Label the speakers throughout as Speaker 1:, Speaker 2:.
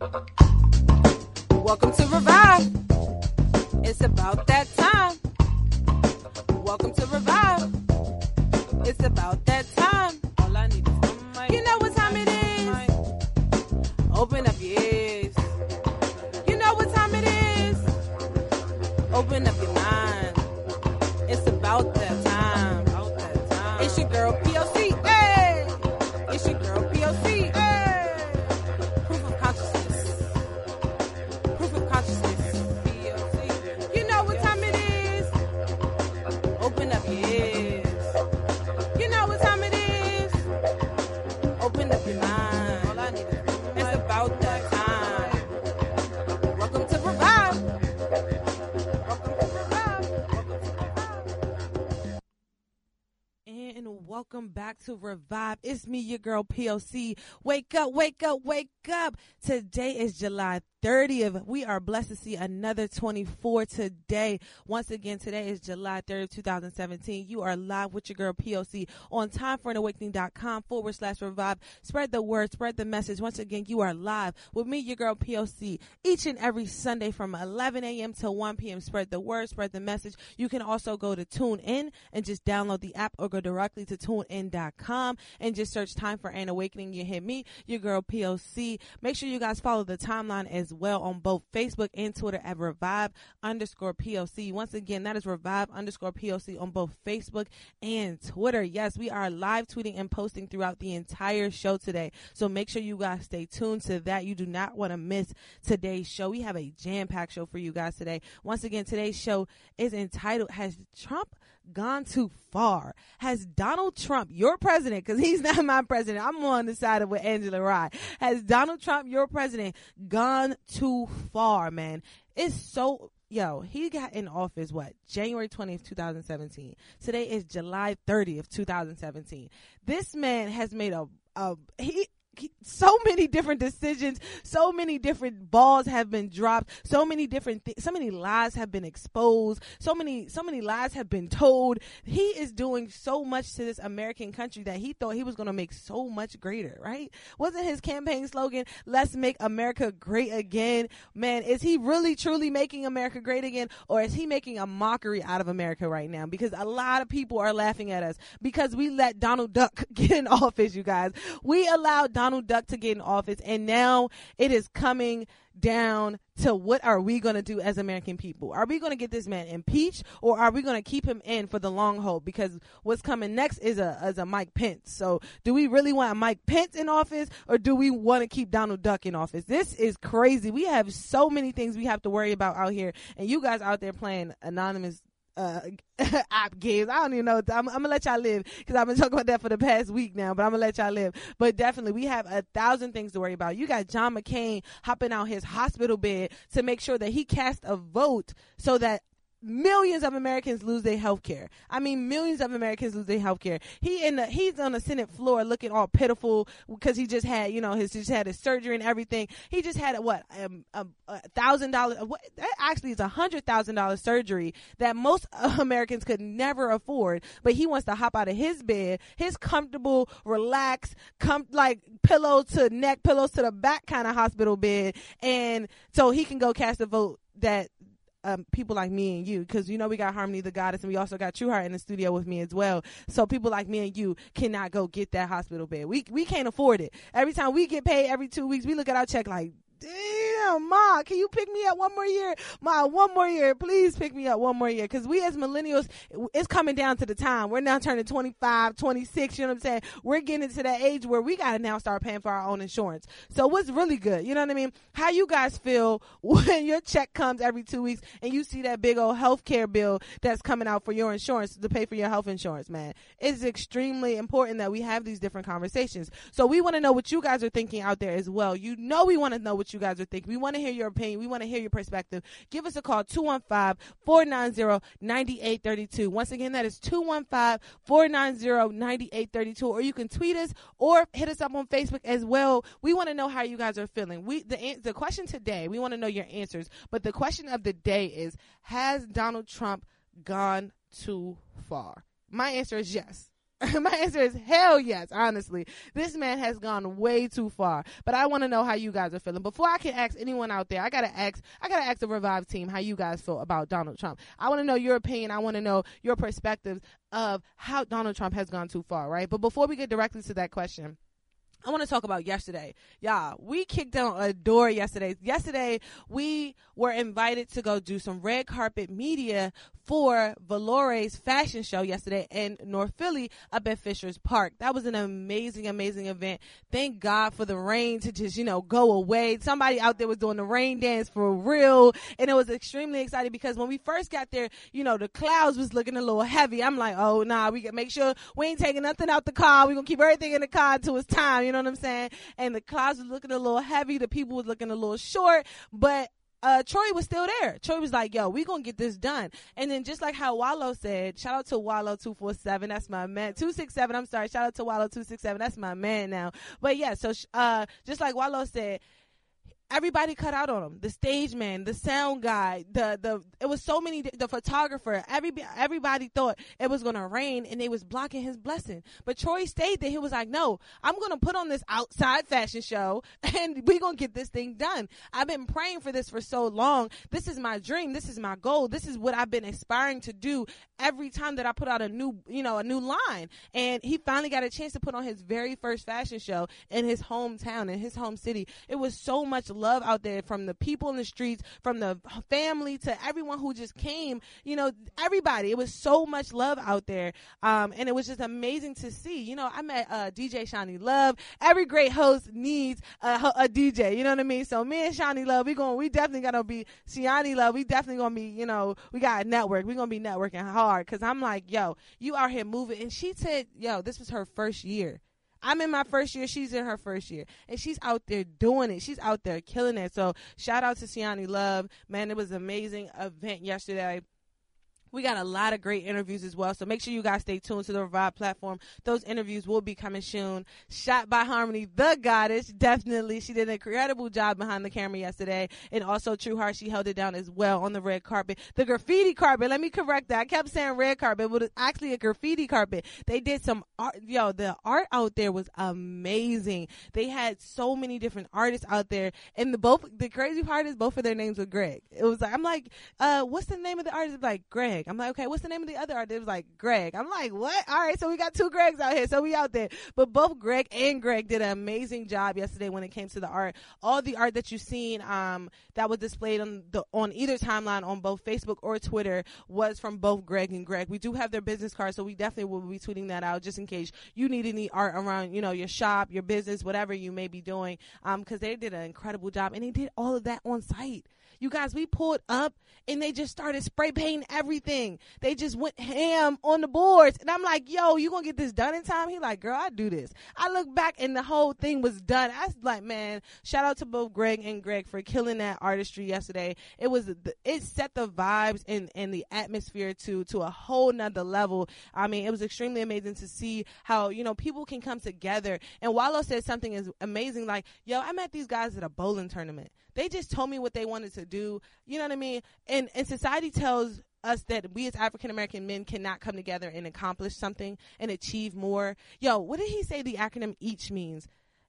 Speaker 1: Welcome to Revive. It's about that time. Welcome to Revive. It's about that time. All I need is one mic. You know what time it is. Open up your ears. You know what time it is. Open up your mind. It's about that time. It's your girl POC. Hey! It's your girl POC. Hey! Proof of consciousness. Proof of consciousness. POC. You know what time it is. Open up your ears. You know what time it is. Open up your mind. All I need is it's about that time. Welcome to Revive. Welcome to Revive. Welcome to Revive. And welcome back to Revive. It's me, your girl POC. Wake up, wake up, wake up. Today is July 30th. We are blessed to see another 24 today. Once again, today is July 30th, 2017. You are live with your girl POC on timeforanawakening.com/revive. Spread the word, spread the message. Once again, you are live with me, your girl POC, each and every Sunday from 11 a.m. to 1 p.m. Spread the word, spread the message. You can also go to TuneIn and just download the app or go directly to tunein.com and just search Time for an Awakening. You hit me, your girl POC. Make sure you guys follow the timeline as well on both Facebook and Twitter at Revive_POC. Once again, that is Revive_POC on both Facebook and Twitter. Yes, we are live tweeting and posting throughout the entire show today. So make sure you guys stay tuned to that. You do not want to miss today's show. We have a jam-packed show for you guys today. Once again, today's show is entitled, Has Trump Gone Too Far? Has Donald Trump, your president, because he's not my president, I'm on the side of with Angela Rye. Has Donald Trump, your president, gone too far, man? It's so, he got in office, January 20th, 2017. Today is July 30th, 2017. This man has made so many different decisions, so many different balls have been dropped, so many different so many lies have been exposed, so many lies have been told. He is doing so much to this American country that he thought he was going to make so much greater, right? Wasn't his campaign slogan, "Let's make America great again"? Man, is he really truly making America great again, or is he making a mockery out of America right now? Because a lot of people are laughing at us because we let Donald Duck get in office, you guys. We allowed Donald Duck to get in office, and now it is coming down to what are we going to do as American people? Are we going to get this man impeached, or are we going to keep him in for the long haul? Because what's coming next is a Mike Pence. So do we really want a Mike Pence in office, or do we want to keep Donald Duck in office? This is crazy. We have so many things we have to worry about out here, and you guys out there playing anonymous app games. I don't even know. I'm gonna let y'all live because I've been talking about that for the past week now, but I'm gonna let y'all live. But definitely we have 1,000 things to worry about. You got John McCain hopping out his hospital bed to make sure that he cast a vote so that millions of Americans lose their health care. I mean, millions of Americans lose their health care. He's on the Senate floor looking all pitiful because he just had, his surgery and everything. He just had $1,000. That actually is $100,000 surgery that most Americans could never afford. But he wants to hop out of his bed, his comfortable, relaxed, pillow to neck, pillows to the back kind of hospital bed, and so he can go cast a vote that people like me and you, because we got Harmony the Goddess, and we also got True Heart in the studio with me as well. So people like me and you cannot go get that hospital bed. We can't afford it. Every time we get paid every 2 weeks, we look at our check like, damn, Ma, can you pick me up one more year? Ma, one more year. Please pick me up one more year. Because we as millennials, it's coming down to the time. We're now turning 25, 26, you know what I'm saying? We're getting to that age where we got to now start paying for our own insurance. So what's really good, you know what I mean? How you guys feel when your check comes every 2 weeks and you see that big old healthcare bill that's coming out for your insurance to pay for your health insurance, man? It's extremely important that we have these different conversations. So we want to know what you guys are thinking out there as well. We want to know what you guys are thinking. We want to hear your opinion. We want to hear your perspective. Give us a call, 215-490-9832. Once again, that is 215-490-9832. Or you can tweet us or hit us up on Facebook as well. We want to know how you guys are feeling. The question today, we want to know your answers. But the question of the day is, has Donald Trump gone too far? My answer is yes. My answer is hell yes, honestly. This man has gone way too far. But I want to know how you guys are feeling. Before I can ask anyone out there, I gotta ask the Revive team how you guys feel about Donald Trump. I want to know your opinion. I want to know your perspectives of how Donald Trump has gone too far, right? But before we get directly to that question, I want to talk about yesterday. Y'all, we kicked down a door yesterday. Yesterday, we were invited to go do some red carpet media for Valore's fashion show yesterday in North Philly up at Fisher's Park. That was an amazing, amazing event. Thank God for the rain to just, go away. Somebody out there was doing the rain dance for real. And it was extremely exciting because when we first got there, the clouds was looking a little heavy. I'm like, oh, nah, we can make sure we ain't taking nothing out the car. We're going to keep everything in the car until it's time. You know what I'm saying? And the clouds was looking a little heavy. The people was looking a little short, but Troy was still there. Troy was like, yo, we gonna get this done. And then just like how Wallow said, shout out to Wallow 247, that's my man. 267, I'm sorry, shout out to Wallow 267, that's my man now. But yeah, so just like Wallow said, everybody cut out on him. The stage man, the sound guy, it was so many, the photographer, everybody thought it was going to rain and they was blocking his blessing. But Troy stayed there. He was like, no, I'm going to put on this outside fashion show and we're going to get this thing done. I've been praying for this for so long. This is my dream. This is my goal. This is what I've been aspiring to do every time that I put out a new line. And he finally got a chance to put on his very first fashion show in his hometown, in his home city. It was so much love out there from the people in the streets, from the family to everyone who just came, everybody. It was so much love out there. And it was just amazing to see. I met DJ Shawnee Love. Every great host needs a DJ, you know what I mean? So me and Shawnee Love, we definitely gonna be Shawnee Love. We definitely gonna be, we got a network. We're gonna be networking hard. Cause I'm like, yo, you out here moving. And she said, yo, this was her first year. I'm in my first year. She's in her first year. And she's out there doing it. She's out there killing it. So shout out to Siani Love. Man, it was an amazing event yesterday. We got a lot of great interviews as well, so make sure you guys stay tuned to the Revive platform. Those interviews will be coming soon. Shot by Harmony, the goddess, definitely. She did an incredible job behind the camera yesterday. And also True Heart, she held it down as well on the red carpet. The graffiti carpet, let me correct that. I kept saying red carpet, but it's actually a graffiti carpet. They did some art. Yo, the art out there was amazing. They had so many different artists out there. And the crazy part is both of their names were Greg. It was like, I'm like, what's the name of the artist? Like, Greg. I'm like, okay, what's the name of the other artist? It was like Greg. I'm like, what? All right, so we got two Gregs out here, so we out there. But both Greg and Greg did an amazing job yesterday when it came to the art. All the art that you've seen that was displayed on either timeline on both Facebook or Twitter was from both Greg and Greg. We do have their business cards, so we definitely will be tweeting that out just in case you need any art around, your shop, your business, whatever you may be doing, because they did an incredible job, and they did all of that on site. You guys, we pulled up and they just started spray painting everything. They just went ham on the boards. And I'm like, yo, you gonna get this done in time? He like, girl, I do this. I look back and the whole thing was done. I was like, man, shout out to both Greg and Greg for killing that artistry yesterday. It set the vibes and the atmosphere to a whole nother level. I mean, it was extremely amazing to see how, people can come together. And Wallow said something is amazing. Like, yo, I met these guys at a bowling tournament. They just told me what they wanted to do. You know what I mean? And society tells us that we as African-American men cannot come together and accomplish something and achieve more. Yo, what did he say the acronym EACH means?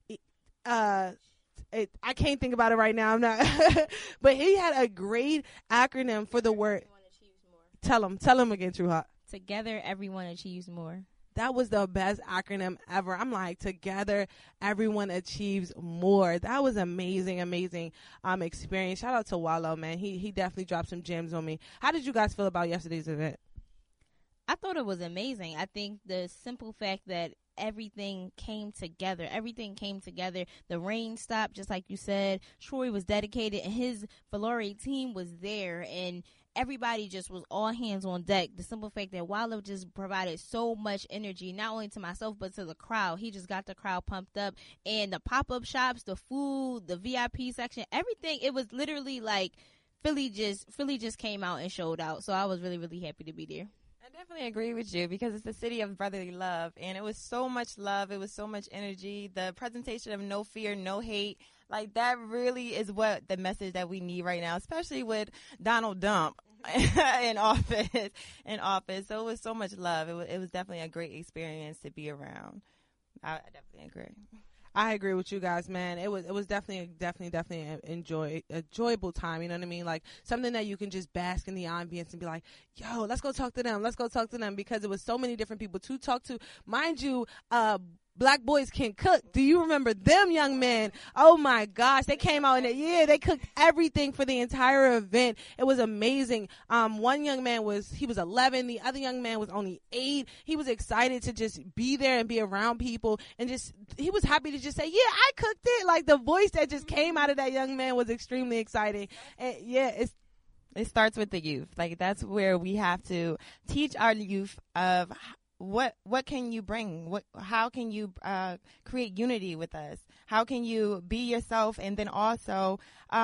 Speaker 1: I can't think about it right now. I'm not. But he had a great acronym for the word. Tell him again, True Heart.
Speaker 2: Together, everyone achieves more.
Speaker 1: That was the best acronym ever. I'm like, together, everyone achieves more. That was amazing experience. Shout out to Wallow, man. He definitely dropped some gems on me. How did you guys feel about yesterday's event?
Speaker 2: I thought it was amazing. I think the simple fact that everything came together. The rain stopped, just like you said. Troy was dedicated, and his Valore team was there, and everybody just was all hands on deck. The simple fact that Wallow just provided so much energy, not only to myself, but to the crowd. He just got the crowd pumped up. And the pop-up shops, the food, the VIP section, everything, it was literally like Philly just came out and showed out. So I was really, really happy to be there.
Speaker 3: I definitely agree with you because it's the city of brotherly love, and it was so much love. It was so much energy. The presentation of no fear, no hate, like that really is what the message that we need right now, especially with Donald Dump. in office. So it was so much love. It was definitely a great experience to be around. I definitely agree.
Speaker 1: I agree with you guys, man. It was definitely an enjoyable time. You know what I mean? Like something that you can just bask in the ambience and be like, yo, let's go talk to them. Let's go talk to them, because it was so many different people to talk to. Mind you, Black Boys Can Cook. Do you remember them young men? Oh my gosh. They came out they cooked everything for the entire event. It was amazing. One young man he was 11. The other young man was only 8. He was excited to just be there and be around people, and he was happy to just say, yeah, I cooked it. Like the voice that just came out of that young man was extremely exciting. And
Speaker 3: it starts with the youth. Like that's where we have to teach our youth of what can you bring? How can you create unity with us? How can you be yourself, and then also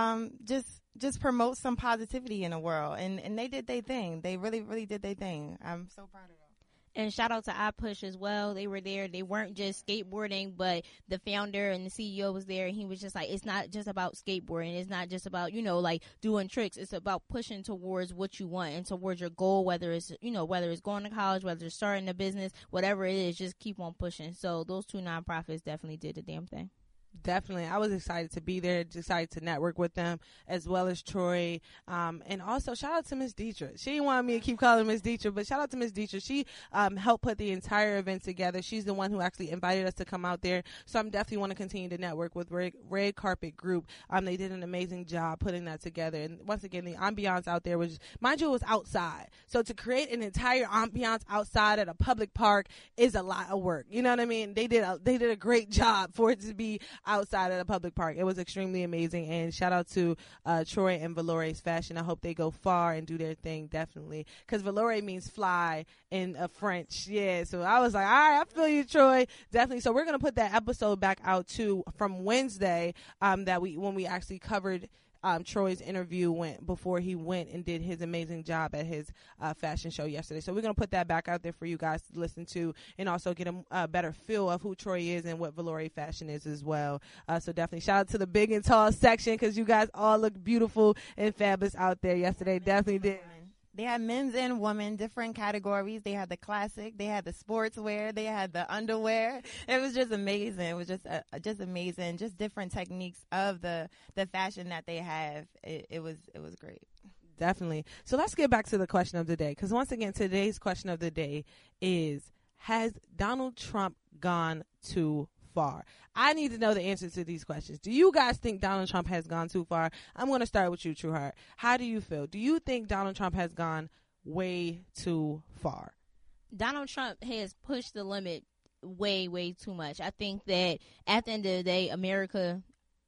Speaker 3: just promote some positivity in the world? And they did their thing. They really, really did their thing. I'm so proud of them.
Speaker 2: And shout out to iPush as well. They were there. They weren't just skateboarding, but the founder and the CEO was there. And he was just like, it's not just about skateboarding. It's not just about, like doing tricks. It's about pushing towards what you want and towards your goal, whether it's going to college, whether it's starting a business, whatever it is, just keep on pushing. So those two nonprofits definitely did the damn thing.
Speaker 1: Definitely. I was excited to be there, excited to network with them, as well as Troy. And also shout out to Miss Dietra. She didn't want me to keep calling Miss Dietra, but shout out to Miss Dietra. She helped put the entire event together. She's the one who actually invited us to come out there. So I'm definitely want to continue to network with Red Carpet Group. They did an amazing job putting that together. And once again, the ambiance out there was, mind you, it was outside. So to create an entire ambiance outside at a public park is a lot of work. You know what I mean? They did a great job for it to be outside at a public park. It was extremely amazing, and shout out to Troy and Valore's Fashion. I hope they go far and do their thing, definitely, because Valore means fly in French. Yeah, so I was like, all right, I feel you, Troy, definitely. So we're gonna put that episode back out too from Wednesday, when we actually covered Troy's interview before he went and did his amazing job at his fashion show yesterday. So we're going to put that back out there for you guys to listen to, and also get a better feel of who Troy is and what Valore Fashion is as well. So definitely shout out to the big and tall section, because you guys all look beautiful and fabulous out there yesterday. Definitely did.
Speaker 3: They had men's and women, different categories. They had the classic, they had the sportswear, they had the underwear. It was just amazing. It was just amazing. Just different techniques of the fashion that they have. It was great.
Speaker 1: Definitely. So let's get back to the question of the day, because once again, today's question of the day is, has Donald Trump gone too far? I need to know the answer to these questions. Do you guys think Donald Trump has gone too far? I'm going to start with you, True Heart. How do you feel? Do you think Donald Trump has gone way too far?
Speaker 2: Donald Trump has pushed the limit way, way too much. I think that at the end of the day, America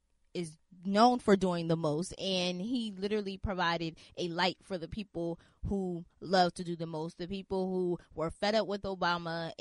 Speaker 2: is known for doing the most, and he literally provided a light for the people who love to do the most, the people who were fed up with President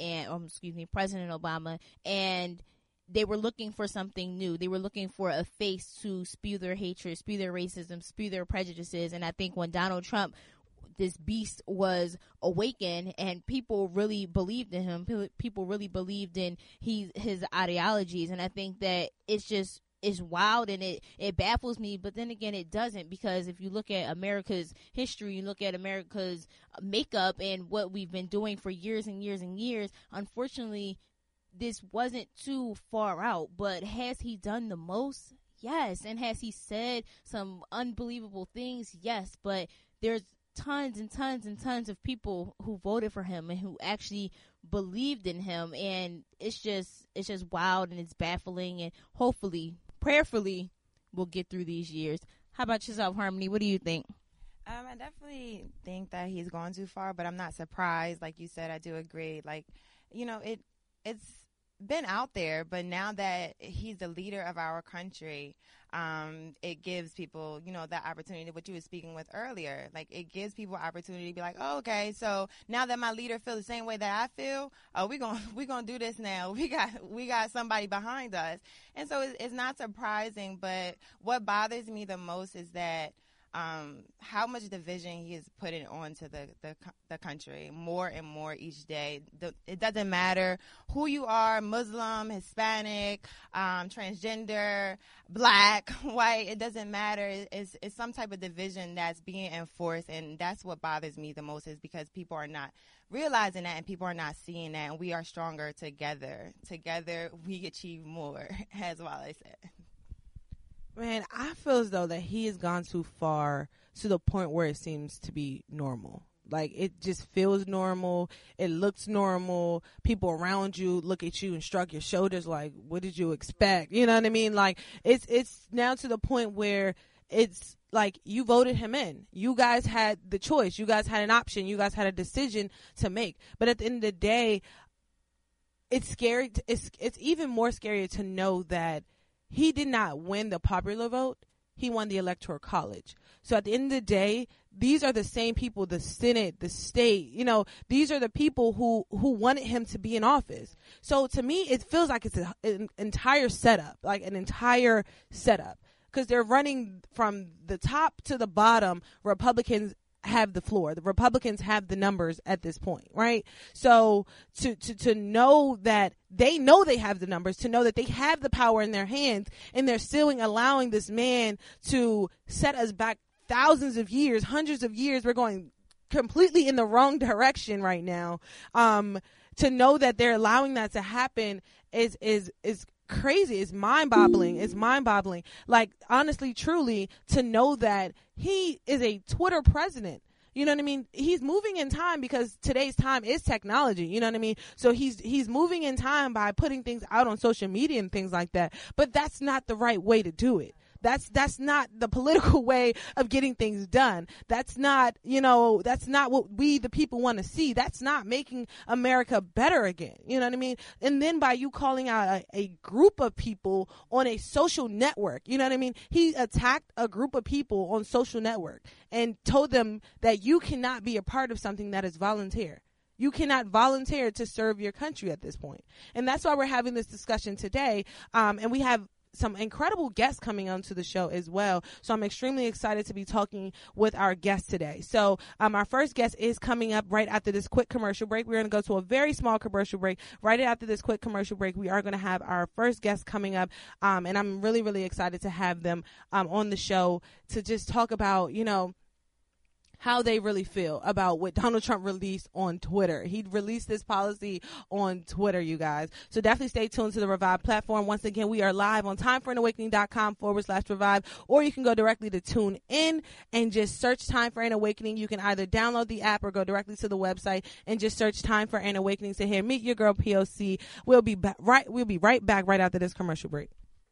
Speaker 2: Obama, and they were looking for something new. They were looking for a face to spew their hatred, spew their racism, spew their prejudices. And I think when Donald Trump, this beast, was awakened and people really believed in him, people really believed in his ideologies. And I think that it's wild, and it baffles me, but then again, it doesn't, because if you look at America's history, you look at America's makeup and what we've been doing for years and years and years, unfortunately, this wasn't too far out. But has he done the most? Yes. And has he said some unbelievable things? Yes. But there's tons and tons and tons of people who voted for him and who actually believed in him, and it's just wild, and it's baffling, and hopefully, prayerfully, we'll get through these years. How about yourself, Harmony? What do you think?
Speaker 3: I definitely think that he's gone too far, but I'm not surprised. Like you said, I do agree. Like, it's been out there, but now that he's the leader of our country, it gives people, that opportunity, what you were speaking with earlier. Like, it gives people opportunity to be like, oh, okay, so now that my leader feels the same way that I feel, we're gonna do this now. We got somebody behind us. And so it's not surprising, but what bothers me the most is that how much division he is putting onto the country more and more each day. It doesn't matter who you are, Muslim, Hispanic, transgender, black, white, it doesn't matter. It's some type of division that's being enforced, and that's what bothers me the most, is because people are not realizing that and people are not seeing that, and we are stronger together. Together we achieve more, as Wale said.
Speaker 1: Man, I feel as though that he has gone too far to the point where it seems to be normal. Like, it just feels normal. It looks normal. People around you look at you and shrug your shoulders like, what did you expect? You know what I mean? Like, it's now to the point where it's like, you voted him in. You guys had the choice. You guys had an option. You guys had a decision to make. But at the end of the day, it's scary. It's even more scary to know that he did not win the popular vote. He won the Electoral College. So at the end of the day, these are the same people, the Senate, the state, these are the people who wanted him to be in office. So to me, it feels like it's an entire setup, because they're running from the top to the bottom. Republicans have the floor. The Republicans have the numbers at this point, right? So to know that they know they have the numbers, to know that they have the power in their hands, and they're still allowing this man to set us back thousands of years, hundreds of years. We're going completely in the wrong direction right now. To know that they're allowing that to happen is crazy. It's mind-boggling. Like, honestly, truly, to know that he is a Twitter president. You know what I mean? He's moving in time because today's time is technology. You know what I mean? So he's moving in time by putting things out on social media and things like that. But that's not the right way to do it. That's not the political way of getting things done. That's not what we, the people, want to see. That's not making America better again. You know what I mean? And then by you calling out a group of people on a social network, you know what I mean? He attacked a group of people on social network and told them that you cannot be a part of something that is volunteer. You cannot volunteer to serve your country at this point. And that's why we're having this discussion today. And we have some incredible guests coming onto the show as well. So I'm extremely excited to be talking with our guests today. So our first guest is coming up right after this quick commercial break. We're going to go to a very small commercial break. Right after this quick commercial break, we are going to have our first guest coming up. And I'm really, really excited to have them on the show to just talk about, how they really feel about what Donald Trump released on Twitter. He released this policy on Twitter, you guys. So definitely stay tuned to the Revive platform. Once again, we are live on timeforoanawakening.com/Revive, or you can go directly to TuneIn and just search Time for an Awakening. You can either download the app or go directly to the website and just search Time for an Awakening to hear Meet Your Girl POC. We'll be right back right after this commercial break.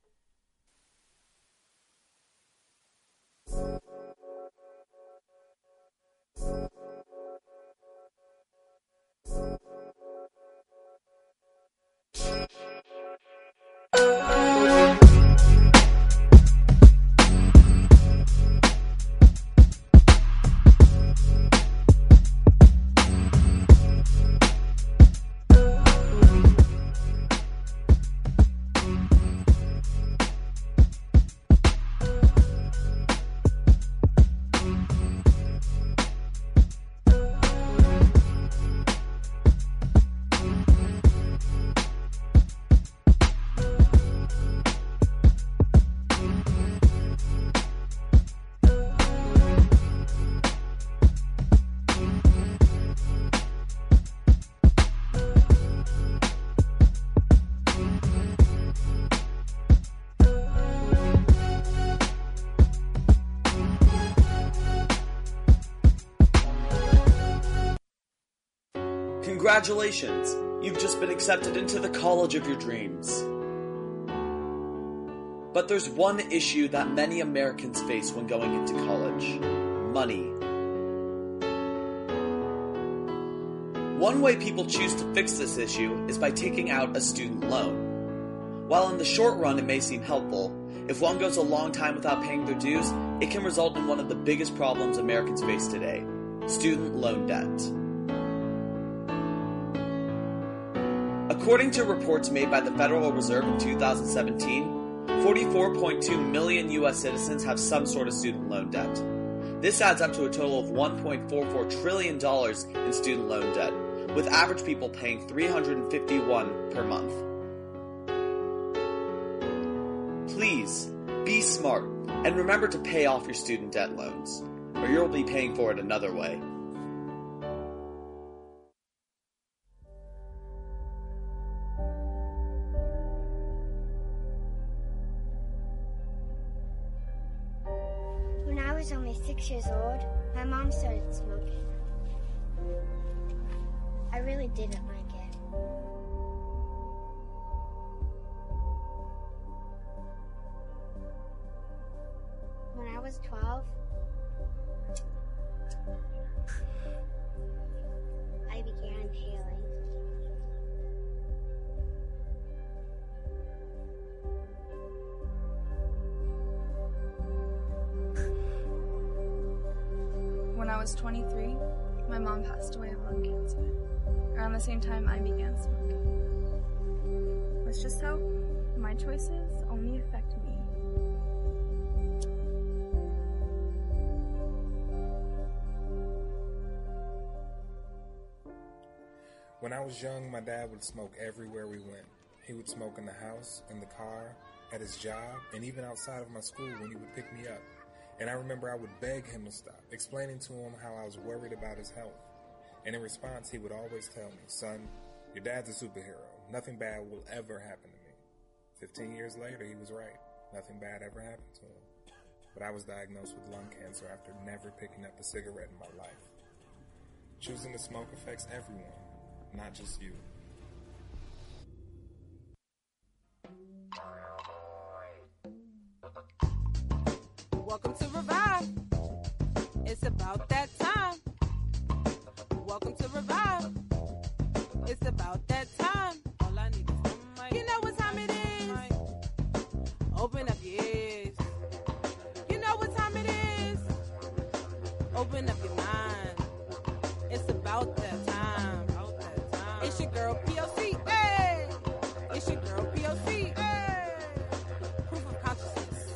Speaker 4: Congratulations! You've just been accepted into the college of your dreams. But there's one issue that many Americans face when going into college: money. One way people choose to fix this issue is by taking out a student loan. While in the short run it may seem helpful, if one goes a long time without paying their dues, it can result in one of the biggest problems Americans face today: student loan debt. According to reports made by the Federal Reserve in 2017, 44.2 million U.S. citizens have some sort of student loan debt. This adds up to a total of $1.44 trillion in student loan debt, with average people paying $351 per month. Please, be smart, and remember to pay off your student debt loans, or you'll be paying for it another way.
Speaker 5: When I was only 6 years old, my mom started smoking. I really didn't like it. When I was 12, I began inhaling.
Speaker 6: When I was 23, my mom passed away of lung cancer. Around the same time, I began smoking. Let's just hope my choices only affect me.
Speaker 7: When I was young, my dad would smoke everywhere we went. He would smoke in the house, in the car, at his job, and even outside of my school when he would pick me up. And I remember I would beg him to stop, explaining to him how I was worried about his health. And in response, he would always tell me, "Son, your dad's a superhero. Nothing bad will ever happen to me." 15 years later, he was right. Nothing bad ever happened to him. But I was diagnosed with lung cancer after never picking up a cigarette in my life. Choosing to smoke affects everyone, not just you.
Speaker 1: Welcome to Revive. It's about that time. Welcome to Revive. It's about that time. All I need is one mic. You know what time it is. Open up your ears. You know what time it is. Open up your mind. It's about that time. It's your girl POC. Hey! It's your girl POC. Hey! Proof of consciousness.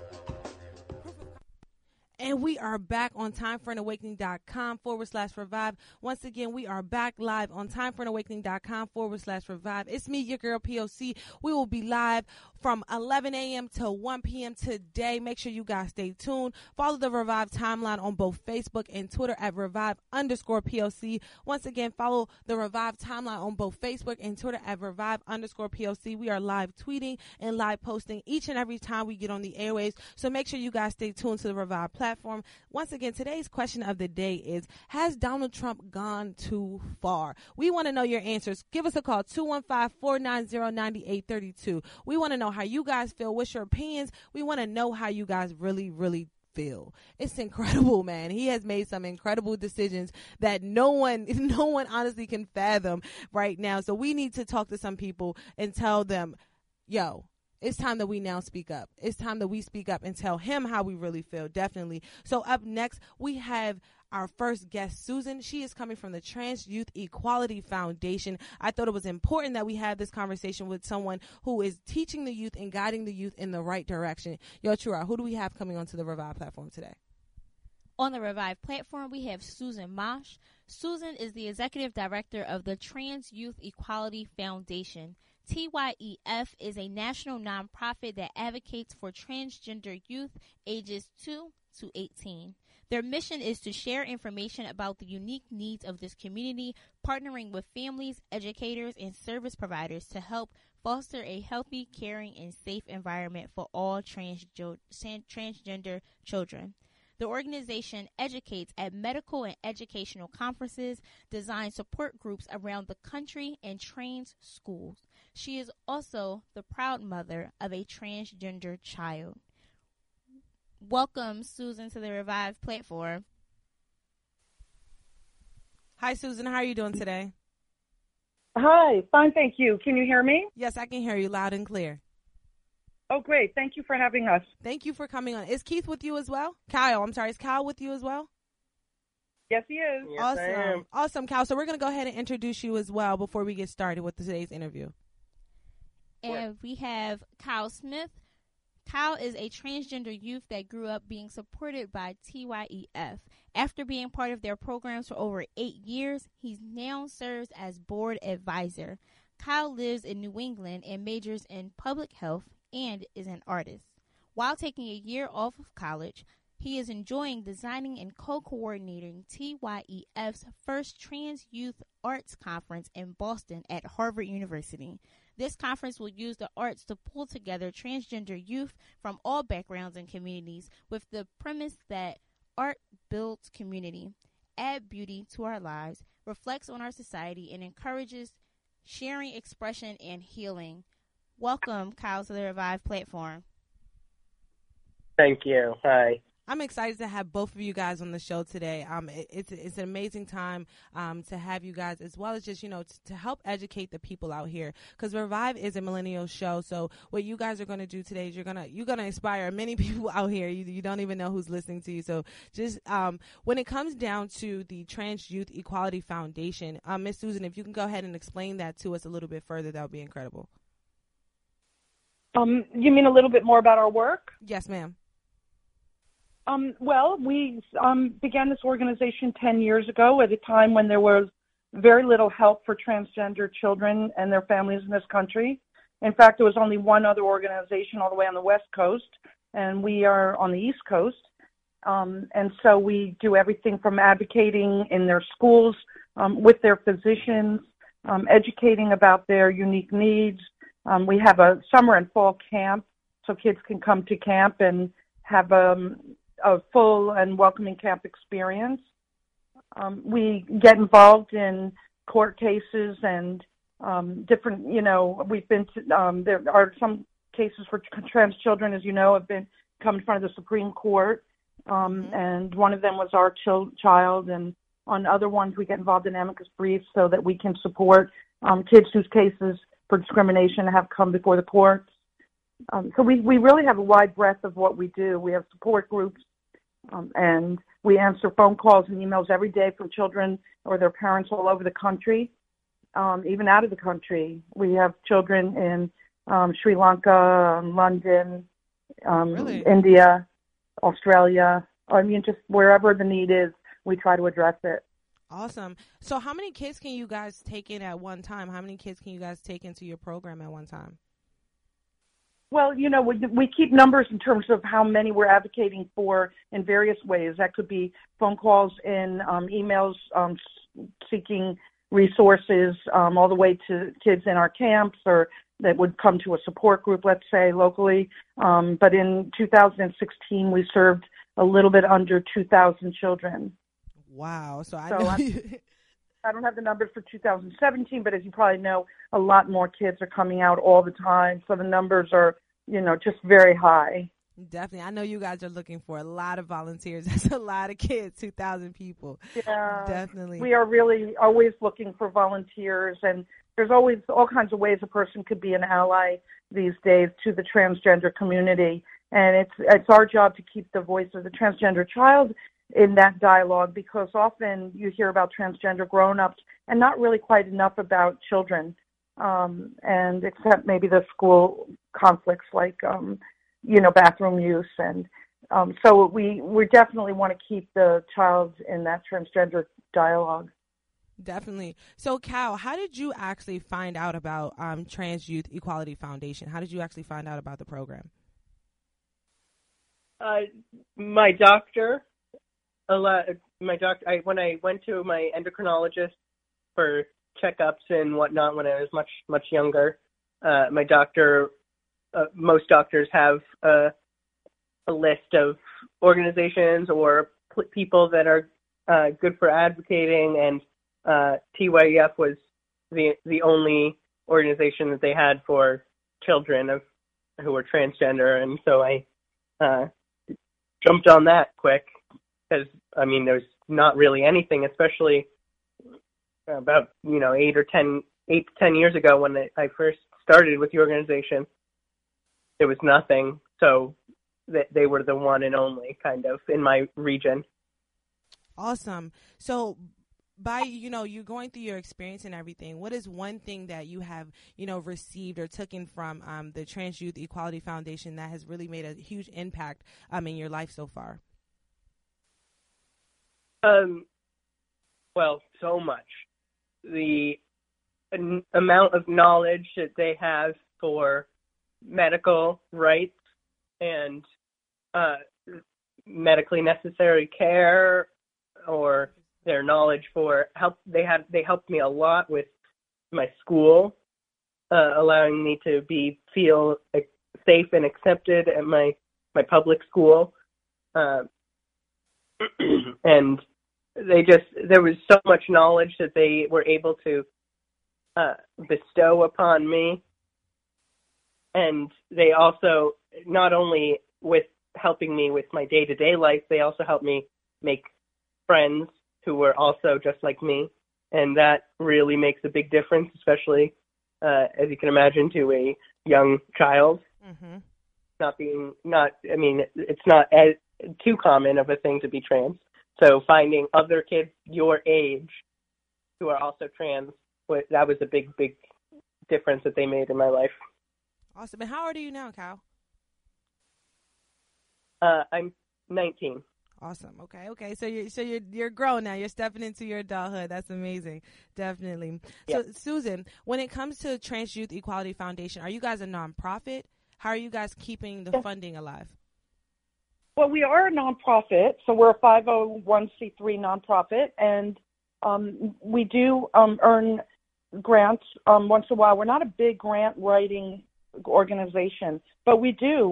Speaker 1: And we are back on timeforanawakening.com/revive. Once again, we are back live on timeforanawakening.com/revive. It's me, your girl POC. We will be live from 11 a.m. to 1 p.m. today. Make sure you guys stay tuned. Follow the Revive timeline on both Facebook and Twitter at Revive_POC. Once again, follow the Revive timeline on both Facebook and Twitter at Revive_POC. We are live tweeting and live posting each and every time we get on the airwaves. So make sure you guys stay tuned to the Revive platform. Once again, today's question of the day is, has Donald Trump gone too far? We want to know your answers. Give us a call, 215-490-9832. We want to know how you guys feel. What's your opinions? We want to know how you guys really, really feel. It's incredible, man. He has made some incredible decisions that no one honestly can fathom right now. So we need to talk to some people and tell them, yo, it's time that we now speak up. It's time that we speak up and tell him how we really feel, definitely. So up next, we have our first guest, Susan. She is coming from the Trans Youth Equality Foundation. I thought it was important that we have this conversation with someone who is teaching the youth and guiding the youth in the right direction. Yo, Chura, who do we have coming onto the Revive platform today?
Speaker 2: On the Revive platform, we have Susan Mosh. Susan is the executive director of the Trans Youth Equality Foundation. TYEF is a national nonprofit that advocates for transgender youth ages 2 to 18. Their mission is to share information about the unique needs of this community, partnering with families, educators, and service providers to help foster a healthy, caring, and safe environment for all transgender children. The organization educates at medical and educational conferences, designs support groups around the country, and trains schools. She is also the proud mother of a transgender child. Welcome, Susan, to the Revive platform.
Speaker 1: Hi, Susan. How are you doing today?
Speaker 8: Hi. Fine, thank you. Can you hear me?
Speaker 1: Yes, I can hear you loud and clear.
Speaker 8: Oh, great. Thank you for having us.
Speaker 1: Thank you for coming on. Is Keith with you as well? Kyle, I'm sorry. Is Kyle with you as well?
Speaker 8: Yes, he is.
Speaker 9: Yes,
Speaker 1: Awesome. Awesome, Kyle. So we're going to go ahead and introduce you as well before we get started with today's interview.
Speaker 2: And we have Kyle Smith. Kyle is a transgender youth that grew up being supported by TYEF. After being part of their programs for over 8 years, he now serves as board advisor. Kyle lives in New England and majors in public health and is an artist. While taking a year off of college, he is enjoying designing and co-coordinating TYEF's first Trans Youth Arts Conference in Boston at Harvard University. This conference will use the arts to pull together transgender youth from all backgrounds and communities with the premise that art builds community, adds beauty to our lives, reflects on our society, and encourages sharing, expression, and healing. Welcome, Kyle, to the Revive platform.
Speaker 9: Thank you. Hi.
Speaker 1: I'm excited to have both of you guys on the show today. It's an amazing time to have you guys, as well as just, to help educate the people out here, because Revive is a millennial show. So what you guys are going to do today is you're gonna inspire many people out here. You don't even know who's listening to you. So just when it comes down to the Trans Youth Equality Foundation, Miss Susan, if you can go ahead and explain that to us a little bit further, that would be incredible.
Speaker 8: You mean a little bit more about our work?
Speaker 1: Yes, ma'am.
Speaker 8: Well, we began this organization 10 years ago at a time when there was very little help for transgender children and their families in this country. In fact, there was only one other organization all the way on the West Coast, and we are on the East Coast. And so we do everything from advocating in their schools with their physicians, educating about their unique needs. We have a summer and fall camp, so kids can come to camp and have a full and welcoming camp experience. We get involved in court cases and different, we've been to, there are some cases for trans children, as you know, have been come in front of the Supreme Court. And one of them was our child. And on other ones, we get involved in amicus briefs so that we can support kids whose cases for discrimination have come before the courts. So we really have a wide breadth of what we do. We have support groups, and we answer phone calls and emails every day from children or their parents all over the country, even out of the country. We have children in Sri Lanka, London,
Speaker 1: Really?
Speaker 8: India, Australia. I mean, just wherever the need is, we try to address it.
Speaker 1: Awesome. So how many kids can you guys take in at one time? How many kids can you guys take into your program at one time?
Speaker 8: Well, we keep numbers in terms of how many we're advocating for in various ways. That could be phone calls and emails seeking resources, all the way to kids in our camps or that would come to a support group, let's say, locally. But in 2016, we served a little bit under 2,000 children.
Speaker 1: Wow. So I
Speaker 8: don't have the numbers for 2017, but as you probably know, a lot more kids are coming out all the time. So the numbers are, just very high.
Speaker 1: Definitely. I know you guys are looking for a lot of volunteers. That's a lot of kids, 2,000 people.
Speaker 8: Yeah.
Speaker 1: Definitely.
Speaker 8: We are really always looking for volunteers, and there's always all kinds of ways a person could be an ally these days to the transgender community. And it's our job to keep the voice of the transgender child in that dialogue, because often you hear about transgender grown-ups and not really quite enough about children, and except maybe the school conflicts like, bathroom use. And so we definitely want to keep the child in that transgender dialogue.
Speaker 1: Definitely. So, Cal, how did you actually find out about Trans Youth Equality Foundation? How did you actually find out about the program?
Speaker 9: My doctor. When I went to my endocrinologist for checkups and whatnot when I was much younger, my doctor, most doctors have a list of organizations or people that are good for advocating, and TYEF was the only organization that they had for children who were transgender, and so I jumped on that quick. Because, there's not really anything, especially about, 8 to 10 years ago when I first started with the organization. There was nothing. So they were the one and only kind of in my region.
Speaker 1: Awesome. So by, you going through your experience and everything, what is one thing that you have, received or taken from the Trans Youth Equality Foundation that has really made a huge impact in your life so far?
Speaker 9: Well, so much. The amount of knowledge that they have for medical rights and medically necessary care, or their knowledge for help. They helped me a lot with my school, allowing me to feel safe and accepted at my public school. And there was so much knowledge that they were able to bestow upon me. And they also, not only with helping me with my day-to-day life, they also helped me make friends who were also just like me. And that really makes a big difference, especially, as you can imagine, to a young child.
Speaker 1: Mm-hmm.
Speaker 9: It's not as too common of a thing to be trans. So finding other kids your age who are also trans, that was a big, big difference that they made in my life.
Speaker 1: Awesome. And how old are you now, Cal?
Speaker 9: I'm 19.
Speaker 1: Awesome. Okay. So you're grown now. You're stepping into your adulthood. That's amazing. Definitely.
Speaker 9: Yep.
Speaker 1: So, Susan, when it comes to Trans Youth Equality Foundation, are you guys a nonprofit? How are you guys keeping the funding alive?
Speaker 8: Well, we are a nonprofit, so we're a 501c3 nonprofit, and we do earn grants once in a while. We're not a big grant writing organization, but we do,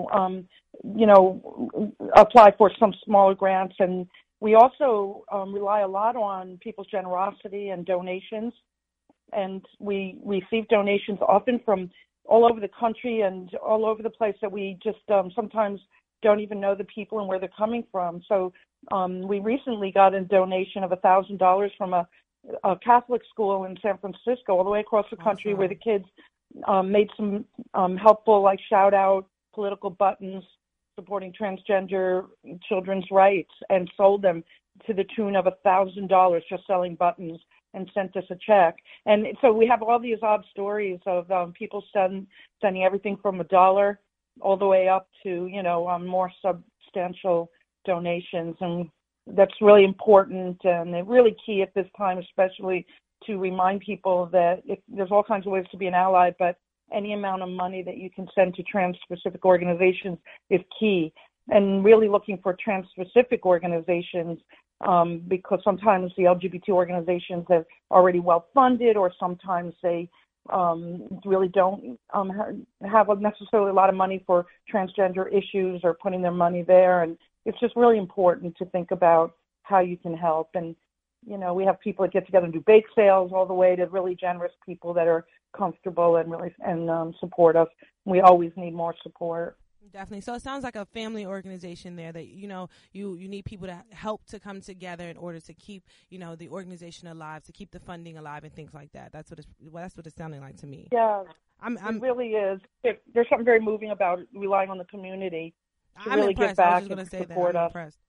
Speaker 8: apply for some smaller grants, and we also rely a lot on people's generosity and donations, and we receive donations often from all over the country and all over the place that we just sometimes don't even know the people and where they're coming from. So we recently got a donation of $1,000 from a Catholic school in San Francisco, all the way across the country, where the kids made some helpful, shout out political buttons supporting transgender children's rights, and sold them to the tune of $1,000 just selling buttons, and sent us a check. And so we have all these odd stories of people sending everything from $1 all the way up to, more substantial donations. And that's really important, and they're really key at this time, especially to remind people that there's all kinds of ways to be an ally, but any amount of money that you can send to trans-specific organizations is key. And really looking for trans-specific organizations, because sometimes the LGBT organizations are already well-funded, or sometimes they really don't have necessarily a lot of money for transgender issues or putting their money there. And it's just really important to think about how you can help. And, we have people that get together and do bake sales, all the way to really generous people that are comfortable and really support us. We always need more support.
Speaker 1: Definitely. So it sounds like a family organization there that, you need people to help to come together in order to keep, the organization alive, to keep the funding alive and things like that. That's what it's sounding like to me.
Speaker 8: Yeah, it really is. There's something very moving about relying on the community to really
Speaker 1: impressed.
Speaker 8: give back
Speaker 1: I was just going to say
Speaker 8: support
Speaker 1: that. I'm
Speaker 8: us.
Speaker 1: impressed.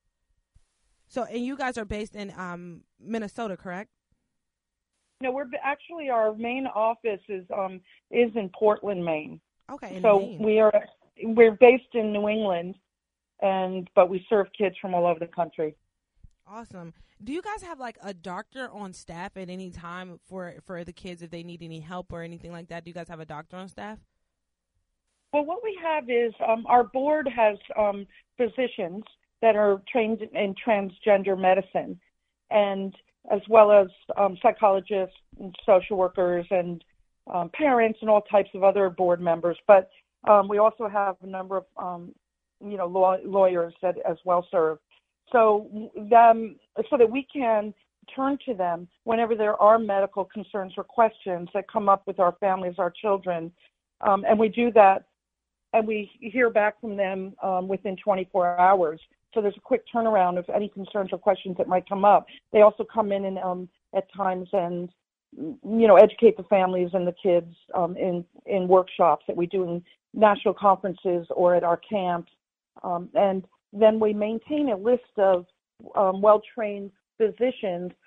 Speaker 1: So, and you guys are based in Minnesota, correct?
Speaker 8: No, actually our main office is in Portland, Maine.
Speaker 1: Okay.
Speaker 8: So
Speaker 1: Maine.
Speaker 8: we're based in New England, but we serve kids from all over the country.
Speaker 1: Awesome. Do you guys have a doctor on staff at any time for the kids if they need any help or anything like that? Do you guys have a doctor on staff?
Speaker 8: Well, what we have is our board has physicians that are trained in transgender medicine, and as well as psychologists and social workers and parents and all types of other board members. But we also have a number of, lawyers that as well serve. So that we can turn to them whenever there are medical concerns or questions that come up with our families, our children. And we do that, and we hear back from them within 24 hours. So there's a quick turnaround of any concerns or questions that might come up. They also come in and at times and, educate the families and the kids in workshops that we do in national conferences or at our camps. And then we maintain a list of well-trained physicians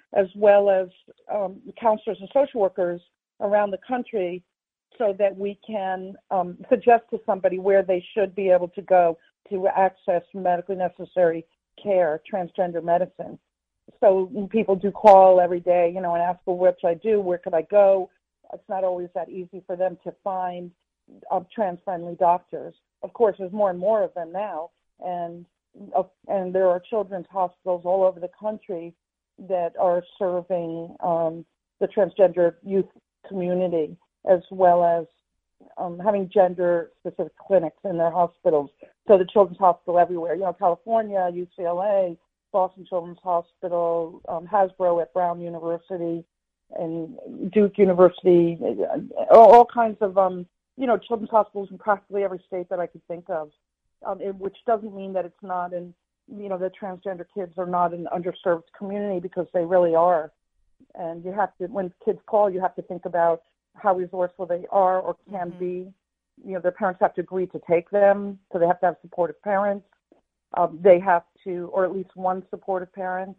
Speaker 8: as well as counselors and social workers around the country, so that we can suggest to somebody where they should be able to go to access medically necessary care, transgender medicine. So people do call every day, and ask, well, what should I do? Where could I go? It's not always that easy for them to find trans-friendly doctors. Of course, there's more and more of them now, and there are children's hospitals all over the country that are serving the transgender youth community, as well as having gender-specific clinics in their hospitals. So the Children's Hospital everywhere, California, UCLA, Boston Children's Hospital, Hasbro at Brown University, and Duke University, all kinds of, children's hospitals in practically every state that I could think of, which doesn't mean that it's not in, the transgender kids are not an underserved community, because they really are. And you have to, when kids call, you have to think about how resourceful they are or can be. Their parents have to agree to take them, so they have to have supportive parents. They have to, or at least one supportive parent.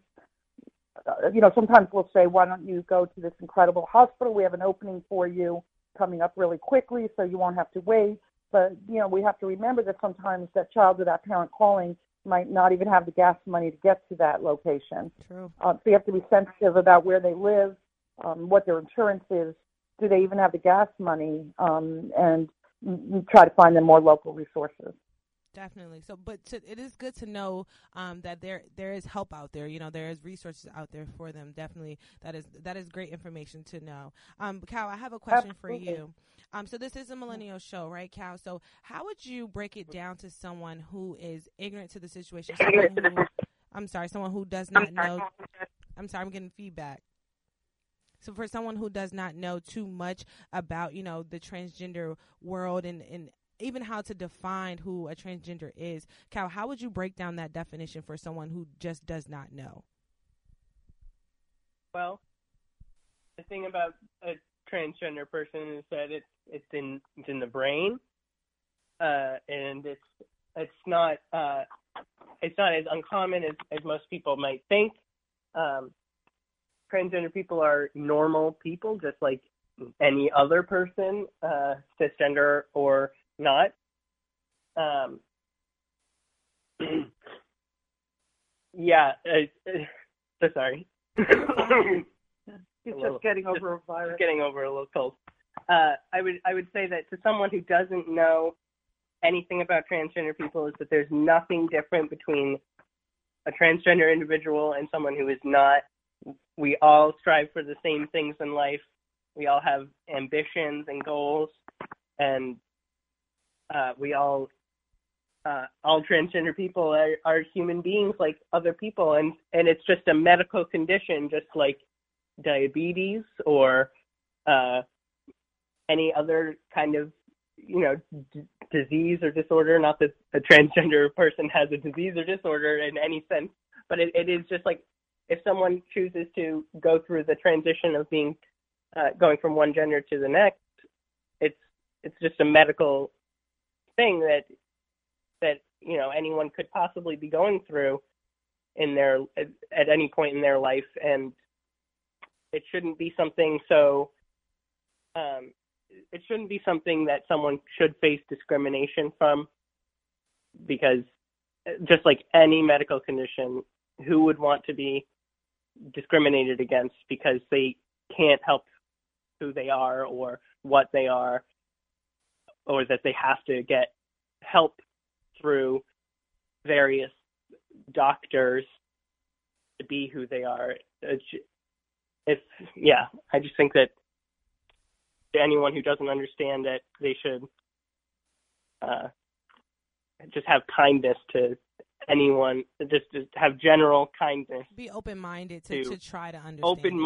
Speaker 8: Sometimes we'll say, why don't you go to this incredible hospital? We have an opening for you coming up really quickly, so you won't have to wait. But, we have to remember that sometimes that child or that parent calling might not even have the gas money to get to that location.
Speaker 1: True.
Speaker 8: So you have to be sensitive about where they live, what their insurance is. Do they even have the gas money? And try to find them more local resources.
Speaker 1: Definitely. So, it is good to know that there is help out there. There is resources out there for them. Definitely, that is great information to know. Cal, I have a question for you. So this is a millennial show, right, Cal? So how would you break it down to someone who is ignorant to the situation? Someone who does not know. I'm sorry, I'm getting feedback. So for someone who does not know too much about, the transgender world and even how to define who a transgender is, Cal, how would you break down that definition for someone who just does not know?
Speaker 9: Well, the thing about a transgender person is that it's in the brain, and it's not as uncommon as most people might think. Transgender people are normal people, just like any other person, cisgender or not. So sorry.
Speaker 8: He's just getting over a virus.
Speaker 9: Getting over a little cold. I would say that to someone who doesn't know anything about transgender people is that there's nothing different between a transgender individual and someone who is not. We all strive for the same things in life. We all have ambitions and goals, and we all transgender people are human beings like other people, and it's just a medical condition, just like diabetes or any other kind of disease or disorder. Not that a transgender person has a disease or disorder in any sense, but it is just like if someone chooses to go through the transition of being going from one gender to the next, it's just a medical thing that anyone could possibly be going through at any point in their life, and it shouldn't be something it shouldn't be something that someone should face discrimination from, because just like any medical condition, who would want to be discriminated against because they can't help who they are or what they are, or that they have to get help through various doctors to be who they are. I just think that anyone who doesn't understand it, they should just have kindness to anyone, just have general kindness.
Speaker 1: Be open-minded to try to understand.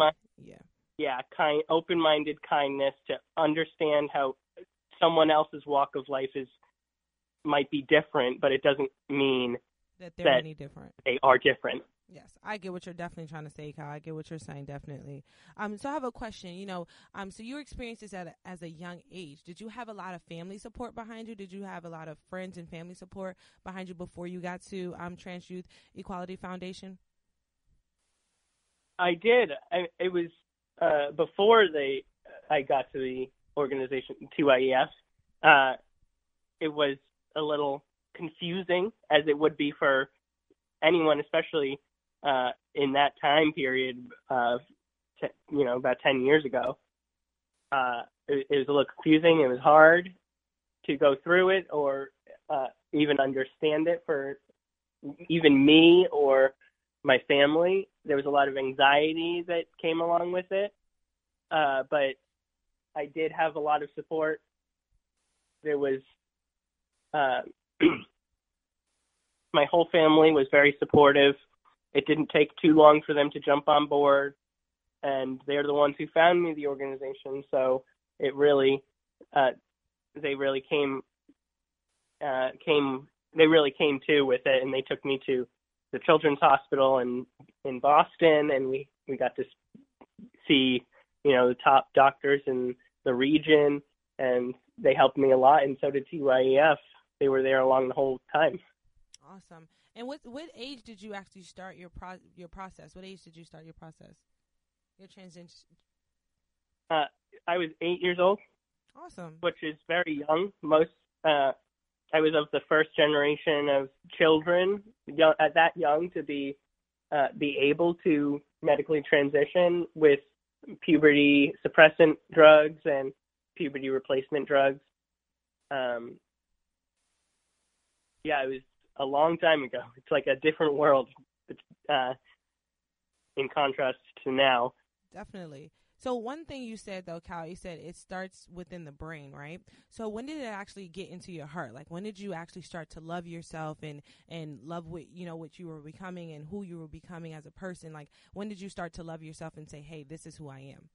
Speaker 9: Open-minded kindness to understand how someone else's walk of life might be different, but it doesn't mean
Speaker 1: that they're any different.
Speaker 9: They are different.
Speaker 1: Yes, I get what you're definitely trying to say, Kyle. I get what you're saying, definitely. So I have a question. So you experienced this as a young age. Did you have a lot of family support behind you? Did you have a lot of friends and family support behind you before you got to Trans Youth Equality Foundation?
Speaker 9: I did. It was before I got to the organization, TYEF. It was a little confusing, as it would be for anyone, especially in that time period of, about 10 years ago. It was a little confusing. It was hard to go through it or even understand it for even me or my family. There was a lot of anxiety that came along with it, but I did have a lot of support. There was my whole family was very supportive. It didn't take too long for them to jump on board, and they're the ones who found me the organization. So it really, they really came to with it, and they took me to the Children's Hospital in Boston, and we got to see, the top doctors in the region, and they helped me a lot, and so did TYEF. They were there along the whole time.
Speaker 1: Awesome. And what age did you actually start your process? What age did you start your process? Your transition?
Speaker 9: I was 8 years old.
Speaker 1: Awesome.
Speaker 9: Which is very young. I was of the first generation of children that young to be able to medically transition with puberty suppressant drugs and puberty replacement drugs. It was a long time ago. It's like a different world in contrast to now.
Speaker 1: Definitely. So one thing you said, though, Cal, you said it starts within the brain, right? So when did it actually get into your heart? Like, when did you actually start to love yourself and love what you were becoming and who you were becoming as a person? Like, when did you start to love yourself and say, hey, this is who I am?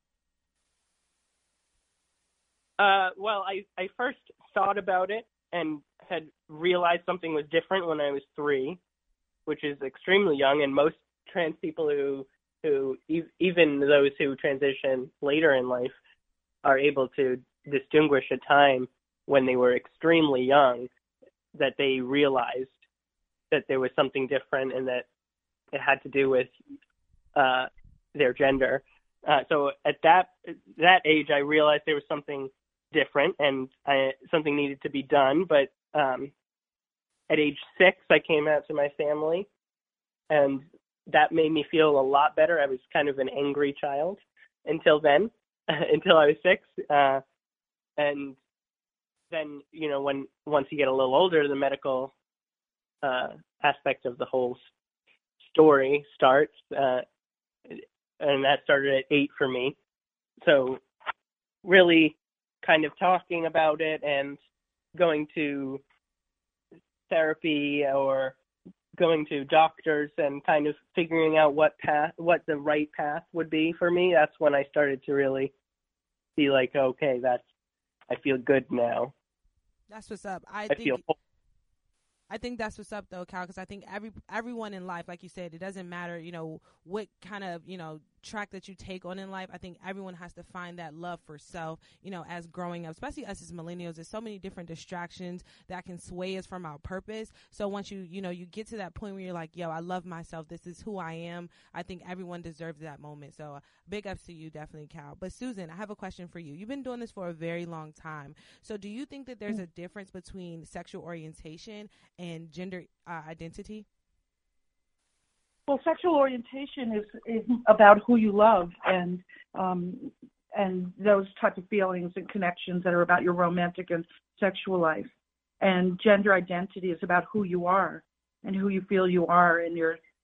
Speaker 9: Well, I first thought about it and had realized something was different when I was 3, which is extremely young, and most trans people who even those who transition later in life are able to distinguish a time when they were extremely young that they realized that there was something different and that it had to do with their gender. So at that age, I realized there was something different and something needed to be done. But at age 6, I came out to my family, and that made me feel a lot better. I was kind of an angry child until then, until I was 6. And then, once you get a little older, the medical aspect of the whole story starts. And that started at 8 for me. So really kind of talking about it and going to therapy or going to doctors and kind of figuring out what the right path would be for me. That's when I started to really be like, okay, I feel good now.
Speaker 1: That's what's up. I think that's what's up, though, Cal, because I think everyone in life, like you said, it doesn't matter, what kind of, track that you take on in life. I think everyone has to find that love for self, as growing up, especially us as millennials. There's so many different distractions that can sway us from our purpose. So once you get to that point where you're like, yo, I love myself. This is who I am. I think everyone deserves that moment. So big ups to you, definitely, Cal. But Susan, I have a question for you. You've been doing this for a very long time. So do you think that there's a difference between sexual orientation and gender identity?
Speaker 8: Well, sexual orientation is about who you love and those type of feelings and connections that are about your romantic and sexual life. And gender identity is about who you are and who you feel you are, and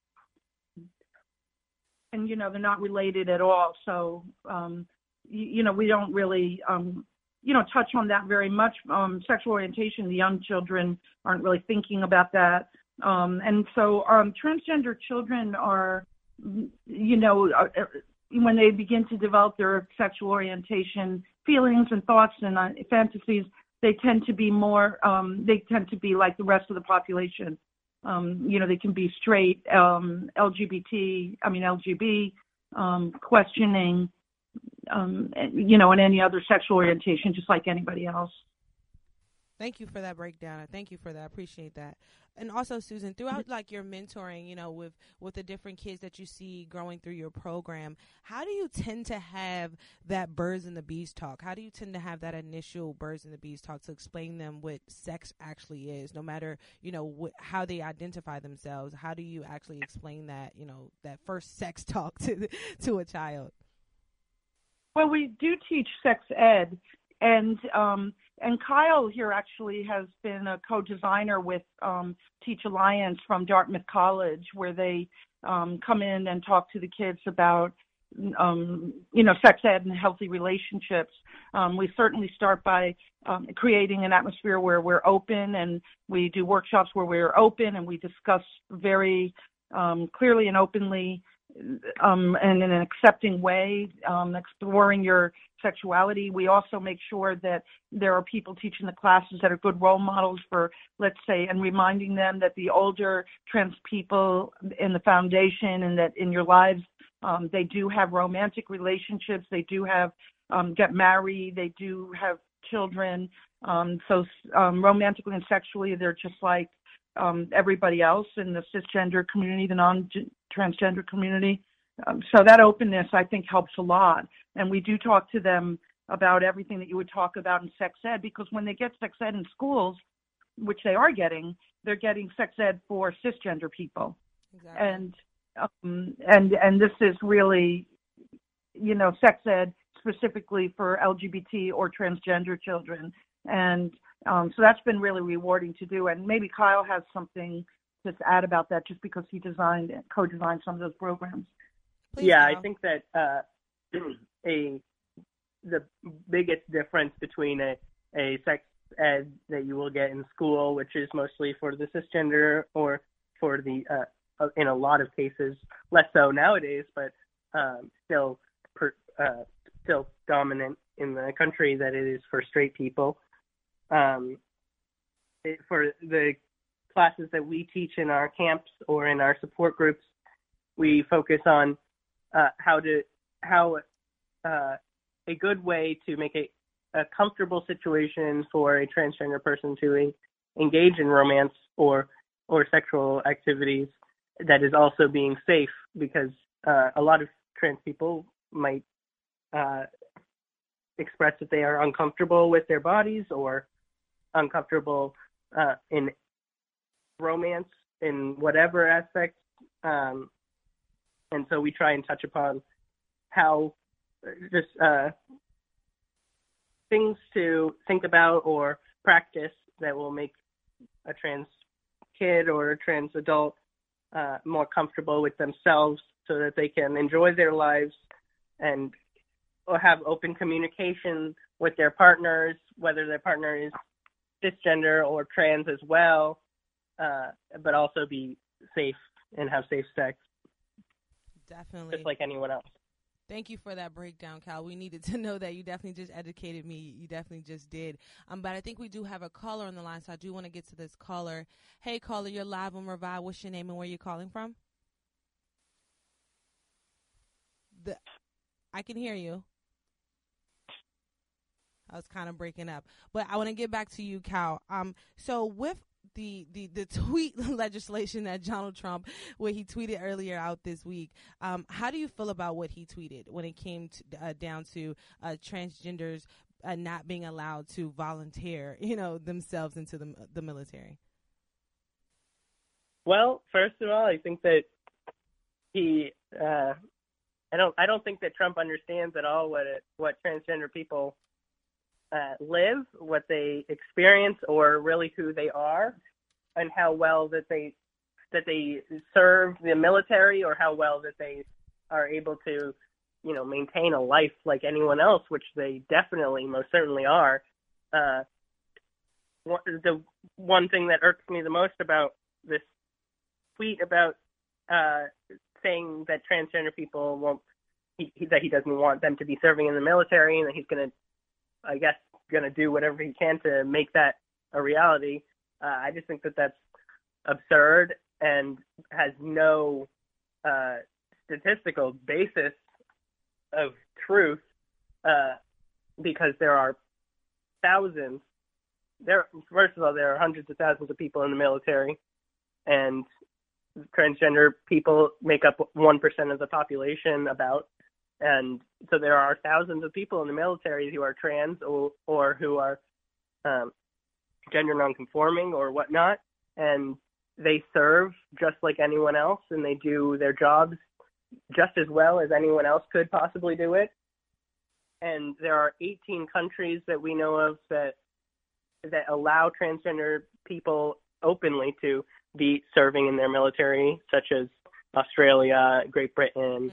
Speaker 8: they're not related at all. So we don't really touch on that very much. Sexual orientation, the young children aren't really thinking about that. And so transgender children are, when they begin to develop their sexual orientation feelings and thoughts and fantasies, they tend to be more, like the rest of the population. They can be straight, LGB, questioning, and any other sexual orientation, just like anybody else.
Speaker 1: Thank you for that breakdown. Thank you for that. I appreciate that. And also, Susan, throughout like your mentoring, with the different kids that you see growing through your program, how do you tend to have that birds and the bees talk? How do you tend to have that initial birds and the bees talk to explain them what sex actually is, no matter, how they identify themselves? How do you actually explain that, that first sex talk to a child?
Speaker 8: Well, we do teach sex ed, and Kyle here actually has been a co-designer with Teach Alliance from Dartmouth College, where they come in and talk to the kids about, sex ed and healthy relationships. We certainly start by creating an atmosphere where we're open, and we do workshops where we're open and we discuss very clearly and openly and in an accepting way, exploring your sexuality. We also make sure that there are people teaching the classes that are good role models for, let's say, and reminding them that the older trans people in the foundation and that in your lives, they do have romantic relationships, they do have get married, they do have children. So romantically and sexually, they're just like everybody else in the cisgender community, the non-transgender community. So that openness, I think, helps a lot. And we do talk to them about everything that you would talk about in sex ed, because when they get sex ed in schools, which they are getting, they're getting sex ed for cisgender people. Exactly. And this is really, sex ed specifically for LGBT or transgender children. And so that's been really rewarding to do. And maybe Kyle has something to add about that, just because he co-designed some of those programs.
Speaker 1: Please,
Speaker 9: yeah,
Speaker 1: Kyle.
Speaker 9: I think that the biggest difference between a sex ed that you will get in school, which is mostly for the cisgender, or for the in a lot of cases less so nowadays, but still dominant in the country, that it is for straight people. For the classes that we teach in our camps or in our support groups, we focus on how a good way to make a comfortable situation for a transgender person to engage in romance or sexual activities that is also being safe, because a lot of trans people might express that they are uncomfortable with their bodies or uncomfortable in romance in whatever aspect. And so we try and touch upon how just things to think about or practice that will make a trans kid or a trans adult more comfortable with themselves, so that they can enjoy their lives and or have open communication with their partners, whether their partner is cisgender or trans as well, but also be safe and have safe sex.
Speaker 1: Definitely.
Speaker 9: Just like anyone else.
Speaker 1: Thank you for that breakdown, Cal. We needed to know that. You definitely just educated me. You definitely just did. But I think we do have a caller on the line, so I do want to get to this caller. Hey, caller, you're live on Revive. What's your name and where you calling from? I can hear you. I was kind of breaking up, but I want to get back to you, Cal. So with the tweet legislation that Donald Trump, where he tweeted earlier out this week, how do you feel about what he tweeted when it came to, down to transgenders not being allowed to volunteer, themselves into the military?
Speaker 9: Well, first of all, I think that he, I don't think that Trump understands at all what transgender people live, what they experience, or really who they are, and how well that they serve the military, or how well that they are able to, maintain a life like anyone else, which they definitely, most certainly are. The one thing that irks me the most about this tweet about saying that transgender people won't, that he doesn't want them to be serving in the military, and that he's going to do whatever he can to make that a reality. I just think that that's absurd and has no statistical basis of truth, because there are thousands first of all, there are hundreds of thousands of people in the military, and transgender people make up 1% of the population and so there are thousands of people in the military who are trans or who are gender nonconforming or whatnot, and they serve just like anyone else, and they do their jobs just as well as anyone else could possibly do it. And there are 18 countries that we know of that allow transgender people openly to be serving in their military, such as Australia, Great Britain,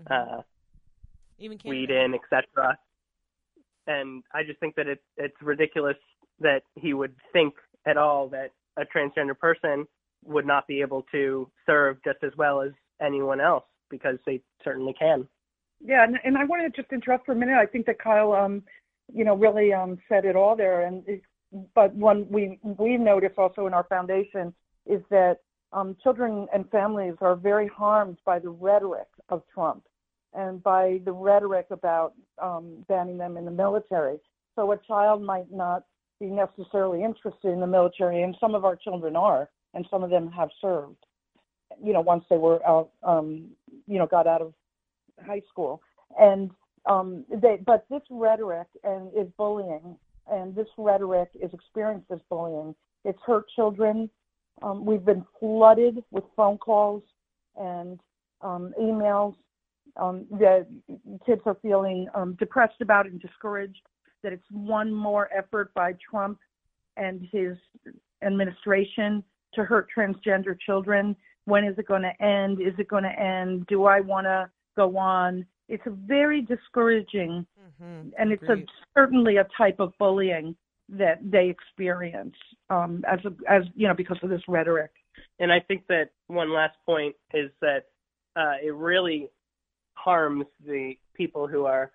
Speaker 1: even
Speaker 9: Sweden, etc. And I just think that it's ridiculous that he would think at all that a transgender person would not be able to serve just as well as anyone else, because they certainly can.
Speaker 8: Yeah, and I want to just interrupt for a minute. I think that Kyle, really said it all there. But one we notice also in our foundation is that children and families are very harmed by the rhetoric of Trump and by the rhetoric about banning them in the military. So a child might not be necessarily interested in the military, and some of our children are, and some of them have served, once they were out, got out of high school. And but this rhetoric is bullying, and this rhetoric is experienced as bullying. It's hurt children. We've been flooded with phone calls and emails that kids are feeling depressed about and discouraged, that it's one more effort by Trump and his administration to hurt transgender children. When is it going to end? Is it going to end? Do I want to go on? It's a very discouraging, and it's certainly a type of bullying that they experience because of this rhetoric.
Speaker 9: And I think that one last point is that it really harms the people who are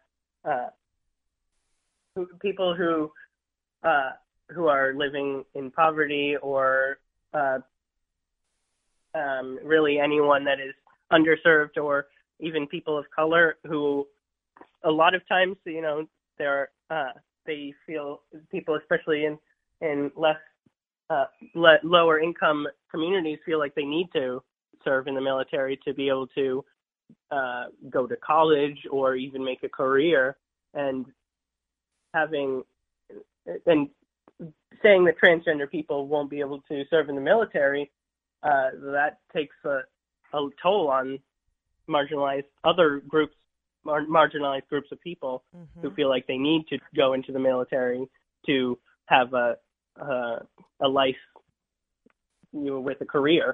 Speaker 9: who are living in poverty, or really anyone that is underserved, or even people of color who a lot of times, they feel, people especially in less lower income communities feel like they need to serve in the military to be able to go to college or even make a career. And saying that transgender people won't be able to serve in the military, that takes a toll on marginalized groups of people who feel like they need to go into the military to have a life with a career.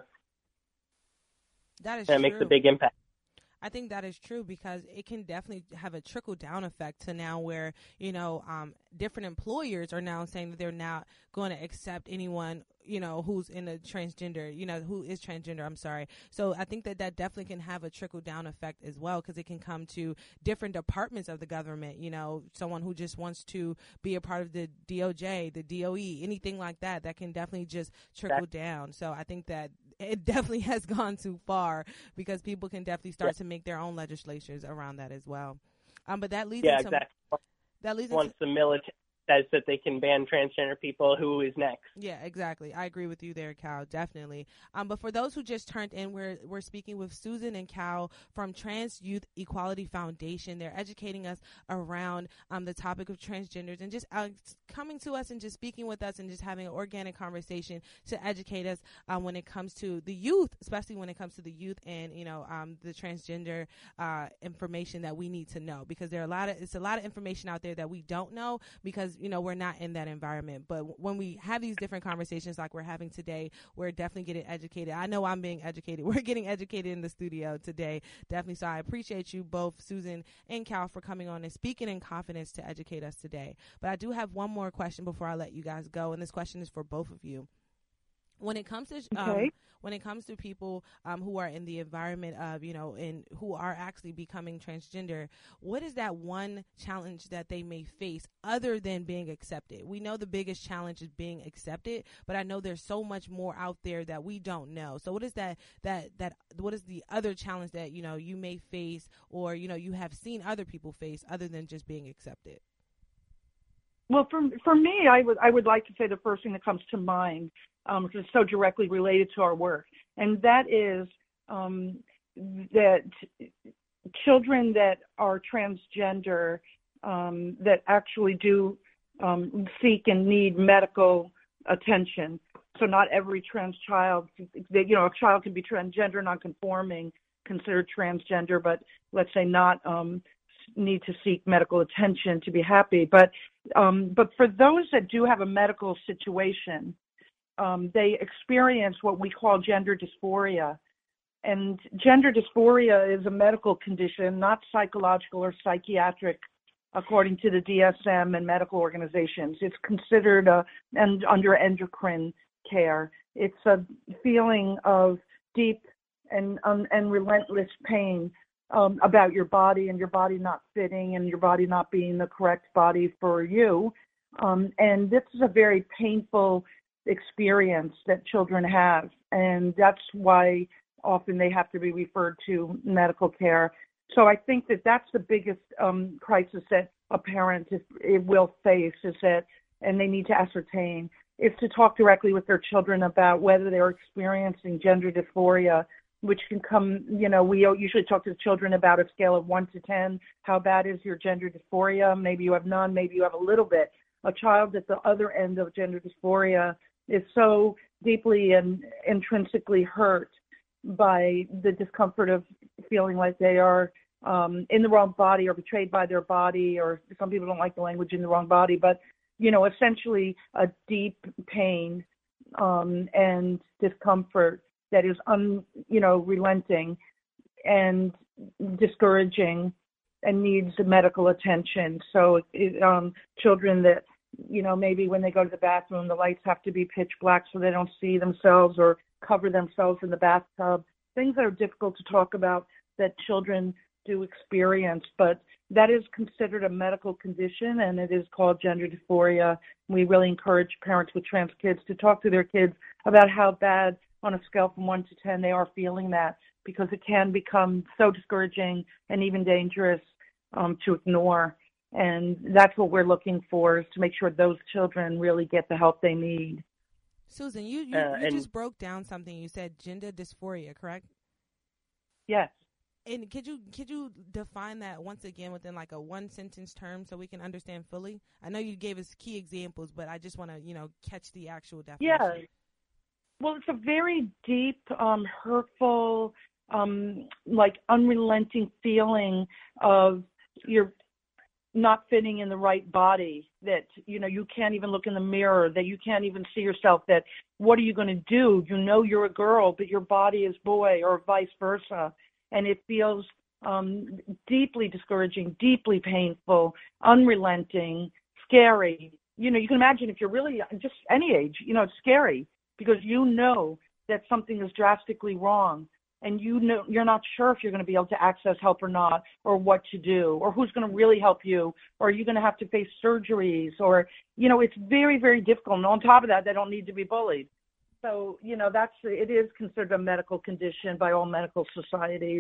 Speaker 1: That is
Speaker 9: and it
Speaker 1: true.
Speaker 9: Makes a big impact.
Speaker 1: I think that is true, because it can definitely have a trickle-down effect to now where, different employers are now saying that they're not going to accept anyone, who's in a transgender, who is transgender, I'm sorry. So I think that definitely can have a trickle-down effect as well, because it can come to different departments of the government, someone who just wants to be a part of the DOJ, the DOE, anything like that can definitely just trickle down. So I think that it definitely has gone too far, because people can definitely start to make their own legislatures around that as well. But that leads into
Speaker 9: exactly.
Speaker 1: That leads
Speaker 9: once the military says that they can ban transgender people, who is next?
Speaker 1: Yeah, exactly. I agree with you there, Cal, definitely. But for those who just turned in, we're speaking with Susan and Cal from Trans Youth Equality Foundation. They're educating us around the topic of transgenders, and just coming to us and just speaking with us and just having an organic conversation to educate us when it comes to the youth, especially when it comes to the youth and the transgender information that we need to know, because it's a lot of information out there that we don't know, because we're not in that environment. But when we have these different conversations like we're having today, we're definitely getting educated. I know I'm being educated. We're getting educated in the studio today, definitely. So I appreciate you both, Susan and Cal, for coming on and speaking in confidence to educate us today. But I do have one more question before I let you guys go, and this question is for both of you. When it comes to people who are in the environment of, and who are actually becoming transgender, what is that one challenge that they may face other than being accepted? We know the biggest challenge is being accepted, but I know there's so much more out there that we don't know. So what is that what is the other challenge that, you may face, or, you have seen other people face other than just being accepted?
Speaker 8: Well, for me, I would like to say the first thing that comes to mind, because it's so directly related to our work, and that is that children that are transgender that actually do seek and need medical attention. So not every trans child, a child can be transgender, non-conforming, considered transgender, but let's say not need to seek medical attention to be happy. But for those that do have a medical situation, they experience what we call gender dysphoria. And gender dysphoria is a medical condition, not psychological or psychiatric, according to the DSM and medical organizations. It's considered and under endocrine care. It's a feeling of deep and relentless pain about your body and your body not fitting and your body not being the correct body for you. And this is a very painful experience that children have. And that's why often they have to be referred to medical care. So I think that that's the biggest crisis that a parent will face is that, and they need to ascertain, is to talk directly with their children about whether they're experiencing gender dysphoria, which can come, we usually talk to the children about a scale of 1 to 10. How bad is your gender dysphoria? Maybe you have none, maybe you have a little bit. A child at the other end of gender dysphoria is so deeply and intrinsically hurt by the discomfort of feeling like they are in the wrong body or betrayed by their body, or some people don't like the language in the wrong body, but, essentially a deep pain and discomfort that is relenting and discouraging and needs medical attention. So children that, maybe when they go to the bathroom, the lights have to be pitch black so they don't see themselves or cover themselves in the bathtub, things that are difficult to talk about that children do experience, but that is considered a medical condition and it is called gender dysphoria. We really encourage parents with trans kids to talk to their kids about how bad on a scale from 1 to 10 they are feeling that, because it can become so discouraging and even dangerous to ignore. And that's what we're looking for, is to make sure those children really get the help they need.
Speaker 1: Susan, you just broke down something. You said gender dysphoria, correct?
Speaker 8: Yes.
Speaker 1: And could you define that once again within like a one sentence term so we can understand fully? I know you gave us key examples, but I just want to, catch the actual definition.
Speaker 8: Yeah. Well, it's a very deep, hurtful, like unrelenting feeling of you're not fitting in the right body, that, you can't even look in the mirror, that you can't even see yourself, that what are you going to do? You're a girl, but your body is boy, or vice versa. And it feels deeply discouraging, deeply painful, unrelenting, scary. You can imagine if you're really just any age, it's scary because that something is drastically wrong, and you're not sure if you're going to be able to access help or not, or what to do, or who's going to really help you, or are you going to have to face surgeries, or, it's very, very difficult. And on top of that, they don't need to be bullied. So, it is considered a medical condition by all medical societies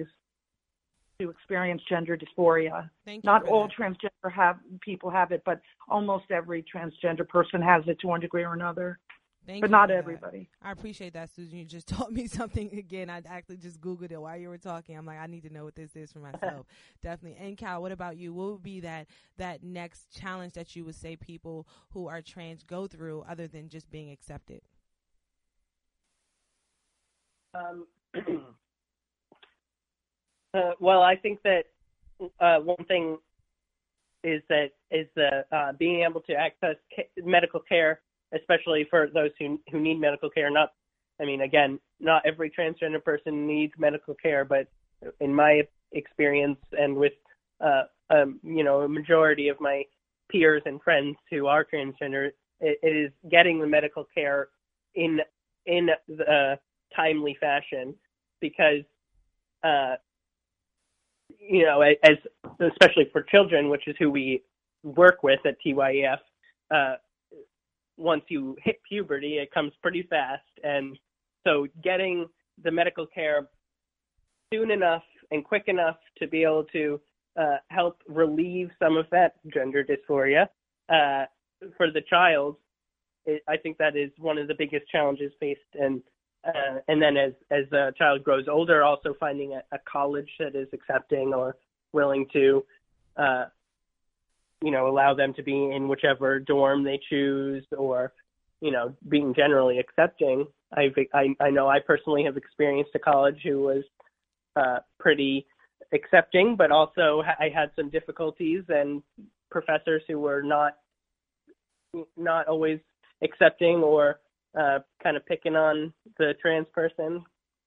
Speaker 8: to experience gender dysphoria. Not all transgender people have it, but almost every transgender person has it to one degree or another. But not everybody.
Speaker 1: I appreciate that, Susan. You just taught me something again. I actually just Googled it while you were talking. I'm like, I need to know what this is for myself. Definitely. And Cal, what about you? What would be that next challenge that you would say people who are trans go through other than just being accepted?
Speaker 9: Well, I think that one thing is being able to access medical care, especially for those who need medical care. Not every transgender person needs medical care, but in my experience and with a majority of my peers and friends who are transgender, it is getting the medical care in the timely fashion, because as especially for children, which is who we work with at TYEF, once you hit puberty, it comes pretty fast, and so getting the medical care soon enough and quick enough to be able to help relieve some of that gender dysphoria for the child, I think that is one of the biggest challenges faced. And then as a child grows older, also finding a college that is accepting or willing to, allow them to be in whichever dorm they choose, or, being generally accepting. I know I personally have experienced a college who was pretty accepting, but also I had some difficulties and professors who were not always accepting or kind of picking on the trans person.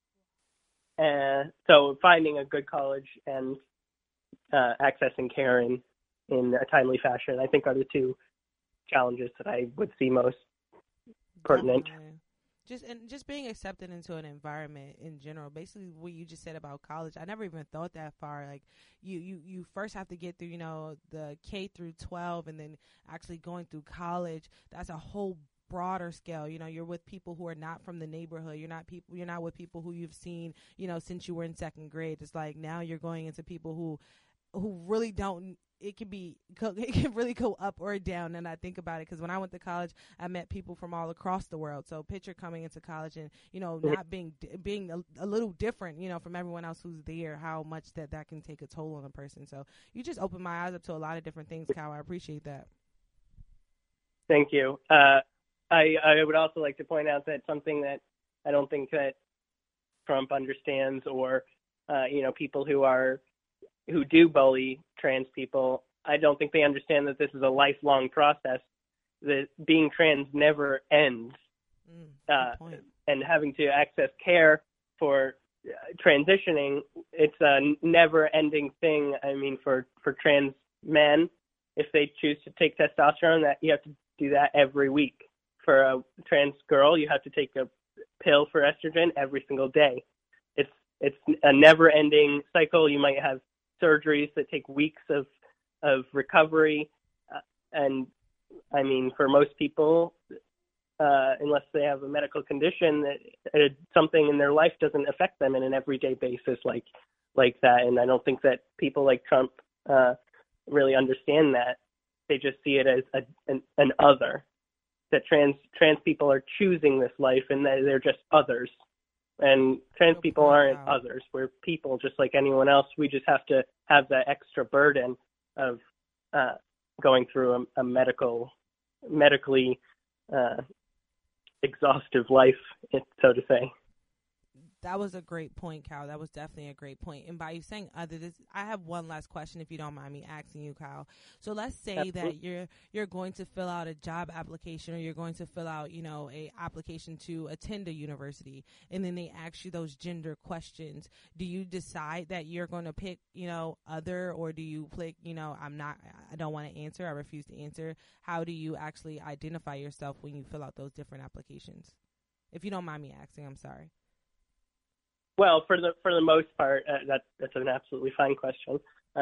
Speaker 9: So finding a good college and accessing care in a timely fashion, I think, are the two challenges that I would see most pertinent.
Speaker 1: Just being accepted into an environment in general. Basically, what you just said about college, I never even thought that far. Like you first have to get through, the K through 12, and then actually going through college. That's a whole broader scale. You're with people who are not from the neighborhood. You're not with people who you've seen, since you were in second grade. It's like now you're going into people who really don't. It can really go up or down. And I think about it because when I went to college, I met people from all across the world. So picture coming into college and, not being a little different, from everyone else who's there, how much that can take a toll on a person. So you just opened my eyes up to a lot of different things, Kyle. I appreciate that.
Speaker 9: Thank you. I would also like to point out that something that I don't think that Trump understands, or, people who do bully trans people, I don't think they understand that this is a lifelong process, that being trans never ends. And having to access care for transitioning, it's a never-ending thing. I mean, for trans men, if they choose to take testosterone, that you have to do that every week. For a trans girl, you have to take a pill for estrogen every single day. It's a never-ending cycle. You might have surgeries that take weeks of recovery. And I mean, for most people, unless they have a medical condition, that something in their life doesn't affect them in an everyday basis like that. And I don't think that people like Trump really understand that. They just see it as an other, that trans people are choosing this life and that they're just others. And trans people aren't others. We're people just like anyone else. We just have to have that extra burden of going through a medically exhaustive life, so to say.
Speaker 1: That was a great point, Kyle. That was definitely a great point. And by you saying other, I have one last question, if you don't mind me asking you, Kyle. So let's say that you're going to fill out a job application, or you're going to fill out, a application to attend a university, and then they ask you those gender questions. Do you decide that you're going to pick, other, or do you click, I don't want to answer, I refuse to answer? How do you actually identify yourself when you fill out those different applications? If you don't mind me asking, I'm sorry.
Speaker 9: Well, for the most part, that's an absolutely fine question.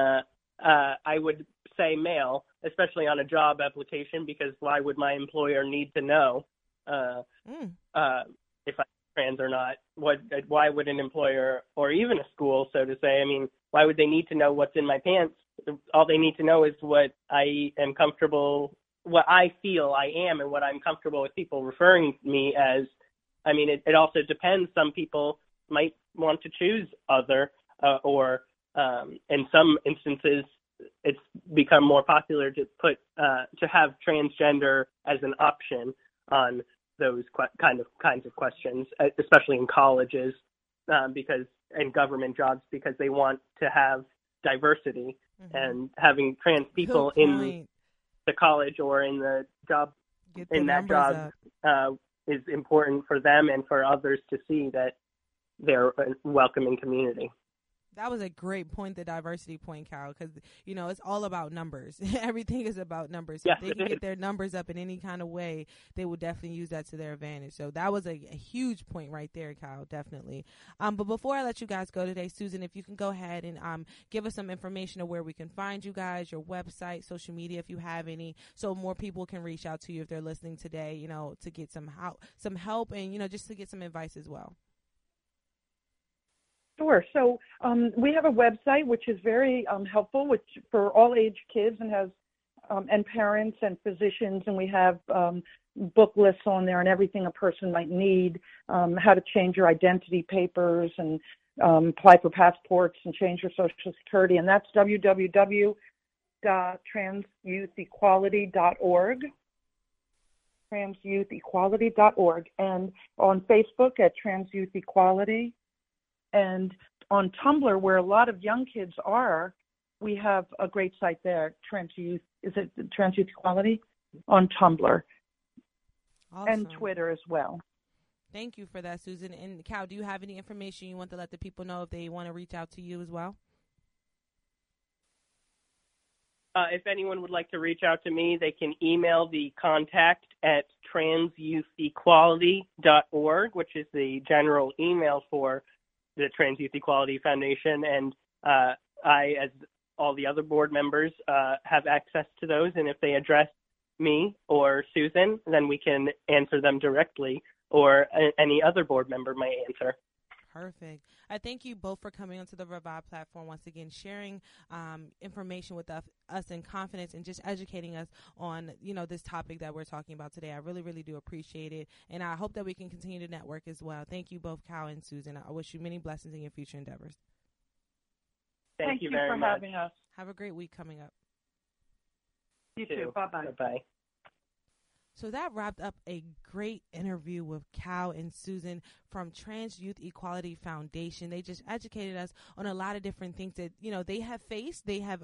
Speaker 9: I would say male, especially on a job application, because why would my employer need to know if I'm trans or not? Why would an employer, or even a school, so to say, I mean, why would they need to know what's in my pants? All they need to know is what I am comfortable, what I feel I am, and what I'm comfortable with people referring to me as. I mean, it also depends. Some people might want to choose other, or in some instances, it's become more popular to put to have transgender as an option on those kinds of questions, especially in colleges, because and government jobs, because they want to have diversity, and having trans people in the college or in the job in that job is important for them and for others to see that they're a welcoming community.
Speaker 1: That was a great point, the diversity point, Kyle, because, it's all about numbers. Everything is about numbers. So if they can get their numbers up in any kind of way, they will definitely use that to their advantage. So that was a huge point right there, Kyle, definitely. But before I let you guys go today, Susan, if you can go ahead and give us some information of where we can find you guys, your website, social media, if you have any, so more people can reach out to you if they're listening today, to get some help and, just to get some advice as well.
Speaker 8: Sure. So we have a website which is very helpful, which for all age kids, and has and parents and physicians, and we have book lists on there and everything a person might need, how to change your identity papers and apply for passports and change your Social Security. And that's www.transyouthequality.org. transyouthequality.org, and on Facebook at Trans Youth Equality, and on Tumblr, where a lot of young kids are, we have a great site there, Trans Youth Equality on Tumblr.
Speaker 1: Awesome.
Speaker 8: And Twitter as well.
Speaker 1: Thank you for that, Susan. And Cal, do you have any information you want to let the people know if they want to reach out to you as well?
Speaker 9: If anyone would like to reach out to me, they can email the contact at transyouthequality.org, which is the general email for the Trans Youth Equality Foundation. And I, as all the other board members, have access to those. And if they address me or Susan, then we can answer them directly, or any other board member may answer.
Speaker 1: Perfect. I thank you both for coming onto the Revive platform once again, sharing information with us in confidence and just educating us on, this topic that we're talking about today. I really, really do appreciate it. And I hope that we can continue to network as well. Thank you both, Cal and Susan. I wish you many blessings in your future endeavors.
Speaker 9: Thank you
Speaker 8: for
Speaker 9: much.
Speaker 8: having us.
Speaker 1: Have a great week coming up.
Speaker 8: You too. Bye-bye.
Speaker 9: Bye-bye.
Speaker 1: So that wrapped up a great interview with Cal and Susan from Trans Youth Equality Foundation. They just educated us on a lot of different things that, they have faced, they have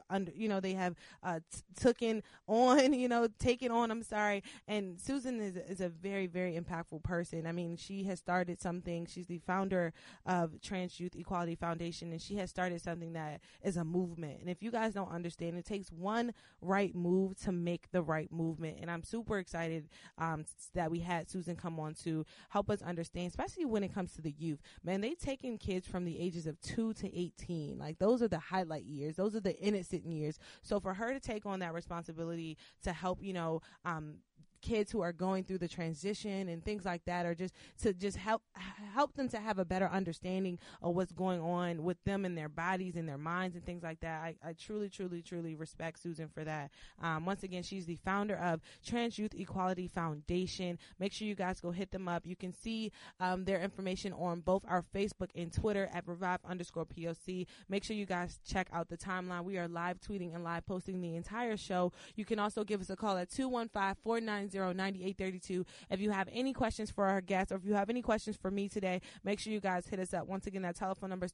Speaker 1: taken on, and Susan is a very, very impactful person. I mean, she has started something. She's the founder of Trans Youth Equality Foundation, and she has started something that is a movement. And if you guys don't understand, it takes one right move to make the right movement. And I'm super excited that we had Susan come on to help us understand, especially when it comes to the youth. Man, they taking kids from the ages of 2 to 18. Like, those are the highlight years. Those are the innocent years. So for her to take on that responsibility to help, kids who are going through the transition and things like that, or just to help them to have a better understanding of what's going on with them and their bodies and their minds and things like that. I truly, truly, truly respect Susan for that. Once again, she's the founder of Trans Youth Equality Foundation. Make sure you guys go hit them up. You can see their information on both our Facebook and Twitter at Revive_POC. Make sure you guys check out the timeline. We are live tweeting and live posting the entire show. You can also give us a call at 215-490-9832. If you have any questions for our guests, or if you have any questions for me today, make sure you guys hit us up. Once again, that telephone number is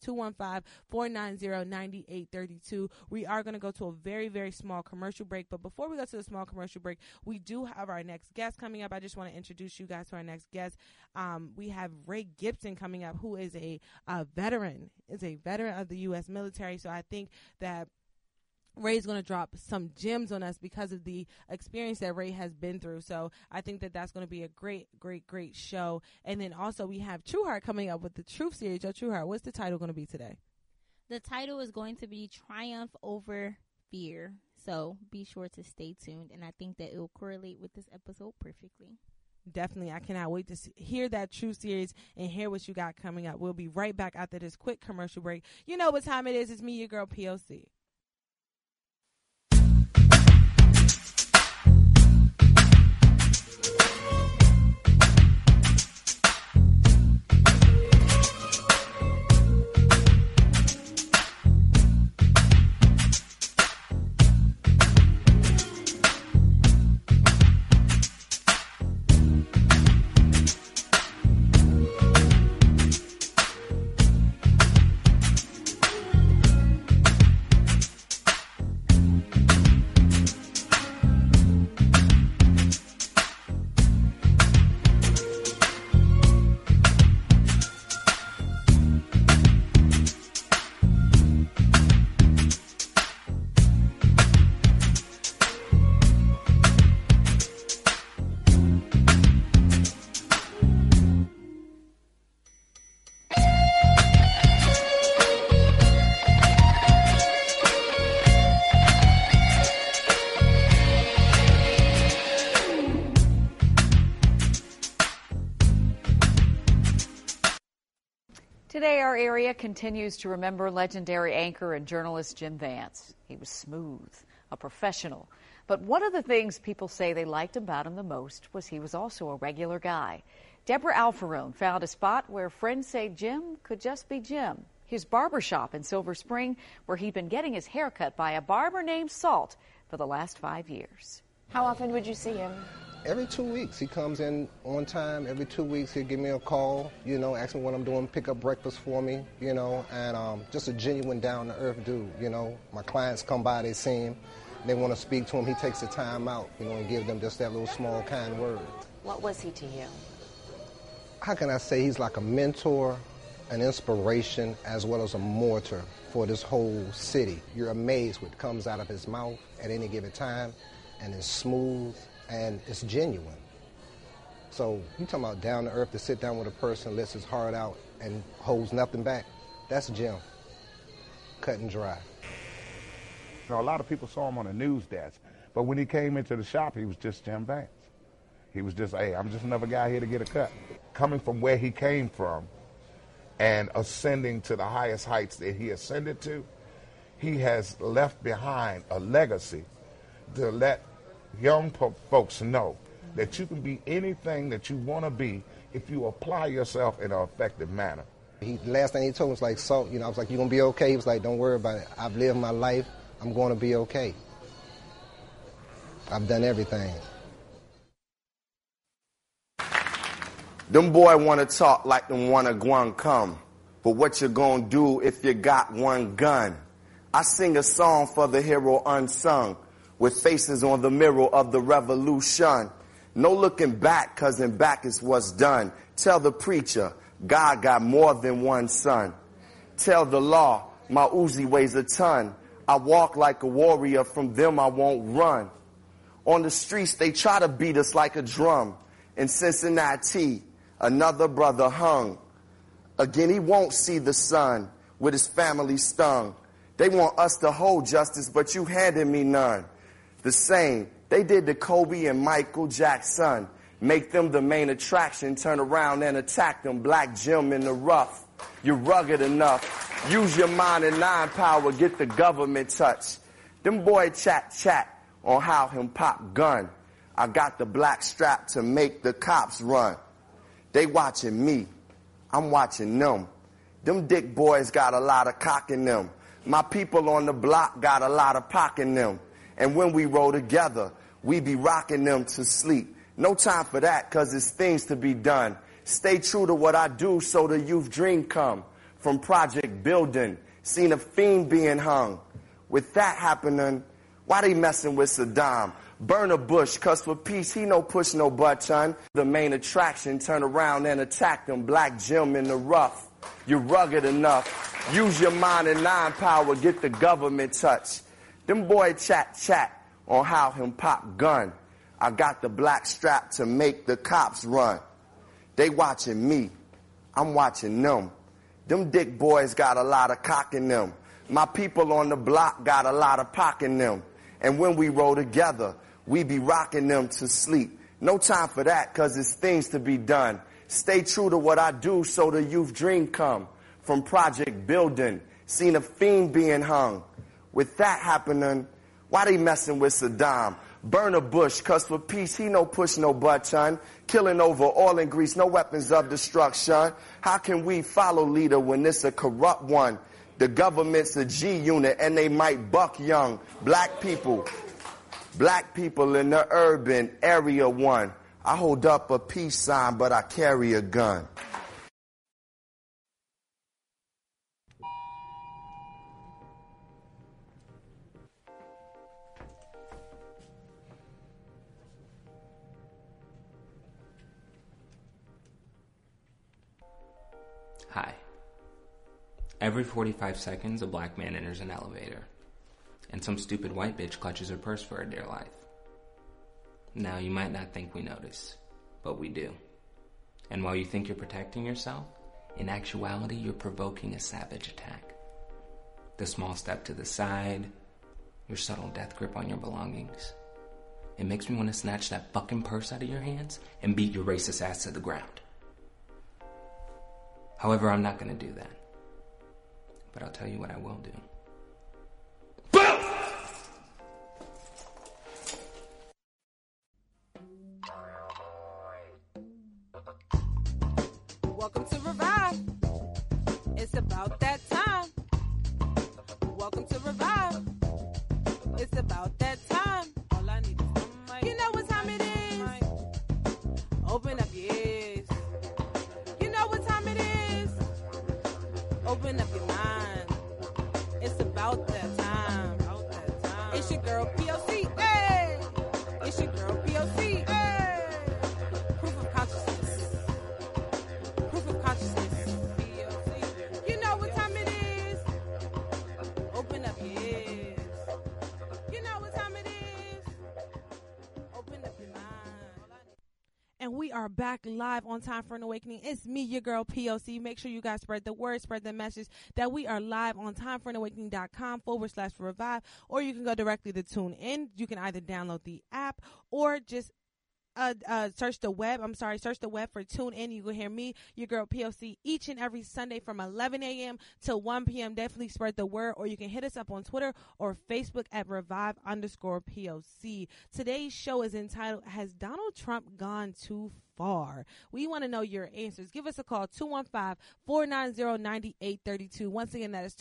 Speaker 1: 215-490-9832. We are going to go to a very, very small commercial break. But before we go to the small commercial break, we do have our next guest coming up. I just want to introduce you guys to our next guest. We have Ray Gibson coming up, who is a veteran of the U.S. military. So I think that Ray's going to drop some gems on us because of the experience that Ray has been through. So I think that that's going to be a great, great, great show. And then also we have Trueheart coming up with the Truth Series. Yo, Trueheart, what's the title going to be today?
Speaker 2: The title is going to be Triumph Over Fear. So be sure to stay tuned. And I think that it will correlate with this episode perfectly.
Speaker 1: Definitely. I cannot wait to hear that Truth Series and hear what you got coming up. We'll be right back after this quick commercial break. You know what time it is. It's me, your girl, POC.
Speaker 10: Today, our area continues to remember legendary anchor and journalist Jim Vance. He was smooth, a professional. But one of the things people say they liked about him the most was he was also a regular guy. Deborah Alfarone found a spot where friends say Jim could just be Jim. His barbershop in Silver Spring, where he'd been getting his hair cut by a barber named Salt for the last 5 years.
Speaker 11: How often would you see him?
Speaker 12: Every 2 weeks. He comes in on time. Every 2 weeks he'll give me a call, ask me what I'm doing, pick up breakfast for me, and just a genuine down-to-earth dude, My clients come by, they see him, they want to speak to him. He takes the time out, and give them just that little small kind word.
Speaker 11: What was he to you?
Speaker 12: How can I say he's like a mentor, an inspiration, as well as a mortar for this whole city. You're amazed what comes out of his mouth at any given time, and it's smooth, and it's genuine. So you talking about down to earth, to sit down with a person, lets his heart out, and holds nothing back. That's Jim. Cut and dry.
Speaker 13: A lot of people saw him on the news desk, but when he came into the shop, he was just Jim Vance. He was just, hey, I'm just another guy here to get a cut. Coming from where he came from and ascending to the highest heights that he ascended to, he has left behind a legacy to let young folks know that you can be anything that you want to be if you apply yourself in an effective manner.
Speaker 12: Last thing he told me was like, Salt, I was like, you going to be okay? He was like, don't worry about it. I've lived my life. I'm going to be okay. I've done everything.
Speaker 14: Them boy want to talk like them wanna gwun come. But what you gonna do if you got one gun? I sing a song for the hero unsung, with faces on the mirror of the revolution. No looking back, 'cause in back is what's done. Tell the preacher, God got more than one son. Tell the law, my Uzi weighs a ton. I walk like a warrior, from them I won't run. On the streets, they try to beat us like a drum. In Cincinnati, another brother hung. Again, he won't see the sun, with his family stung. They want us to hold justice, but you handed me none. The same, they did to Kobe and Michael Jackson. Make them the main attraction, turn around and attack them. Black Jim in the rough, you're rugged enough. Use your mind and nine power, get the government touch. Them boy chat on how him pop gun. I got the black strap to make the cops run. They watching me, I'm watching them. Them dick boys got a lot of cock in them. My people on the block got a lot of pock in them. And when we roll together, we be rocking them to sleep. No time for that, 'cause it's things to be done. Stay true to what I do so the youth dream come. From project building, seen a fiend being hung. With that happening, why they messing with Saddam? Burn a bush, 'cause for peace, he no push no button. The main attraction, turn around and attack them. Black Jim in the rough, you're rugged enough. Use your mind and nine power, get the government touch. Them boy chat on how him pop gun. I got the black strap to make the cops run. They watching me, I'm watching them. Them dick boys got a lot of cock in them. My people on the block got a lot of pock in them. And when we roll together, we be rocking them to sleep. No time for that, 'cause it's things to be done. Stay true to what I do so the youth dream come. From project building, seen a fiend being hung. With that happening, why they messing with Saddam? Burn a bush, 'cause for peace, he no push no button. Killing over oil and grease, no weapons of destruction. How can we follow leader when it's a corrupt one? The government's a G unit and they might buck young. Black people in the urban area one. I hold up a peace sign, but I carry a gun.
Speaker 15: Hi. Every 45 seconds, a black man enters an elevator, and some stupid white bitch clutches her purse for her dear life. Now, you might not think we notice, but we do. And while you think you're protecting yourself, in actuality, you're provoking a savage attack. The small step to the side, your subtle death grip on your belongings. It makes me want to snatch that fucking purse out of your hands and beat your racist ass to the ground. However, I'm not going to do that. But I'll tell you what I will do.
Speaker 1: About that time. It's your girl POC. Hey! It's your girl POC. Hey! Proof of consciousness. Proof of consciousness. POC. You know what time it is. Open up your ears. You know what time it is. Open up your mind. And we are back live on Time for an Awakening. It's me, your girl, POC. Make sure you guys spread the word, spread the message that we are live on timeforanawakening.com/revive, or you can go directly to TuneIn. You can either download the app or just search the web for TuneIn. You can hear me, your girl POC, each and every Sunday from 11 a.m. to 1 p.m. Definitely spread the word, or you can hit us up on Twitter or Facebook at revive_POC. Today's show is entitled, Has Donald Trump Gone Too Far? We want to know your answers. Give us a call, 215-490-9832. Once again, that is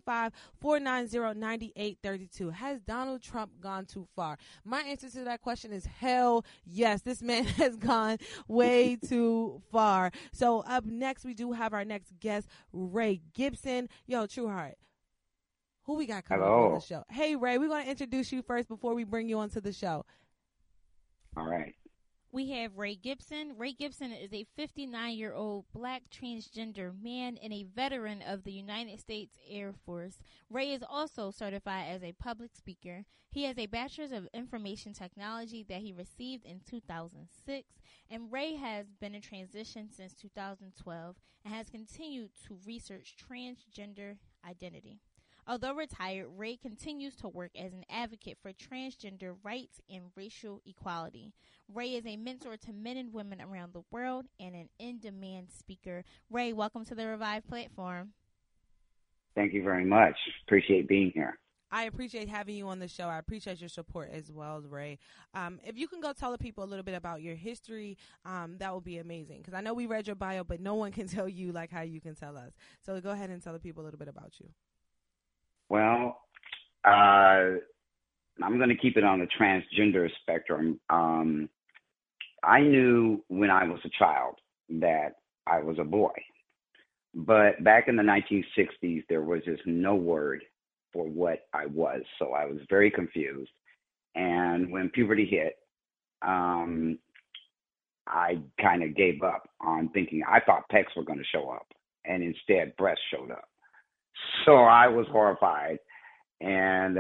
Speaker 1: 215-490-9832. Has Donald Trump gone too far? My answer to that question is hell yes. This man has gone way too far. So up next, we do have our next guest, Ray Gibson. Yo, True Heart, who we got coming on the show? Hey, Ray, we're going to introduce you first before we bring you onto the show.
Speaker 16: All right.
Speaker 2: We have Ray Gibson. Ray Gibson is a 59-year-old black transgender man and a veteran of the United States Air Force. Ray is also certified as a public speaker. He has a Bachelor's of Information Technology that he received in 2006, and Ray has been in transition since 2012 and has continued to research transgender identity. Although retired, Ray continues to work as an advocate for transgender rights and racial equality. Ray is a mentor to men and women around the world and an in-demand speaker. Ray, welcome to the Revive platform.
Speaker 16: Thank you very much. Appreciate being here.
Speaker 1: I appreciate having you on the show. I appreciate your support as well, Ray. If you can go tell the people a little bit about your history, that would be amazing. Because I know we read your bio, but no one can tell you like how you can tell us. So go ahead and tell the people a little bit about you.
Speaker 16: Well, I'm going to keep it on the transgender spectrum. I knew when I was a child that I was a boy. But back in the 1960s, there was just no word for what I was. So I was very confused. And when puberty hit, I kind of gave up on thinking. I thought pecs were going to show up, and instead breasts showed up. So I was horrified, and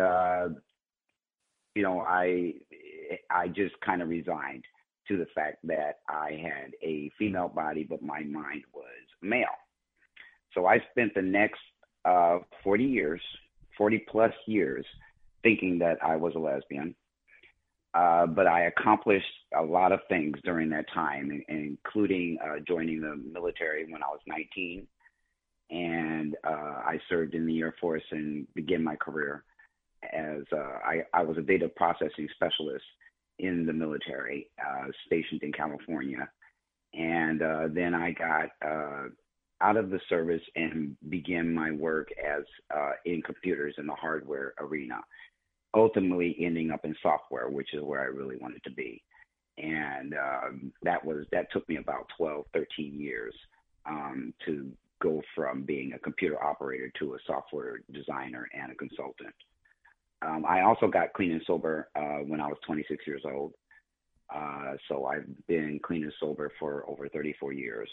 Speaker 16: I just kind of resigned to the fact that I had a female body, but my mind was male. So I spent the next 40 plus years, thinking that I was a lesbian. But I accomplished a lot of things during that time, including joining the military when I was 19. And I served in the Air Force and began my career as I was a data processing specialist in the military, stationed in California. And then I got out of the service and began my work as in computers in the hardware arena, ultimately ending up in software, which is where I really wanted to be. And that took me about 12, 13 years to go from being a computer operator to a software designer and a consultant. I also got clean and sober when I was 26 years old. So I've been clean and sober for over 34 years.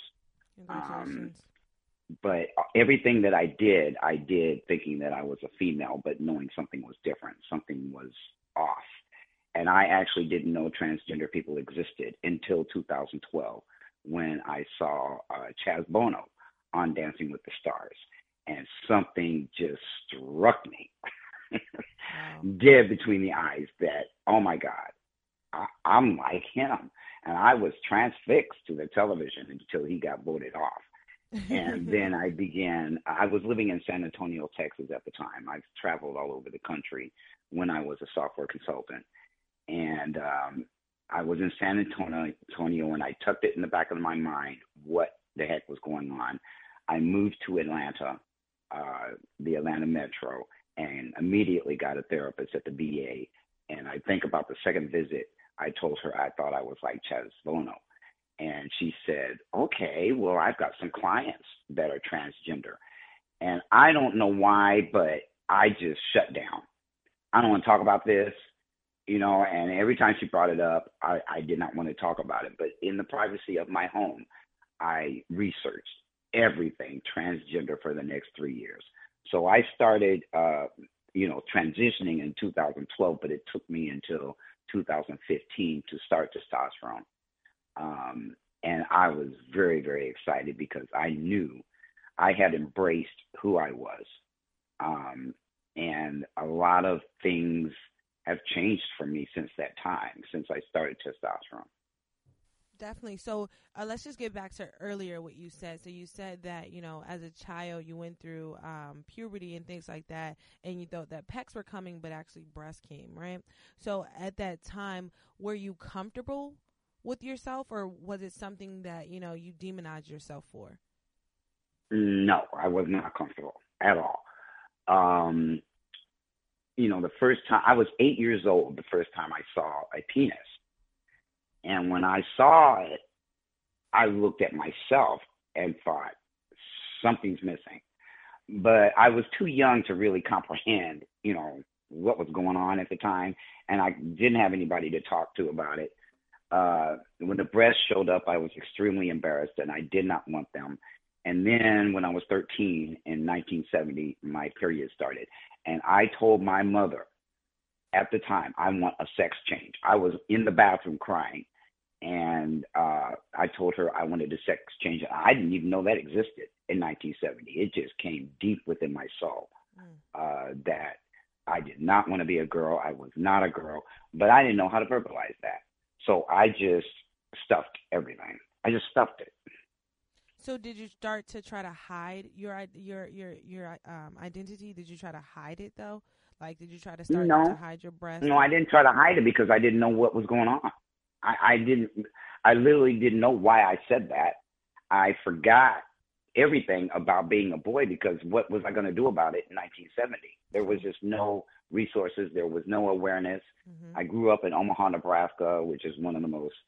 Speaker 16: But everything that I did thinking that I was a female, but knowing something was different, something was off. And I actually didn't know transgender people existed until 2012 when I saw Chaz Bono on Dancing with the Stars. And something just struck me dead between the eyes that, oh my God, I'm like him. And I was transfixed to the television until he got voted off. And then I was living in San Antonio, Texas at the time. I've traveled all over the country when I was a software consultant. And I was in San Antonio, and I tucked it in the back of my mind what the heck was going on. I moved to Atlanta, the Atlanta Metro, and immediately got a therapist at the VA. And I think about the second visit, I told her I thought I was like Chaz Bono. And she said, okay, well, I've got some clients that are transgender. And I don't know why, but I just shut down. I don't want to talk about this, and every time she brought it up, I did not want to talk about it. But in the privacy of my home, I researched everything transgender for the next 3 years. So I started, transitioning in 2012, but it took me until 2015 to start testosterone. And I was very, very excited because I knew I had embraced who I was. And a lot of things have changed for me since that time, since I started testosterone.
Speaker 1: Definitely. So let's just get back to earlier what you said. So you said that, as a child, you went through puberty and things like that, and you thought that pecs were coming, but actually breast came, right? So at that time, were you comfortable with yourself, or was it something that, you demonized yourself for?
Speaker 16: No, I was not comfortable at all. The first time, I was 8 years old the first time I saw a penis. And when I saw it, I looked at myself and thought, something's missing. But I was too young to really comprehend, what was going on at the time. And I didn't have anybody to talk to about it. When the breasts showed up, I was extremely embarrassed, and I did not want them. And then when I was 13 in 1970, my period started. And I told my mother at the time, I want a sex change. I was in the bathroom crying, and I told her I wanted a sex change. I didn't even know that existed in 1970. It just came deep within my soul that I did not want to be a girl. I was not a girl, but I didn't know how to verbalize that. So I just stuffed everything. I just stuffed it.
Speaker 1: So did you start to try to hide your identity? Did you try to hide it though? Like, did you try to start to hide your breast?
Speaker 16: No, I didn't try to hide it because I didn't know what was going on. I literally didn't know why I said that. I forgot everything about being a boy because what was I going to do about it in 1970? There was just no resources. There was no awareness. Mm-hmm. I grew up in Omaha, Nebraska, which is one of the most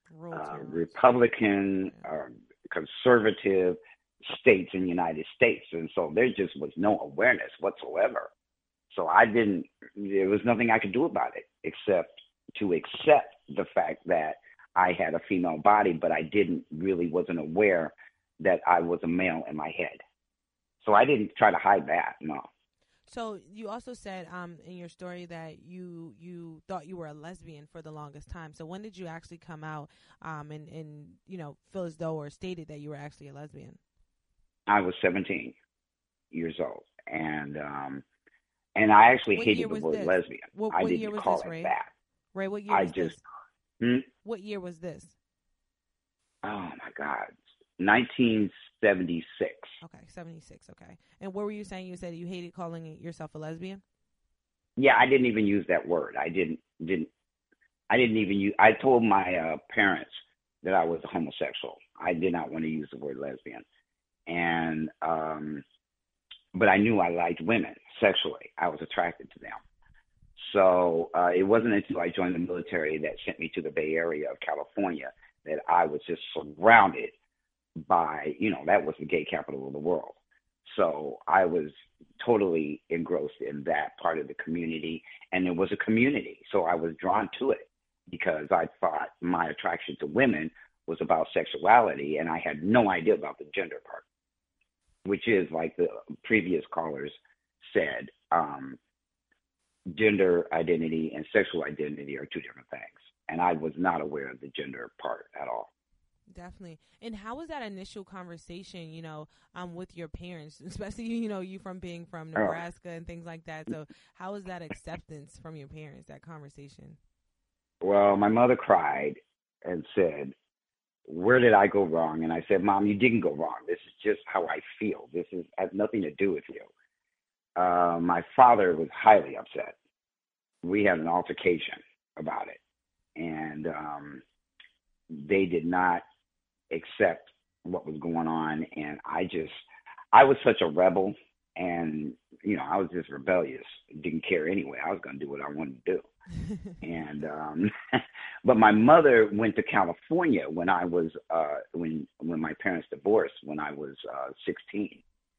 Speaker 16: Republican, conservative states in the United States. And so there just was no awareness whatsoever. So there was nothing I could do about it except to accept the fact that I had a female body, but I wasn't aware that I was a male in my head. So I didn't try to hide that, no.
Speaker 1: So you also said in your story that you thought you were a lesbian for the longest time. So when did you actually come out and feel as though or stated that you were actually a lesbian?
Speaker 16: I was 17 years old, and I actually hated the word lesbian. I didn't call it that.
Speaker 1: Ray, what year was this? What year was this?
Speaker 16: Oh my God, 1976.
Speaker 1: Okay, 76. Okay, and what were you saying? You said you hated calling yourself a lesbian.
Speaker 16: Yeah, I didn't even use that word. I didn't even use. I told my parents that I was a homosexual. I did not want to use the word lesbian, and but I knew I liked women sexually. I was attracted to them. So it wasn't until I joined the military that sent me to the Bay Area of California that I was just surrounded by, that was the gay capital of the world. So I was totally engrossed in that part of the community, and it was a community. So I was drawn to it because I thought my attraction to women was about sexuality, and I had no idea about the gender part, which is, like the previous callers said, gender identity and sexual identity are two different things. And I was not aware of the gender part at all.
Speaker 1: Definitely. And how was that initial conversation, with your parents, especially, you being from Nebraska and things like that. So how was that acceptance from your parents, that conversation?
Speaker 16: Well, my mother cried and said, where did I go wrong? And I said, Mom, you didn't go wrong. This is just how I feel. This has nothing to do with you. My father was highly upset. We had an altercation about it, and they did not accept what was going on. And I was such a rebel, and I was just rebellious. Didn't care anyway. I was going to do what I wanted to do. And but my mother went to California when I was when my parents divorced when I was 16.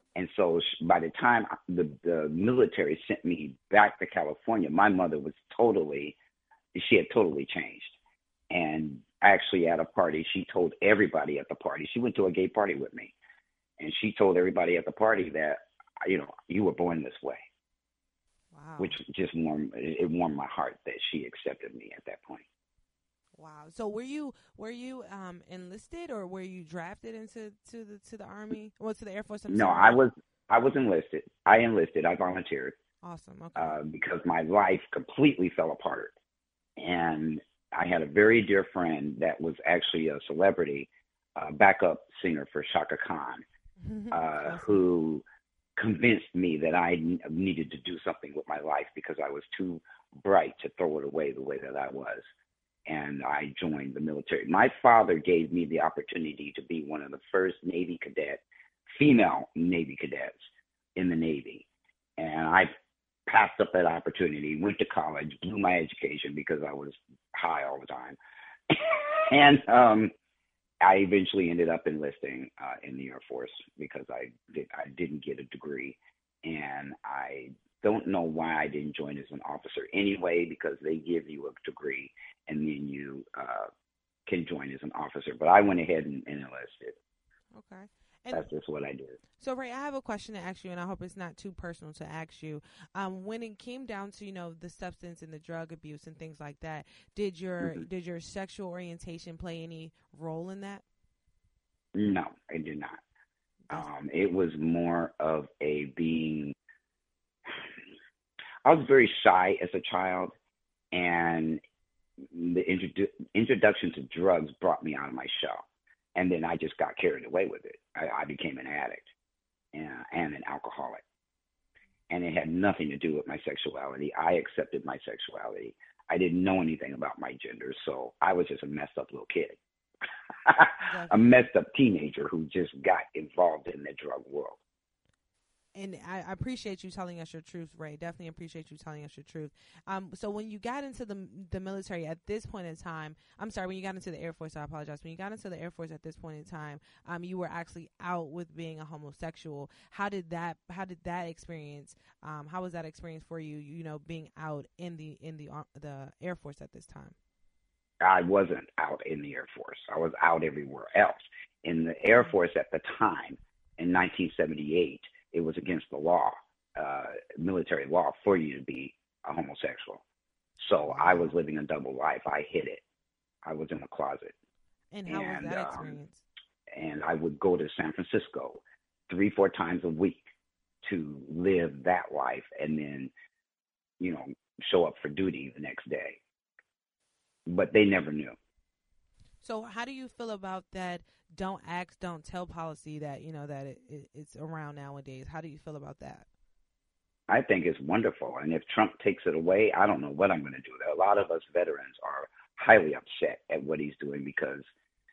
Speaker 16: And so by the time the military sent me back to California, my mother was she had totally changed. And actually at a party, she told everybody at the party, she went to a gay party with me, and she told everybody at the party that, you were born this way.
Speaker 1: Wow.
Speaker 16: Which just warmed my heart that she accepted me at that point.
Speaker 1: Wow. So were you enlisted, or were you drafted into the Army? Well, to the Air Force?
Speaker 16: No, I was enlisted. I volunteered.
Speaker 1: Awesome. Okay.
Speaker 16: Because my life completely fell apart, and I had a very dear friend that was actually a celebrity, backup singer for Shaka Khan,
Speaker 1: Awesome.
Speaker 16: who convinced me that I needed to do something with my life because I was too bright to throw it away the way that I was. And I joined the military. My father gave me the opportunity to be one of the first female Navy cadets in the Navy. And I passed up that opportunity, went to college, blew my education because I was high all the time. And I eventually ended up enlisting in the Air Force because I didn't get a degree. And I don't know why I didn't join as an officer anyway, because they give you a degree and then you can join as an officer. But I went ahead and enlisted.
Speaker 1: Okay. And
Speaker 16: that's just what I did.
Speaker 1: So, Ray, I have a question to ask you, and I hope it's not too personal to ask you. When it came down to, the substance and the drug abuse and things like that, did your sexual orientation play any role in that?
Speaker 16: No, it did not. It was more of being. I was very shy as a child, and the introduction to drugs brought me out of my shell. And then I just got carried away with it. I became an addict and an alcoholic. And it had nothing to do with my sexuality. I accepted my sexuality. I didn't know anything about my gender, so I was just a messed up little kid. A messed up teenager who just got involved in the drug world.
Speaker 1: And I appreciate you telling us your truth, Ray. Definitely appreciate you telling us your truth. So when you got into the military at this point in time, when you got into the Air Force, I apologize. When you got into the Air Force at this point in time, you were actually out with being a homosexual. How did that experience? How was that experience for you? Being out in the Air Force at this time.
Speaker 16: I wasn't out in the Air Force. I was out everywhere else. In the Air Force at the time, in 1978. It was against the law, military law, for you to be a homosexual. So I was living a double life. I hid it. I was in a closet.
Speaker 1: And how was that experience?
Speaker 16: And I would go to San Francisco 3-4 times a week to live that life and then, show up for duty the next day. But they never knew.
Speaker 1: So how do you feel about that don't ask, don't tell policy that, that it's around nowadays? How do you feel about that?
Speaker 16: I think it's wonderful. And if Trump takes it away, I don't know what I'm going to do. A lot of us veterans are highly upset at what he's doing because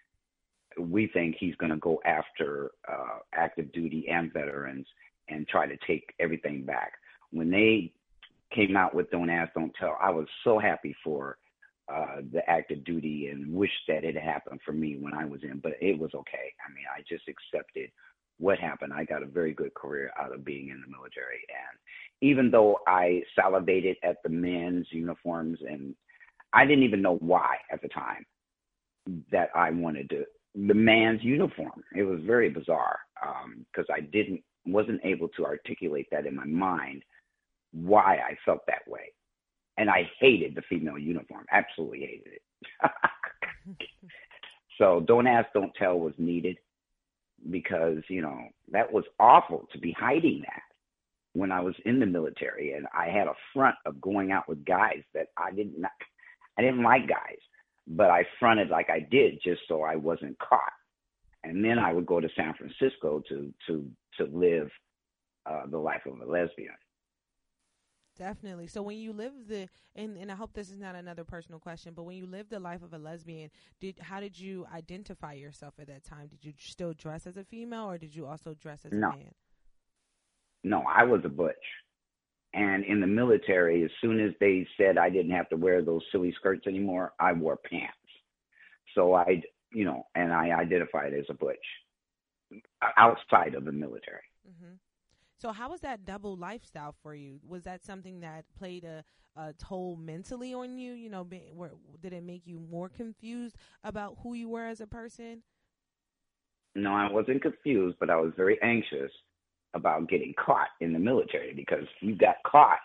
Speaker 16: we think he's going to go after active duty and veterans and try to take everything back. When they came out with Don't Ask, Don't Tell, I was so happy for the active duty and wish that it happened for me when I was in, but it was okay. I mean, I just accepted what happened. I got a very good career out of being in the military. And even though I salivated at the men's uniforms, and I didn't even know why at the time that I wanted the man's uniform. It was very bizarre because I wasn't able to articulate that in my mind why I felt that way. And I hated the female uniform, absolutely hated it. So Don't Ask, Don't Tell was needed because, that was awful to be hiding that when I was in the military. And I had a front of going out with guys that I didn't like guys, but I fronted like I did just so I wasn't caught. And then I would go to San Francisco to live the life of a lesbian.
Speaker 1: Definitely. So when you live and I hope this is not another personal question, but when you lived the life of a lesbian, how did you identify yourself at that time? Did you still dress as a female, or did you also dress as a man?
Speaker 16: No, I was a butch. And in the military, as soon as they said I didn't have to wear those silly skirts anymore, I wore pants. So I identified as a butch outside of the military.
Speaker 1: Mm-hmm. So how was that double lifestyle for you? Was that something that played a toll mentally on you? You know, did it make you more confused about who you were as a person?
Speaker 16: No, I wasn't confused, but I was very anxious about getting caught in the military, because if you got caught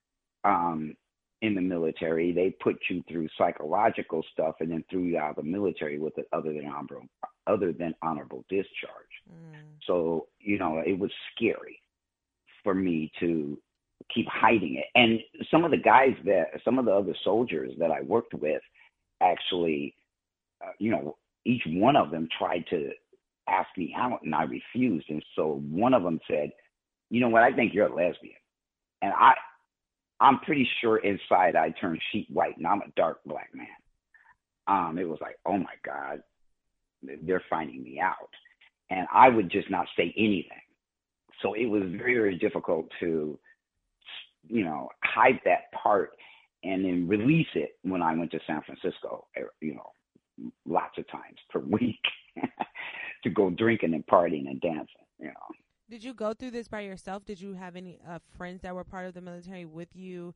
Speaker 16: in the military, they put you through psychological stuff and then threw you out of the military with it other than honorable discharge. So, you know, it was scary for me to keep hiding it. And some of the other soldiers that I worked with actually, you know, each one of them tried to ask me out and I refused. And so one of them said, you know what, I think you're a lesbian. And I'm pretty sure inside I turned sheet white, and I'm a dark black man. It was like, oh my God, they're finding me out. And I would just not say anything. So it was very, very difficult to, you know, hide that part and then release it when I went to San Francisco, you know, lots of times per week to go drinking and partying and dancing, you know.
Speaker 1: Did you go through this by yourself? Did you have any friends that were part of the military with you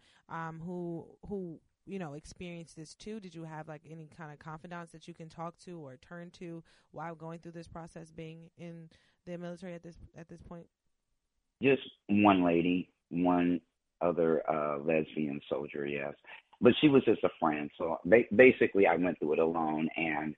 Speaker 1: who you know, experienced this too? Did you have like any kind of confidants that you can talk to or turn to while going through this process, being in the military at this point?
Speaker 16: Just one lady, one other lesbian soldier, yes. But she was just a friend. So basically I went through it alone, and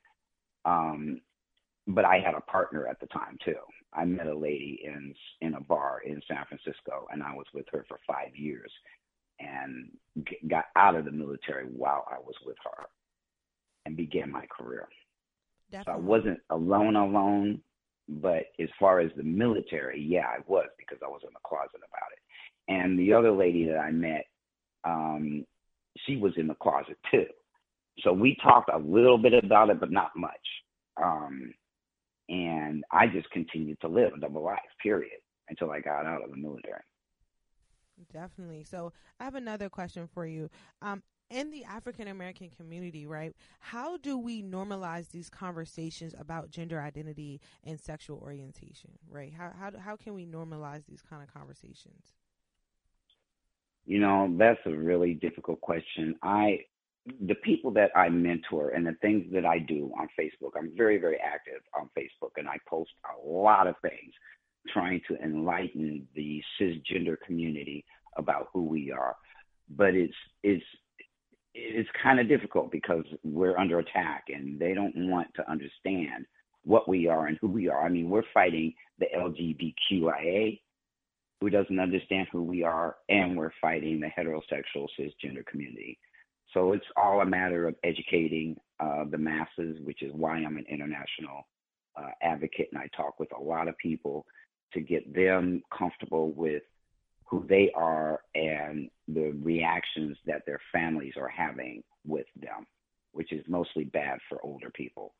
Speaker 16: but I had a partner at the time too. I met a lady in a bar in San Francisco, and I was with her for 5 years and got out of the military while I was with her and began my career. Definitely. So I wasn't alone, but as far as the military, yeah, I was, because I was in the closet about it. And the other lady that I met, she was in the closet too. So we talked a little bit about it, but not much. And I just continued to live a double life, period, until I got out of the military.
Speaker 1: Definitely. So I have another question for you. In the African American community, right, how do we normalize these conversations about gender identity and sexual orientation, right? How can we normalize these kind of conversations?
Speaker 16: You know, that's a really difficult question. The people that I mentor and the things that I do on Facebook, I'm very, very active on Facebook, and I post a lot of things trying to enlighten the cisgender community about who we are. But it's kind of difficult because we're under attack, and they don't want to understand what we are and who we are. I mean, we're fighting the LGBTQIA, who doesn't understand who we are, and we're fighting the heterosexual cisgender community. So it's all a matter of educating the masses, which is why I'm an international advocate, and I talk with a lot of people to get them comfortable with who they are and the reactions that their families are having with them, which is mostly bad for older people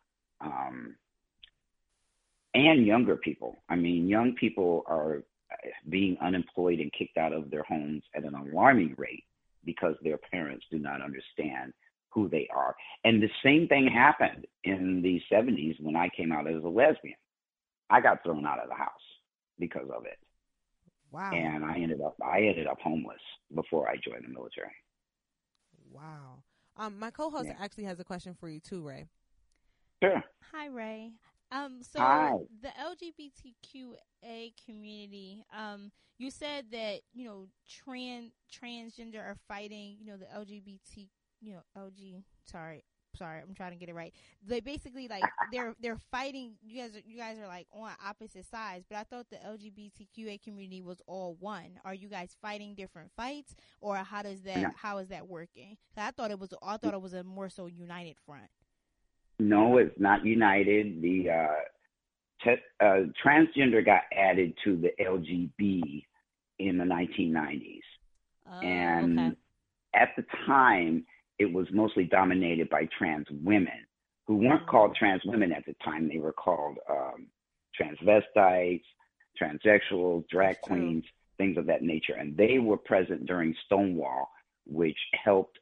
Speaker 16: and younger people. I mean, young people are being unemployed and kicked out of their homes at an alarming rate because their parents do not understand who they are. And the same thing happened in the 70s when I came out as a lesbian. I got thrown out of the house because of it.
Speaker 1: Wow.
Speaker 16: And I ended up homeless before I joined the military.
Speaker 1: Wow. My co-host actually has a question for you too, Ray.
Speaker 16: Sure.
Speaker 2: Hi, Ray. So
Speaker 16: Hi.
Speaker 2: The LGBTQA community, you said that, you know, transgender are fighting, you know, the LGBT, you know, sorry, I'm trying to get it right. They basically like they're fighting. You guys are like on opposite sides, but I thought the LGBTQA community was all one. Are you guys fighting different fights, or how is that working? I thought it was a more so united front.
Speaker 16: No, it's not united. The transgender got added to the LGB in the 1990s. And at the time, it was mostly dominated by trans women who weren't called trans women at the time. They were called transvestites, transsexuals, drag queens, things of that nature. And they were present during Stonewall, which helped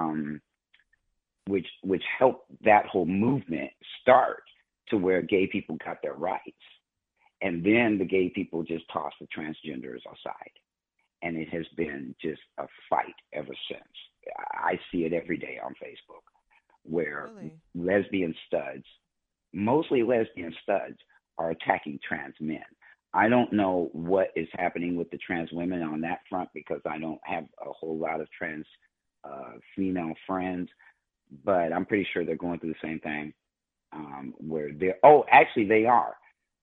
Speaker 16: which helped that whole movement start to where gay people got their rights. And then the gay people just toss the transgenders aside. And it has been just a fight ever since. I see it every day on Facebook, where lesbian studs, mostly lesbian studs, are attacking trans men. I don't know what is happening with the trans women on that front because I don't have a whole lot of trans female friends, but I'm pretty sure they're going through the same thing. Where they're, actually they are.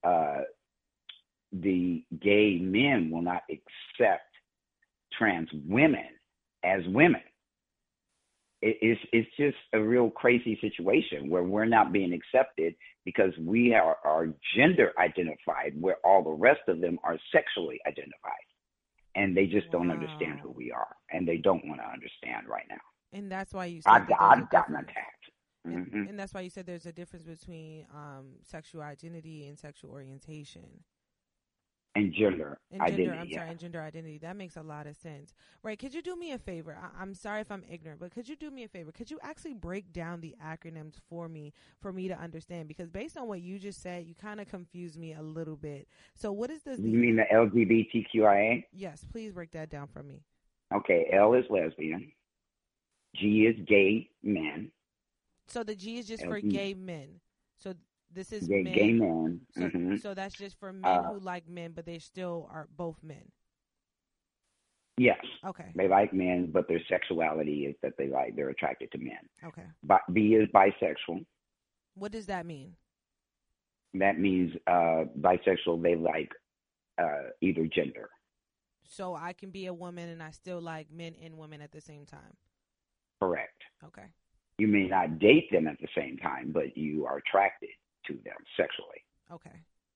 Speaker 16: The gay men will not accept trans women as women. It's just a real crazy situation where we're not being accepted because we are gender identified, where all the rest of them are sexually identified, and they just don't understand who we are, and they don't want to understand right now.
Speaker 1: And that's why you said
Speaker 16: I've gotten attacked. Mm-hmm.
Speaker 1: And that's why you said there's a difference between sexual identity and sexual orientation.
Speaker 16: And gender identity.
Speaker 1: And gender identity. That makes a lot of sense. Right. Could you do me a favor? I'm sorry if I'm ignorant, but could you do me a favor? Could you actually break down the acronyms for me to understand? Because based on what you just said, you kind of confused me a little bit. So what is this?
Speaker 16: You mean the LGBTQIA?
Speaker 1: Yes. Please break that down for me.
Speaker 16: Okay. L is lesbian. G is gay men.
Speaker 1: So the G is just for gay men. So this is
Speaker 16: gay men.
Speaker 1: So,
Speaker 16: mm-hmm.
Speaker 1: So that's just for men who like men, but they still are both men.
Speaker 16: Yes.
Speaker 1: Okay.
Speaker 16: They like men, but their sexuality is that they're attracted to men.
Speaker 1: Okay.
Speaker 16: B is bisexual.
Speaker 1: What does that mean?
Speaker 16: That means bisexual, they like either gender.
Speaker 1: So I can be a woman and I still like men and women at the same time.
Speaker 16: Correct.
Speaker 1: Okay.
Speaker 16: You may not date them at the same time, but you are attracted to them sexually.
Speaker 1: Okay.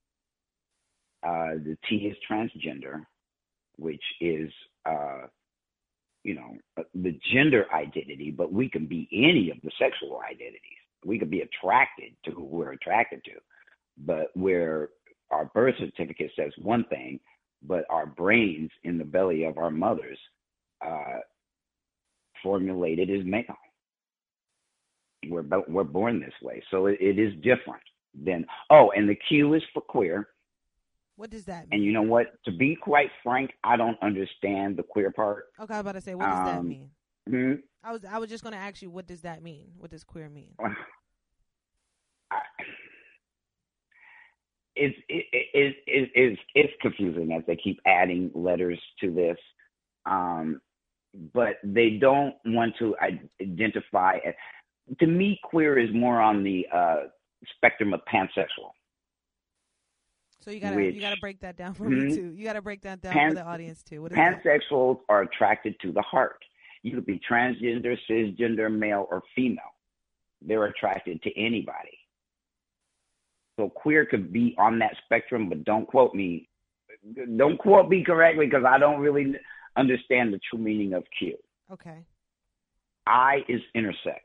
Speaker 16: The T is transgender, which is, the gender identity, but we can be any of the sexual identities. We could be attracted to who we're attracted to, but where our birth certificate says one thing, but our brains in the belly of our mothers formulated as male. We're born this way, so it is different than. And the Q is for queer.
Speaker 1: What does that mean?
Speaker 16: And you know what? To be quite frank, I don't understand the queer part.
Speaker 1: Okay, I was about to say, what does that mean?
Speaker 16: Hmm?
Speaker 1: I was just going to ask you, what does that mean? What does queer mean?
Speaker 16: It's confusing as they keep adding letters to this. But they don't want to identify. To me, queer is more on the spectrum of pansexual.
Speaker 1: So you gotta break that down for me too. You gotta break that down for the audience too. What is
Speaker 16: pansexuals are attracted to the heart. You could be transgender, cisgender, male, or female. They're attracted to anybody. So queer could be on that spectrum, but don't quote me. Don't quote me correctly because I don't really understand the true meaning of Q.
Speaker 1: Okay.
Speaker 16: I is intersex,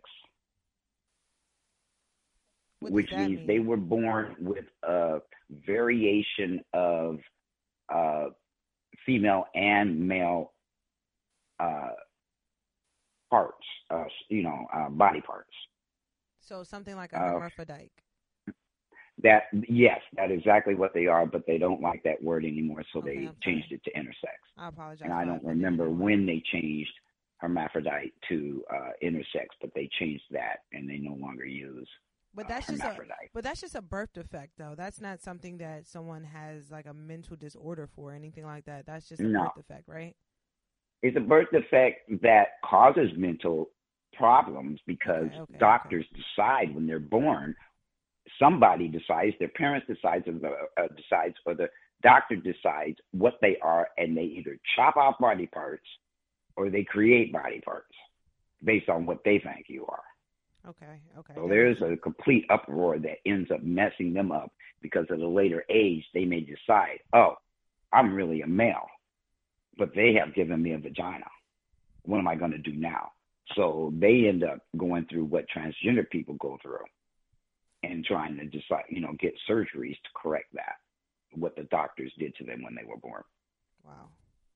Speaker 16: which means
Speaker 1: mean?
Speaker 16: they were born with a variation of female and male parts, body parts.
Speaker 1: So something like a hermaphrodite.
Speaker 16: That is exactly what they are, but they don't like that word anymore, so they changed it to intersex.
Speaker 1: I apologize.
Speaker 16: And I don't remember when they changed hermaphrodite to intersex, but they changed that, and they no longer use hermaphrodite.
Speaker 1: But that's just a birth defect, though. That's not something that someone has like a mental disorder for or anything like that. That's just a birth defect, right?
Speaker 16: It's a birth defect that causes mental problems because doctors decide when they're born. Somebody decides, their parents decides, or the doctor decides what they are, and they either chop off body parts or they create body parts based on what they think you are.
Speaker 1: Okay.
Speaker 16: So there's a complete uproar that ends up messing them up because at a later age, they may decide, I'm really a male, but they have given me a vagina. What am I going to do now? So they end up going through what transgender people go through and trying to decide, get surgeries to correct that, what the doctors did to them when they were born.
Speaker 1: Wow.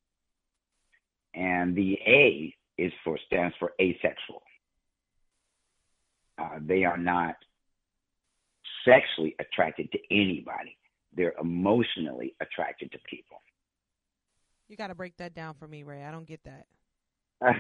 Speaker 16: And the A stands for asexual. They are not sexually attracted to anybody. They're emotionally attracted to people.
Speaker 1: You got to break that down for me, Ray. I don't get that.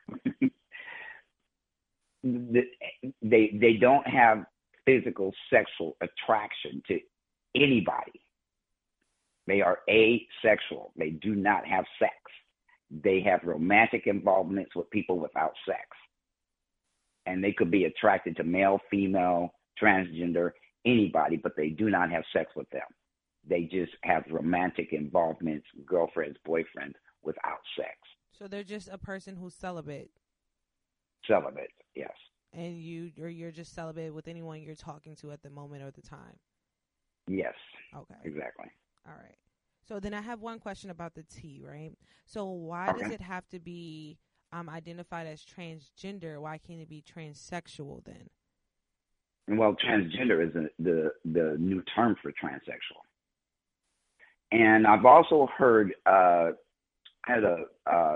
Speaker 16: They don't have physical sexual attraction to anybody. They are asexual. They do not have sex. They have romantic involvements with people without sex. And they could be attracted to male, female, transgender, anybody, but they do not have sex with them. They just have romantic involvements, girlfriends, boyfriends, without sex.
Speaker 1: So they're just a person who's celibate.
Speaker 16: Celibate, yes.
Speaker 1: And you're just celibate with anyone you're talking to at the moment or the time.
Speaker 16: Yes.
Speaker 1: Okay.
Speaker 16: Exactly.
Speaker 1: All right. So then I have one question about the T, right? So why does it have to be identified as transgender? Why can't it be transsexual then?
Speaker 16: Well, transgender is the new term for transsexual. And I've also heard, had a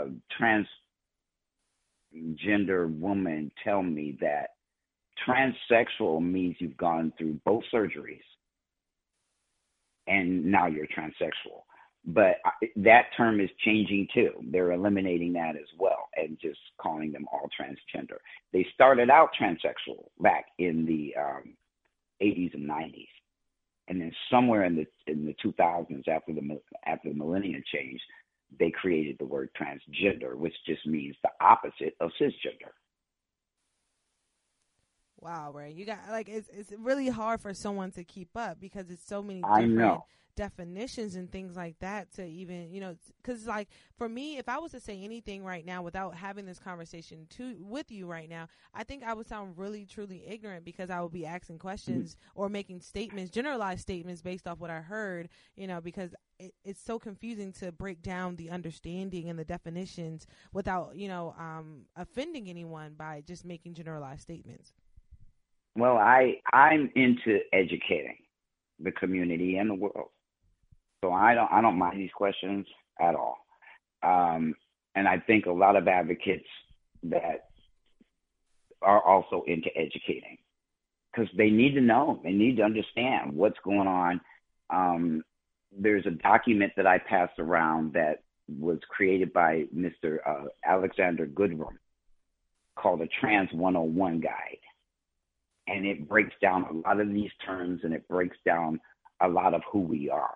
Speaker 16: transgender woman tell me that transsexual means you've gone through both surgeries and now you're transsexual. But that term is changing too. They're eliminating that as well and just calling them all transgender. They started out transsexual back in the 80s and 90s. And then somewhere in the 2000s, after the millennium change, they created the word transgender, which just means the opposite of cisgender.
Speaker 1: Wow, Ray, you got it's really hard for someone to keep up because it's so many
Speaker 16: I
Speaker 1: different
Speaker 16: know.
Speaker 1: definitions and things like that to even, because like for me, if I was to say anything right now without having this conversation with you right now, I think I would sound really truly ignorant because I would be asking questions or making statements, generalized statements based off what I heard, because it's so confusing to break down the understanding and the definitions without, offending anyone by just making generalized statements.
Speaker 16: Well, I'm into educating the community and the world. So I don't mind these questions at all. And I think a lot of advocates that are also into educating because they need to know, they need to understand what's going on. There's a document that I passed around that was created by Mr. Alexander Goodrum called a Trans 101 Guide. And it breaks down a lot of these terms and it breaks down a lot of who we are.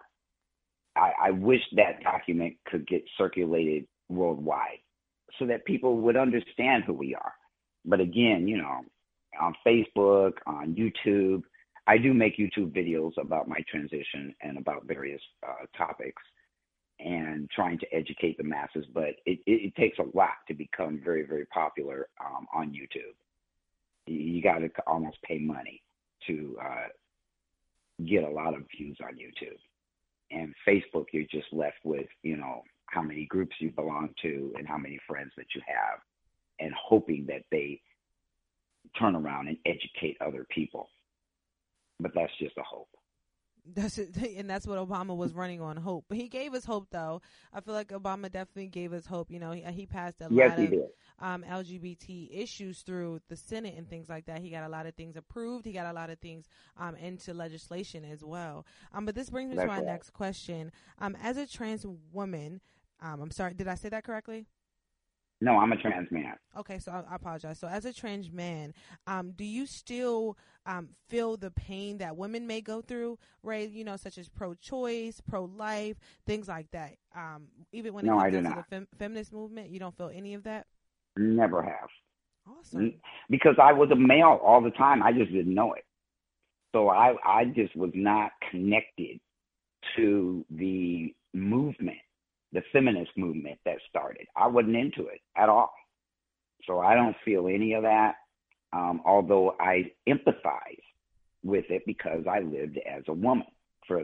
Speaker 16: I wish that document could get circulated worldwide so that people would understand who we are. But again, on Facebook, on YouTube, I do make YouTube videos about my transition and about various topics and trying to educate the masses. But it takes a lot to become very, very popular on YouTube. You got to almost pay money to get a lot of views on YouTube. And Facebook, you're just left with, how many groups you belong to and how many friends that you have and hoping that they turn around and educate other people. But that's just a hope.
Speaker 1: That's it, and that's what Obama was running on, hope. But he gave us hope, though. I feel like Obama definitely gave us hope. He passed a lot of LGBT issues through the Senate and things like that. He got a lot of things approved. He got a lot of things into legislation as well. But this brings me to my next question. As a trans woman, I'm sorry, did I say that correctly?
Speaker 16: No, I'm a trans man.
Speaker 1: Okay, so I apologize. So as a trans man, do you still feel the pain that women may go through, Ray, such as pro-choice, pro-life, things like that? Even when it comes down to the feminist movement, you don't feel any of that?
Speaker 16: Never have.
Speaker 1: Awesome.
Speaker 16: Because I was a male all the time. I just didn't know it. So I just was not connected to the movement, the feminist movement that started. I wasn't into it at all. So I don't feel any of that, although I empathize with it because I lived as a woman for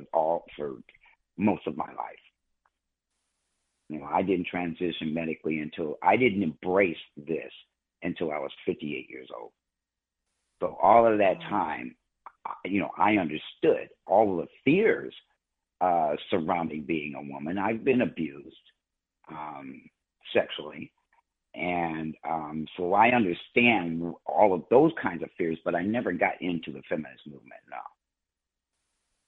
Speaker 16: most of my life. I didn't transition medically I didn't embrace this until I was 58 years old. So all of that time, I understood all of the fears surrounding being a woman. I've been abused sexually. And so I understand all of those kinds of fears, but I never got into the feminist movement, no.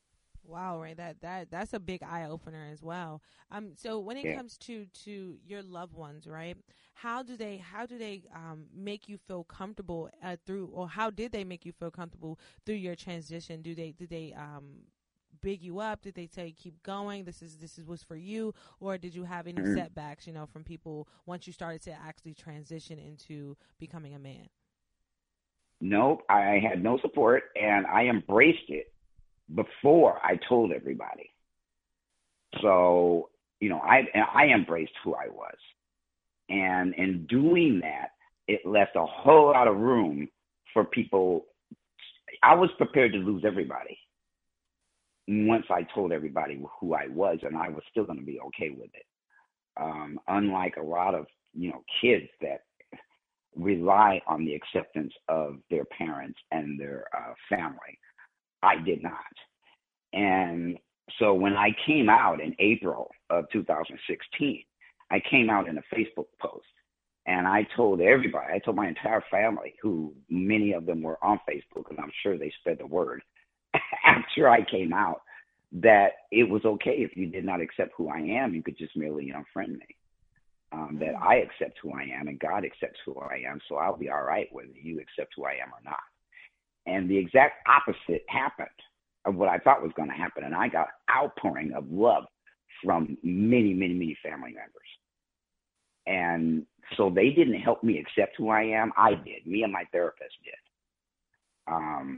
Speaker 1: Wow, Ray, that's a big eye opener as well. So when it comes to your loved ones, right? How do they make you feel comfortable through, or how did they make you feel comfortable through your transition? Did they big you up? Did they say keep going? This is what's for you, or did you have any setbacks? From people once you started to actually transition into becoming a man?
Speaker 16: Nope, I had no support, and I embraced it before I told everybody. So, I embraced who I was. And in doing that, it left a whole lot of room for people. I was prepared to lose everybody once I told everybody who I was, and I was still going to be okay with it. Unlike a lot of, kids that rely on the acceptance of their parents and their family. I did not. And so when I came out in April of 2016, I came out in a Facebook post, and I told everybody, I told my entire family, who many of them were on Facebook, and I'm sure they spread the word after I came out, that it was okay if you did not accept who I am, you could just merely unfriend me. That I accept who I am, and God accepts who I am, so I'll be all right whether you accept who I am or not. And the exact opposite happened of what I thought was going to happen, and I got outpouring of love from many, many, many family members. And so they didn't help me accept who I am. I did. Me and my therapist did.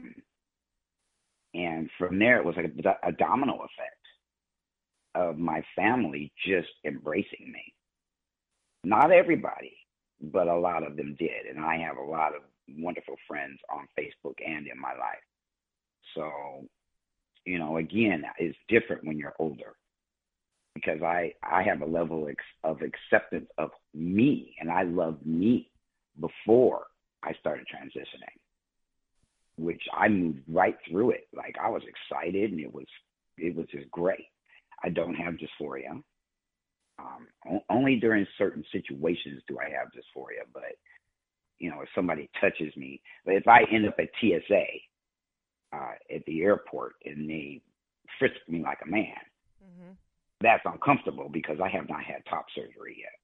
Speaker 16: And from there, it was like a domino effect of my family just embracing me. Not everybody, but a lot of them did. And I have a lot of wonderful friends on Facebook and in my life. So, again, it's different when you're older, because I have a level of acceptance of me, and I loved me before I started transitioning, which I moved right through it. Like, I was excited, and it was just great. I don't have dysphoria. Only during certain situations do I have dysphoria, but, if somebody touches me, but if I end up at TSA at the airport and they frisk me like a man, that's uncomfortable because I have not had top surgery yet.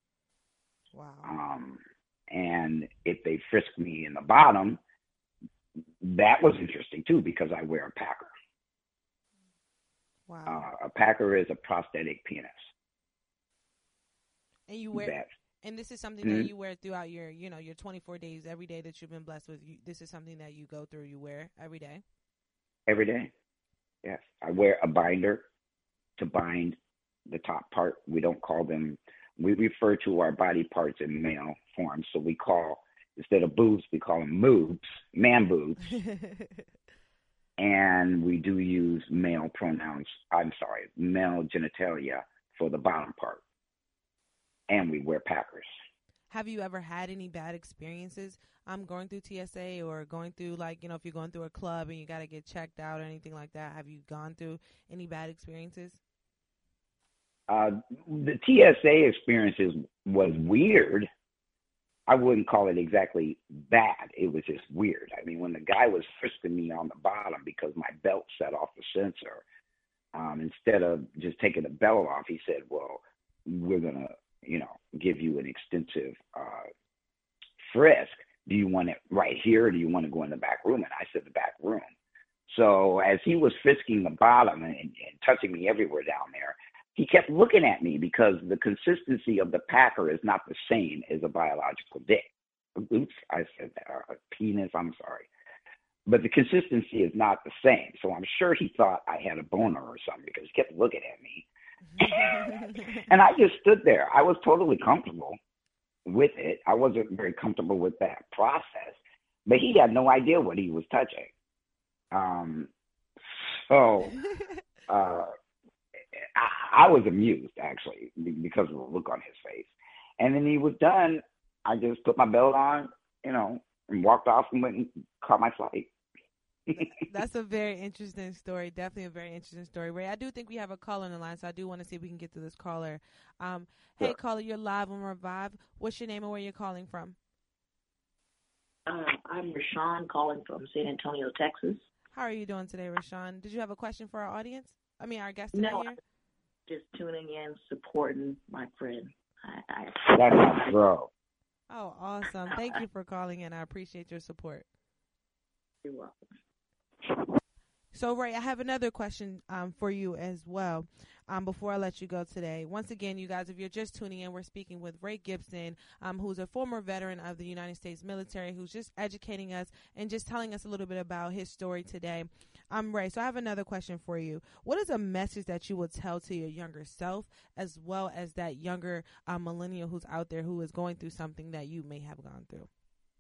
Speaker 1: Wow.
Speaker 16: And if they frisk me in the bottom, that was interesting too, because I wear a Packer.
Speaker 1: Wow.
Speaker 16: A Packer is a prosthetic penis.
Speaker 1: And you wear, and this is something that you wear throughout your, your 24 days, every day that you've been blessed with. This is something that you go through, you wear every day?
Speaker 16: Every day, yes. I wear a binder to bind the top part. We don't call them, we refer to our body parts in male form. So we call, instead of boobs, we call them moobs, man boobs. And we do use male genitalia for the bottom part. And we wear Packers.
Speaker 1: Have you ever had any bad experiences going through TSA, or going through, if you're going through a club and you got to get checked out or anything like that? Have you gone through any bad experiences?
Speaker 16: The TSA experiences was weird. I wouldn't call it exactly bad. It was just weird. I mean, when the guy was frisking me on the bottom because my belt set off the sensor, instead of just taking the belt off, he said, well, we're going to, give you an extensive frisk. Do you want it right here, or do you want to go in the back room? And I said the back room. So as he was frisking the bottom and touching me everywhere down there, he kept looking at me because the consistency of the Packer is not the same as a biological dick. Oops, I said that. Penis, I'm sorry. But the consistency is not the same. So I'm sure he thought I had a boner or something because he kept looking at me. And I just stood there. I was totally comfortable with it. I wasn't very comfortable with that process, but he had no idea what he was touching. I was amused, actually, because of the look on his face. And then he was done. I just put my belt on, and walked off and went and caught my flight.
Speaker 1: That's a very interesting story. Definitely a very interesting story, Ray. I do think we have a caller on the line, so I do want to see if we can get to this caller. Hey, caller, you're live on Revive. What's your name and where you're calling from?
Speaker 17: I'm Rashawn, calling from San Antonio, Texas.
Speaker 1: How are you doing today, Rashawn? Did you have a question for our audience? I mean, our guest today
Speaker 17: No,
Speaker 1: here?
Speaker 17: just tuning in, supporting my friend.
Speaker 16: That's my girl.
Speaker 1: Oh, awesome. Thank you for calling in. I appreciate your support.
Speaker 17: You're welcome.
Speaker 1: So, Ray, I have another question for you as well before I let you go today. Once again, you guys, if you're just tuning in, we're speaking with Ray Gibson, who's a former veteran of the United States military, who's just educating us and just telling us a little bit about his story today. Ray, so I have another question for you. What is a message that you would tell to your younger self, as well as that younger millennial who's out there who is going through something that you may have gone through?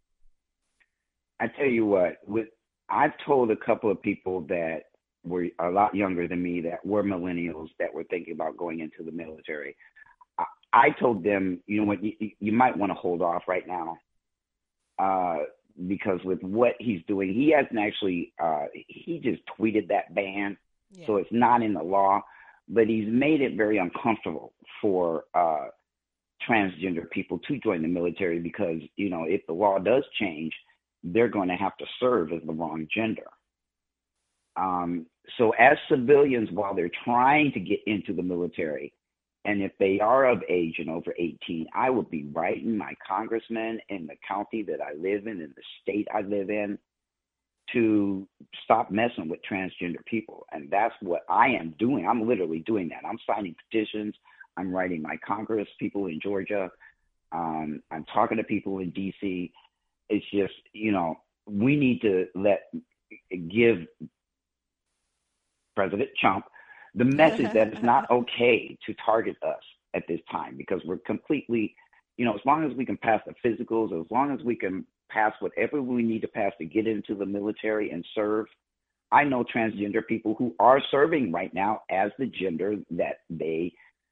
Speaker 16: I tell you what, I've told a couple of people that were a lot younger than me that were millennials that were thinking about going into the military. I told them, you know what, you might want to hold off right now because with what he's doing, he hasn't actually, he just tweeted that ban, so it's not in the law, but he's made it very uncomfortable for transgender people to join the military because, you know, if the law does change, they're going to have to serve as the wrong gender. So as civilians, while they're trying to get into the military, and if they are of age and over 18, I would be writing my congressman in the county that I live in the state I live in, to stop messing with transgender people. And that's what I am doing. I'm literally doing that. I'm signing petitions. I'm writing my congress people in Georgia. I'm talking to people in D.C. It's just, you know, we need to give President Trump the message that it's not okay to target us at this time because we're completely, you know, as long as we can pass the physicals, as long as we can pass whatever we need to pass to get into the military and serve. I know transgender people who are serving right now as the gender that they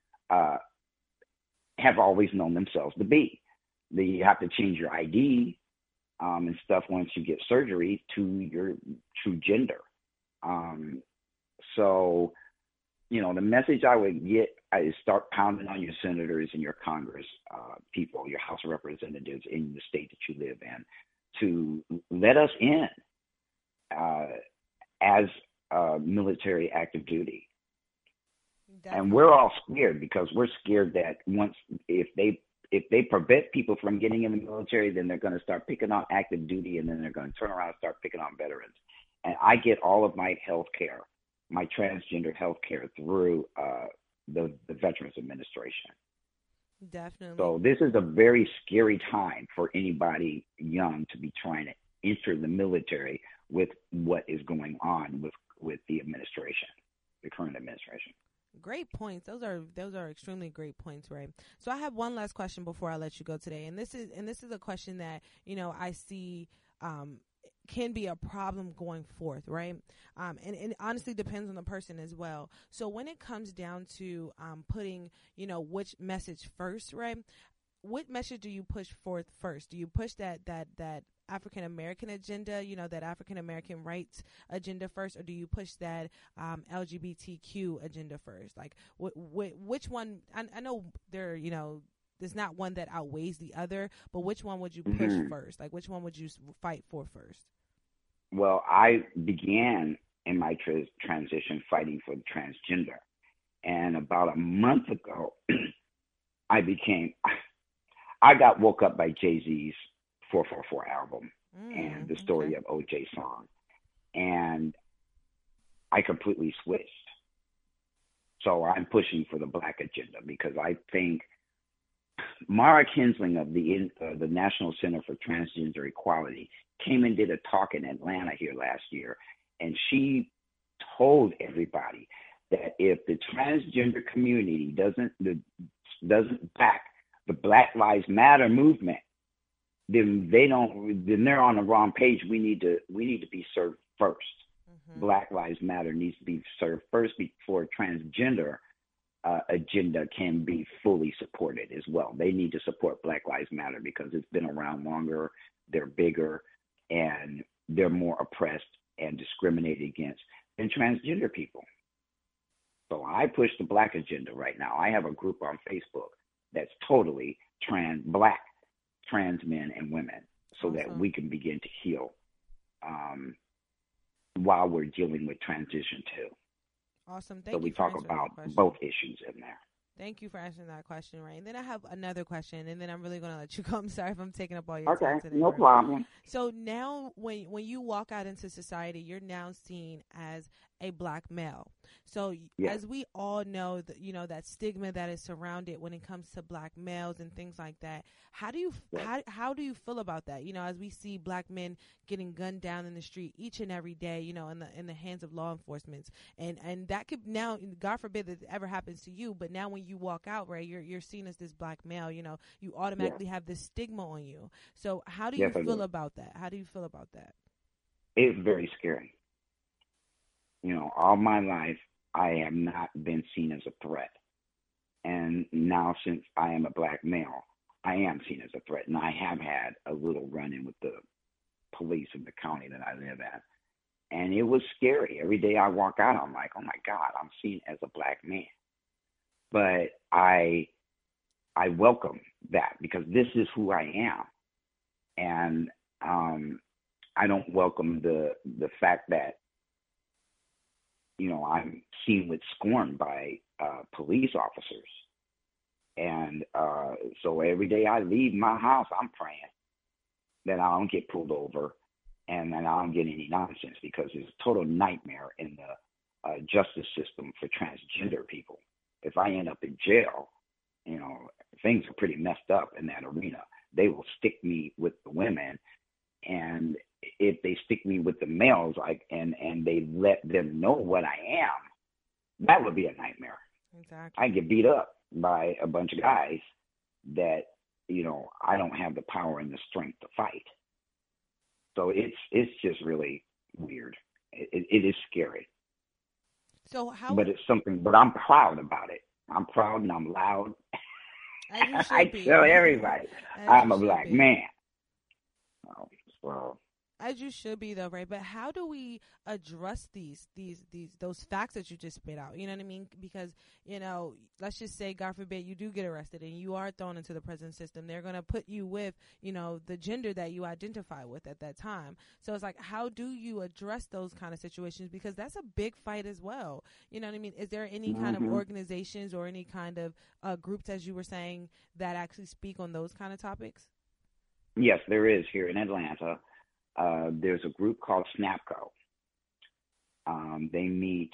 Speaker 16: have always known themselves to be. You have to change your ID and stuff once you get surgery to your true gender. So, you know, the message I would get is start pounding on your senators and your Congress people, your House of Representatives in the state that you live in, to let us in as military active duty. Definitely. And we're all scared because we're scared that if they prevent people from getting in the military, then they're going to start picking on active duty, and then they're going to turn around and start picking on veterans. And I get all of my health care, my transgender health care, through the Veterans Administration.
Speaker 1: Definitely.
Speaker 16: So this is a very scary time for anybody young to be trying to enter the military with what is going on with the administration, the current administration.
Speaker 1: Great points. Those are extremely great points, Ray. So I have one last question before I let you go today, and this is a question that, you know, I see can be a problem going forth, right? And it honestly depends on the person as well. So when it comes down to putting, you know, which message first, right? What message do you push forth first? Do you push that African American agenda, you know, that African American rights agenda first, or do you push that LGBTQ agenda first? Like, which one? I know there, you know, there's not one that outweighs the other, but which one would you push first? Like, which one would you fight for first?
Speaker 16: Well, I began in my transition fighting for the transgender, and about a month ago, I got woke up by Jay-Z's 444 album and the story of O.J. song, and I completely switched. So I'm pushing for the Black agenda because I think Mara Kinsling of the National Center for Transgender Equality came and did a talk in Atlanta here last year, and she told everybody that if the transgender community doesn't back the Black Lives Matter movement, then they're on the wrong page. We need to be served first. Black Lives Matter needs to be served first before transgender agenda can be fully supported as well. They need to support Black Lives Matter because it's been around longer, they're bigger, and they're more oppressed and discriminated against than transgender people. So I push the Black agenda right now. I have a group on Facebook that's totally Black trans men and women so that we can begin to heal while we're dealing with transition too.
Speaker 1: Awesome.
Speaker 16: So we talk about both issues in there.
Speaker 1: Thank you for answering that question, Ray. And then I have another question, and then I'm really going to let you go. I'm sorry if I'm taking up all your time today.
Speaker 16: Okay, no problem.
Speaker 1: So now when you walk out into society, you're now seen as a black male. So as we all know, that stigma that is surrounded when it comes to black males and things like that, how do you feel about that? As we see black men getting gunned down in the street each and every day, in the hands of law enforcement, and that could now, God forbid that it ever happens to you, but now when you walk out, Ray, you're seen as this black male. You automatically have this stigma on you. So how do you feel about that? How do you feel about that?
Speaker 16: It's very scary. All my life, I have not been seen as a threat. And now since I am a black male, I am seen as a threat. And I have had a little run-in with the police in the county that I live at. And it was scary. Every day I walk out, I'm like, oh, my God, I'm seen as a black man. But I welcome that because this is who I am. And I don't welcome the fact that, I'm seen with scorn by police officers. And so every day I leave my house, I'm praying that I don't get pulled over and that I don't get any nonsense because it's a total nightmare in the justice system for transgender people. If I end up in jail, things are pretty messed up in that arena. They will stick me with the women, and if they stick me with the males, and they let them know what I am, that would be a nightmare.
Speaker 1: Exactly.
Speaker 16: I get beat up by a bunch of guys that, I don't have the power and the strength to fight. So it's just really weird. It is scary.
Speaker 1: So
Speaker 16: but it's something, but I'm proud about it. I'm proud and I'm loud. I tell everybody I'm a black man. So
Speaker 1: as you should be, though, Ray. But how do we address those facts that you just spit out? You know what I mean? Because, let's just say, God forbid, you do get arrested and you are thrown into the prison system. They're going to put you with, the gender that you identify with at that time. So it's like, how do you address those kind of situations? Because that's a big fight as well. You know what I mean? Is there any kind of organizations or any kind of groups, as you were saying, that actually speak on those kind of topics?
Speaker 16: Yes, there is here in Atlanta. There's a group called SNAPCO. They meet,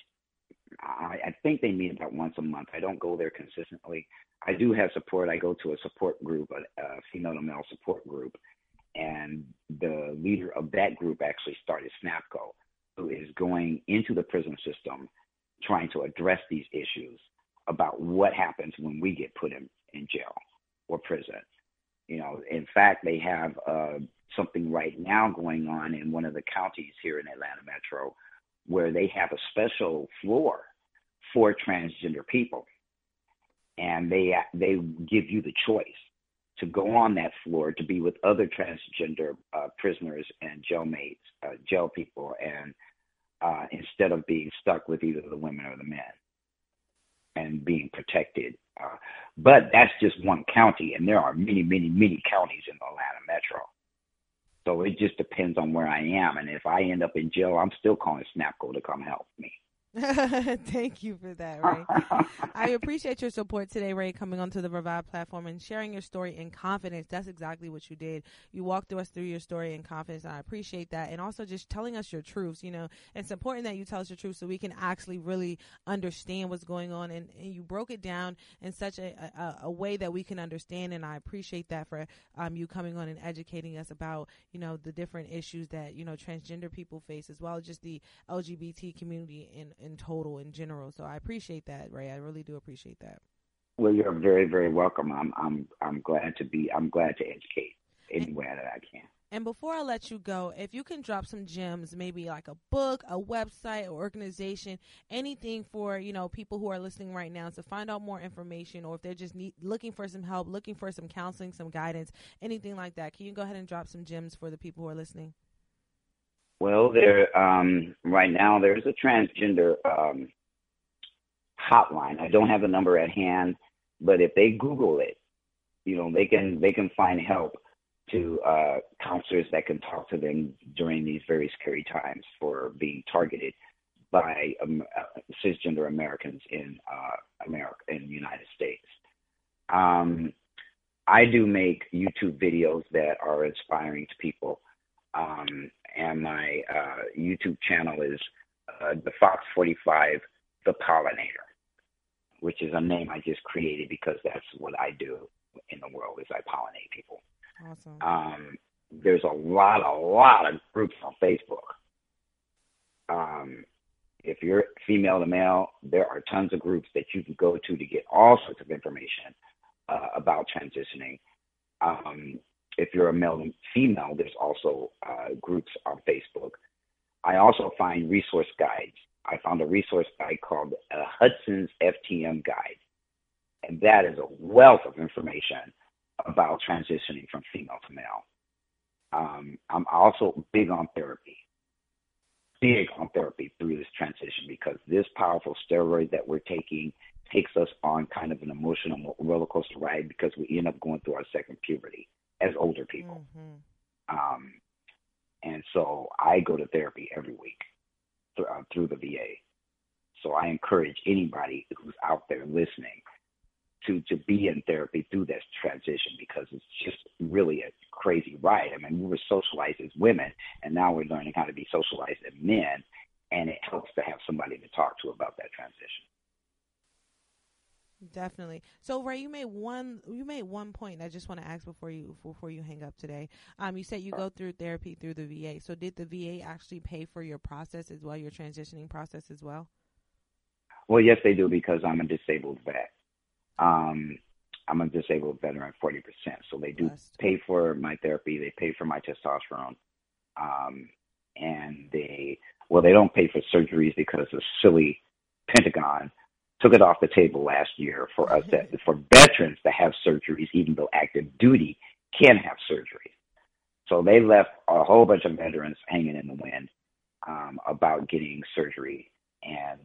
Speaker 16: I think they meet about once a month. I don't go there consistently. I do have support. I go to a support group, a female to male support group, and the leader of that group actually started SNAPCO, who is going into the prison system trying to address these issues about what happens when we get put in jail or prison. In fact, they have something right now going on in one of the counties here in Atlanta Metro where they have a special floor for transgender people. And they give you the choice to go on that floor to be with other transgender prisoners and jail people, and instead of being stuck with either the women or the men and being protected. But that's just one county, and there are many, many, many counties in the Atlanta Metro. So it just depends on where I am. And if I end up in jail, I'm still calling SNAPCO to come help me.
Speaker 1: Thank you for that, Ray. I appreciate your support today, Ray, coming onto the Revive platform and sharing your story in confidence. That's exactly what you did. You walked us through your story in confidence, and I appreciate that. And also just telling us your truths. It's important that you tell us your truth so we can actually really understand what's going on. And you broke it down in such a way that we can understand, and I appreciate that for you coming on and educating us about, the different issues that, transgender people face, as well as just the LGBT community in total, in general. So I appreciate that, Ray. I really do appreciate that.
Speaker 16: Well, you're very, very welcome. I'm glad to educate any way that I can.
Speaker 1: And before I let you go, if you can drop some gems, maybe like a book, a website, or organization, anything for, people who are listening right now to find out more information, or if they're just looking for some help, looking for some counseling, some guidance, anything like that. Can you go ahead and drop some gems for the people who are listening?
Speaker 16: Well, right now there's a transgender hotline. I don't have the number at hand, but if they Google it, they can find help to counselors that can talk to them during these very scary times for being targeted by cisgender Americans in America, in the United States. I do make YouTube videos that are inspiring to people, and my YouTube channel is the Fox 45, The Pollinator, which is a name I just created because that's what I do in the world, is I pollinate people.
Speaker 1: Awesome.
Speaker 16: There's a lot of groups on Facebook. If you're female to male, there are tons of groups that you can go to get all sorts of information about transitioning. If you're a male and female, there's also groups on Facebook. I also find resource guides. I found a resource guide called Hudson's FTM Guide, and that is a wealth of information about transitioning from female to male. I'm also big on therapy through this transition, because this powerful steroid that we're taking takes us on kind of an emotional roller coaster ride, because we end up going through our second puberty as older people. Mm-hmm. And so I go to therapy every week through the VA. So I encourage anybody who's out there listening to be in therapy through this transition, because it's just really a crazy ride. I mean, we were socialized as women, and now we're learning how to be socialized as men, and it helps to have somebody to talk to about that transition.
Speaker 1: Definitely. So, Ray, you made one point I just want to ask before you hang up today. You said you go through therapy through the VA. So did the VA actually pay for your process as well, your transitioning process as well?
Speaker 16: Well, yes, they do, because I'm a disabled vet. I'm a disabled veteran, 40%. So they do pay for my therapy. They pay for my testosterone. And they don't pay for surgeries, because the silly Pentagon took it off the table last year for us, for veterans to have surgeries, even though active duty can have surgery. So they left a whole bunch of veterans hanging in the wind about getting surgery. And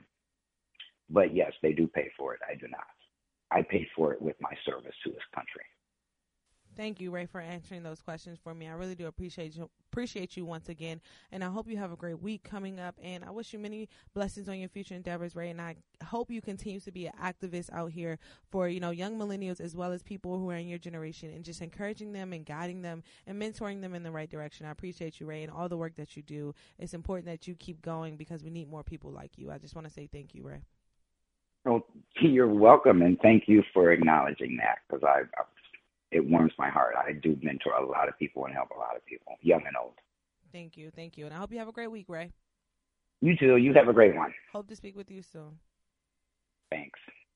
Speaker 16: but yes, they do pay for it. I do not. I pay for it with my service to this country.
Speaker 1: Thank you, Ray, for answering those questions for me. I really do appreciate you once again, and I hope you have a great week coming up, and I wish you many blessings on your future endeavors, Ray, and I hope you continue to be an activist out here for, young millennials as well as people who are in your generation, and just encouraging them and guiding them and mentoring them in the right direction. I appreciate you, Ray, and all the work that you do. It's important that you keep going, because we need more people like you. I just want to say thank you, Ray.
Speaker 16: Well, you're welcome, and thank you for acknowledging that, because it warms my heart. I do mentor a lot of people and help a lot of people, young and old.
Speaker 1: Thank you. And I hope you have a great week, Ray.
Speaker 16: You too. You have a great one.
Speaker 1: Hope to speak with you soon.
Speaker 16: Thanks.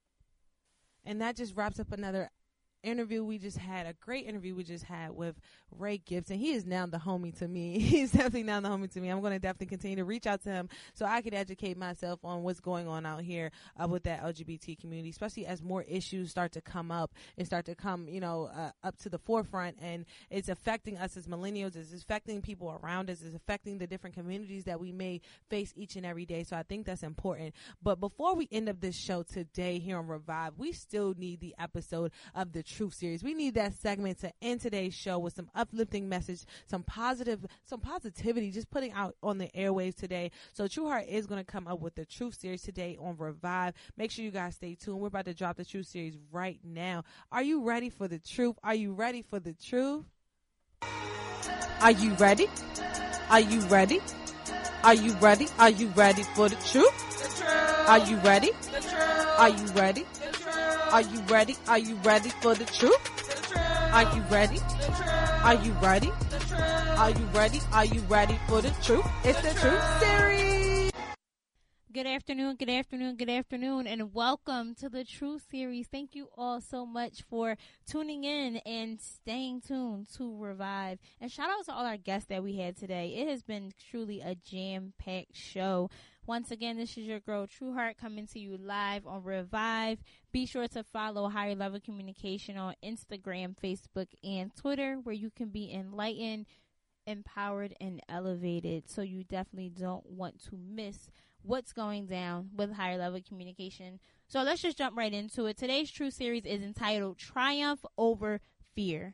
Speaker 1: And that just wraps up another interview we just had, a great interview we just had with Ray Gibson. He is now the homie to me. He's definitely now the homie to me. I'm going to definitely continue to reach out to him so I could educate myself on what's going on out here with that LGBT community, especially as more issues start to come up and start to come, up to the forefront. And it's affecting us as millennials. It's affecting people around us. It's affecting the different communities that we may face each and every day. So I think that's important. But before we end up this show today here on Revive, we still need the episode of the Truth Series. We need that segment to end today's show with some uplifting message, some positivity, just putting out on the airwaves today. So True Heart is going to come up with the Truth Series today on Revive. Make sure you guys stay tuned. We're about to drop the Truth Series right now. Are you ready for the truth? Are you ready for the truth? Are you ready? Are you ready? Are you ready? Are you ready for the truth? Are you ready? Are you ready? Are you ready? Are you ready for the truth? Are you ready? Are you ready? Are you ready? Are you ready for the truth? It's the Truth Series.
Speaker 2: Good afternoon, and welcome to the Truth Series. Thank you all so much for tuning in and staying tuned to Revive. And shout out to all our guests that we had today. It has been truly a jam-packed show. Once again, this is your girl, True Heart, coming to you live on Revive. Be sure to follow Higher Level Communication on Instagram, Facebook, and Twitter, where you can be enlightened, empowered, and elevated. So you definitely don't want to miss what's going down with Higher Level Communication. So let's just jump right into it. Today's Truth Series is entitled Triumph Over Fear.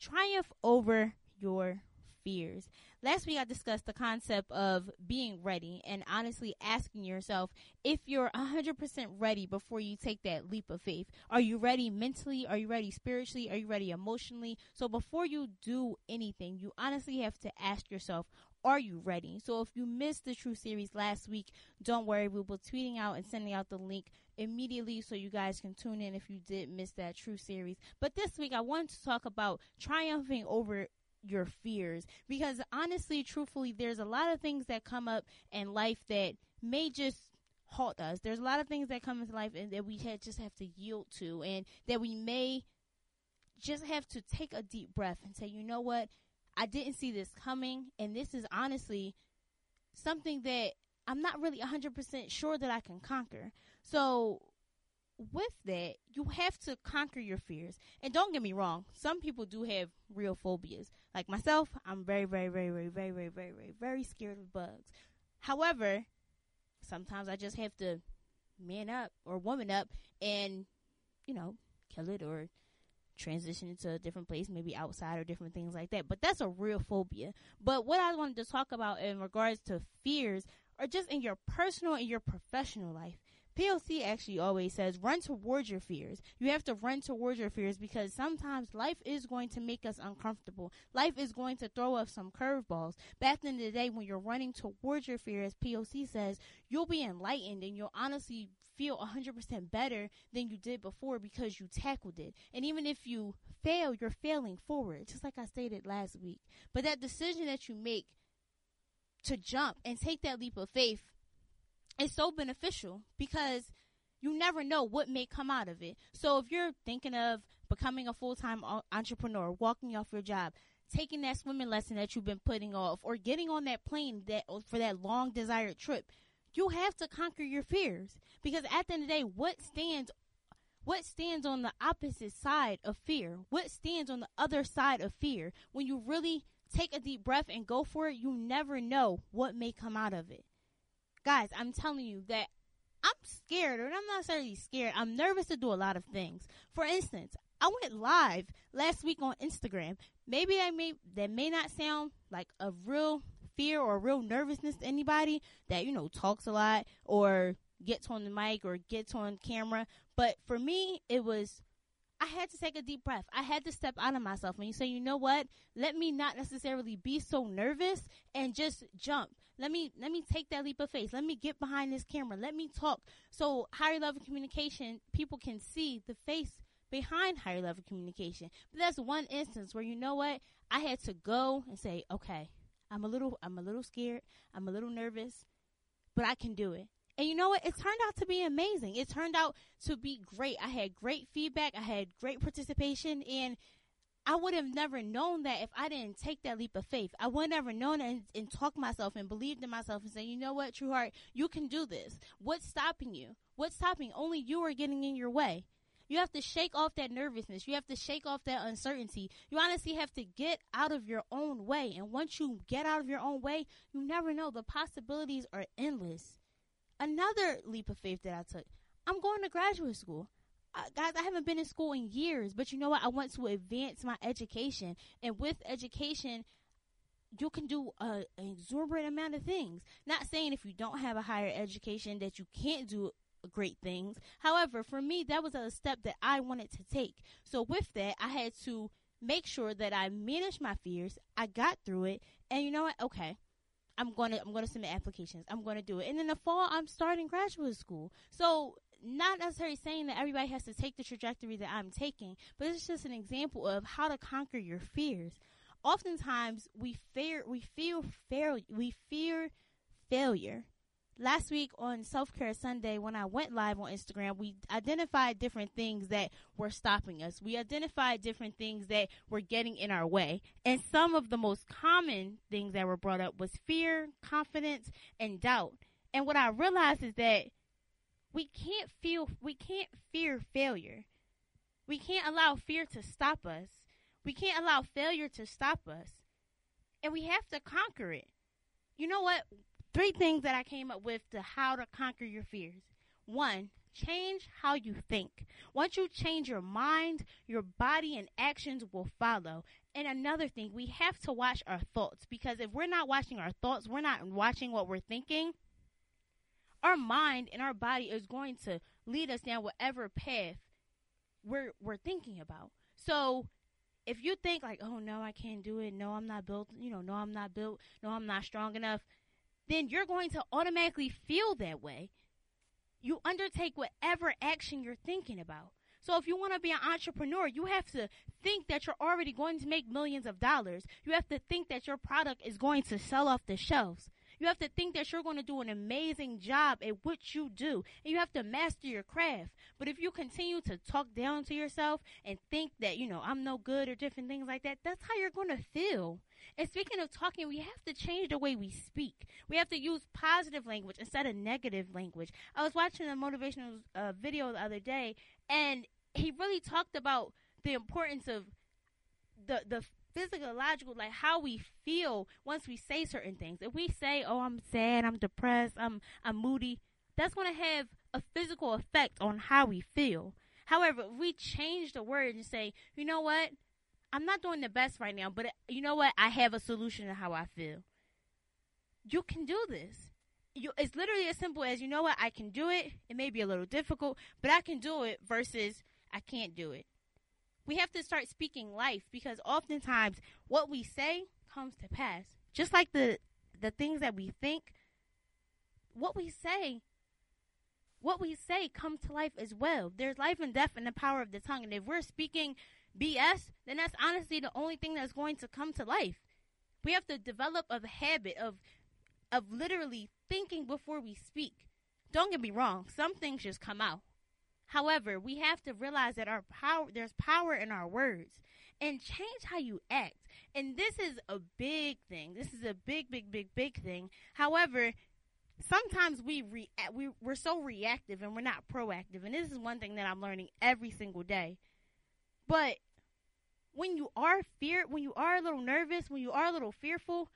Speaker 2: triumph over your fears. Last week I discussed the concept of being ready and honestly asking yourself if you're 100% ready before you take that leap of faith. Are you ready mentally? Are you ready spiritually? Are you ready emotionally? So before you do anything, you honestly have to ask yourself, are you ready? So if you missed the True series last week, don't worry. We'll be tweeting out and sending out the link immediately so you guys can tune in if you did miss that True series. But this week I wanted to talk about triumphing over your fears, because honestly, truthfully, there's a lot of things that come up in life that may just halt us. There's a lot of things that come into life and that we just have to yield to, and that we may just have to take a deep breath and say, you know what, I didn't see this coming, and this is honestly something that I'm not really 100% sure that I can conquer. So with that, you have to conquer your fears. And don't get me wrong, some people do have real phobias. Like myself, I'm very, very, very, very, very, very, very, very, very scared of bugs. However, sometimes I just have to man up or woman up and, kill it or transition into a different place, maybe outside or different things like that. But that's a real phobia. But what I wanted to talk about in regards to fears are just in your personal and your professional life. POC actually always says, run towards your fears. You have to run towards your fears because sometimes life is going to make us uncomfortable. Life is going to throw us some curveballs. But at the end of the day, when you're running towards your fears, POC says, you'll be enlightened and you'll honestly feel 100% better than you did before because you tackled it. And even if you fail, you're failing forward, just like I stated last week. But that decision that you make to jump and take that leap of faith, it's so beneficial because you never know what may come out of it. So if you're thinking of becoming a full-time entrepreneur, walking off your job, taking that swimming lesson that you've been putting off, or getting on that plane for that long desired trip, you have to conquer your fears. Because at the end of the day, what stands on the opposite side of fear? What stands on the other side of fear? When you really take a deep breath and go for it, you never know what may come out of it. Guys, I'm telling you that I'm scared, or I'm not necessarily scared. I'm nervous to do a lot of things. For instance, I went live last week on Instagram. Maybe that may not sound like a real fear or a real nervousness to anybody that, talks a lot or gets on the mic or gets on camera. But for me, I had to take a deep breath. I had to step out of myself and you say, you know what? Let me not necessarily be so nervous and just jump. Let me take that leap of faith. Let me get behind this camera. Let me talk. So higher level communication, people can see the face behind higher level communication. But that's one instance where, you know what? I had to go and say, okay, I'm a little scared. I'm a little nervous, but I can do it. And you know what? It turned out to be amazing. It turned out to be great. I had great feedback. I had great participation. And I would have never known that if I didn't take that leap of faith. I would have never known it and talk myself and believed in myself and say, you know what, True Heart, you can do this. What's stopping you? What's stopping? Only you are getting in your way. You have to shake off that nervousness. You have to shake off that uncertainty. You honestly have to get out of your own way. And once you get out of your own way, you never know. The possibilities are endless. Another leap of faith that I took, I'm going to graduate school. Guys, I haven't been in school in years, but you know what? I want to advance my education. And with education, you can do an exorbitant amount of things. Not saying if you don't have a higher education that you can't do great things. However, for me, that was a step that I wanted to take. So with that, I had to make sure that I managed my fears. I got through it. And you know what? Okay. I'm going to submit applications. I'm going to do it. And in the fall, I'm starting graduate school. So not necessarily saying that everybody has to take the trajectory that I'm taking, but it's just an example of how to conquer your fears. Oftentimes we fear failure. Last week on Self-Care Sunday, when I went live on Instagram, we identified different things that were stopping us. We identified different things that were getting in our way. And some of the most common things that were brought up was fear, confidence, and doubt. And what I realized is that we can't fear failure. We can't allow fear to stop us. We can't allow failure to stop us. And we have to conquer it. You know what? 3 things that I came up with to how to conquer your fears. 1, change how you think. Once you change your mind, your body and actions will follow. And another thing, we have to watch our thoughts, because if we're not watching our thoughts, we're not watching what we're thinking, our mind and our body is going to lead us down whatever path we're thinking about. So if you think like, oh no, I can't do it, no, I'm not built, no, I'm not built, no, I'm not strong enough, then you're going to automatically feel that way. You undertake whatever action you're thinking about. So if you want to be an entrepreneur, you have to think that you're already going to make millions of dollars. You have to think that your product is going to sell off the shelves. You have to think that you're going to do an amazing job at what you do. And you have to master your craft. But if you continue to talk down to yourself and think that, I'm no good or different things like that, that's how you're going to feel. And speaking of talking, we have to change the way we speak. We have to use positive language instead of negative language. I was watching a motivational video the other day, and he really talked about the importance of the physiological, like how we feel once we say certain things. If we say, oh, I'm sad, I'm depressed, I'm moody, that's going to have a physical effect on how we feel. However, if we change the word and say, you know what, I'm not doing the best right now, but you know what, I have a solution to how I feel. You can do this. It's literally as simple as, you know what, I can do it. It may be a little difficult, but I can do it versus I can't do it. We have to start speaking life, because oftentimes what we say comes to pass. Just like the things that we think, what we say comes to life as well. There's life and death in the power of the tongue. And if we're speaking BS, then that's honestly the only thing that's going to come to life. We have to develop a habit of literally thinking before we speak. Don't get me wrong, some things just come out. However, we have to realize that there's power in our words, and change how you act. And this is a big thing. This is a big thing. However, sometimes we're so reactive and we're not proactive. And this is one thing that I'm learning every single day. But when you are a little nervous, when you are a little fearful,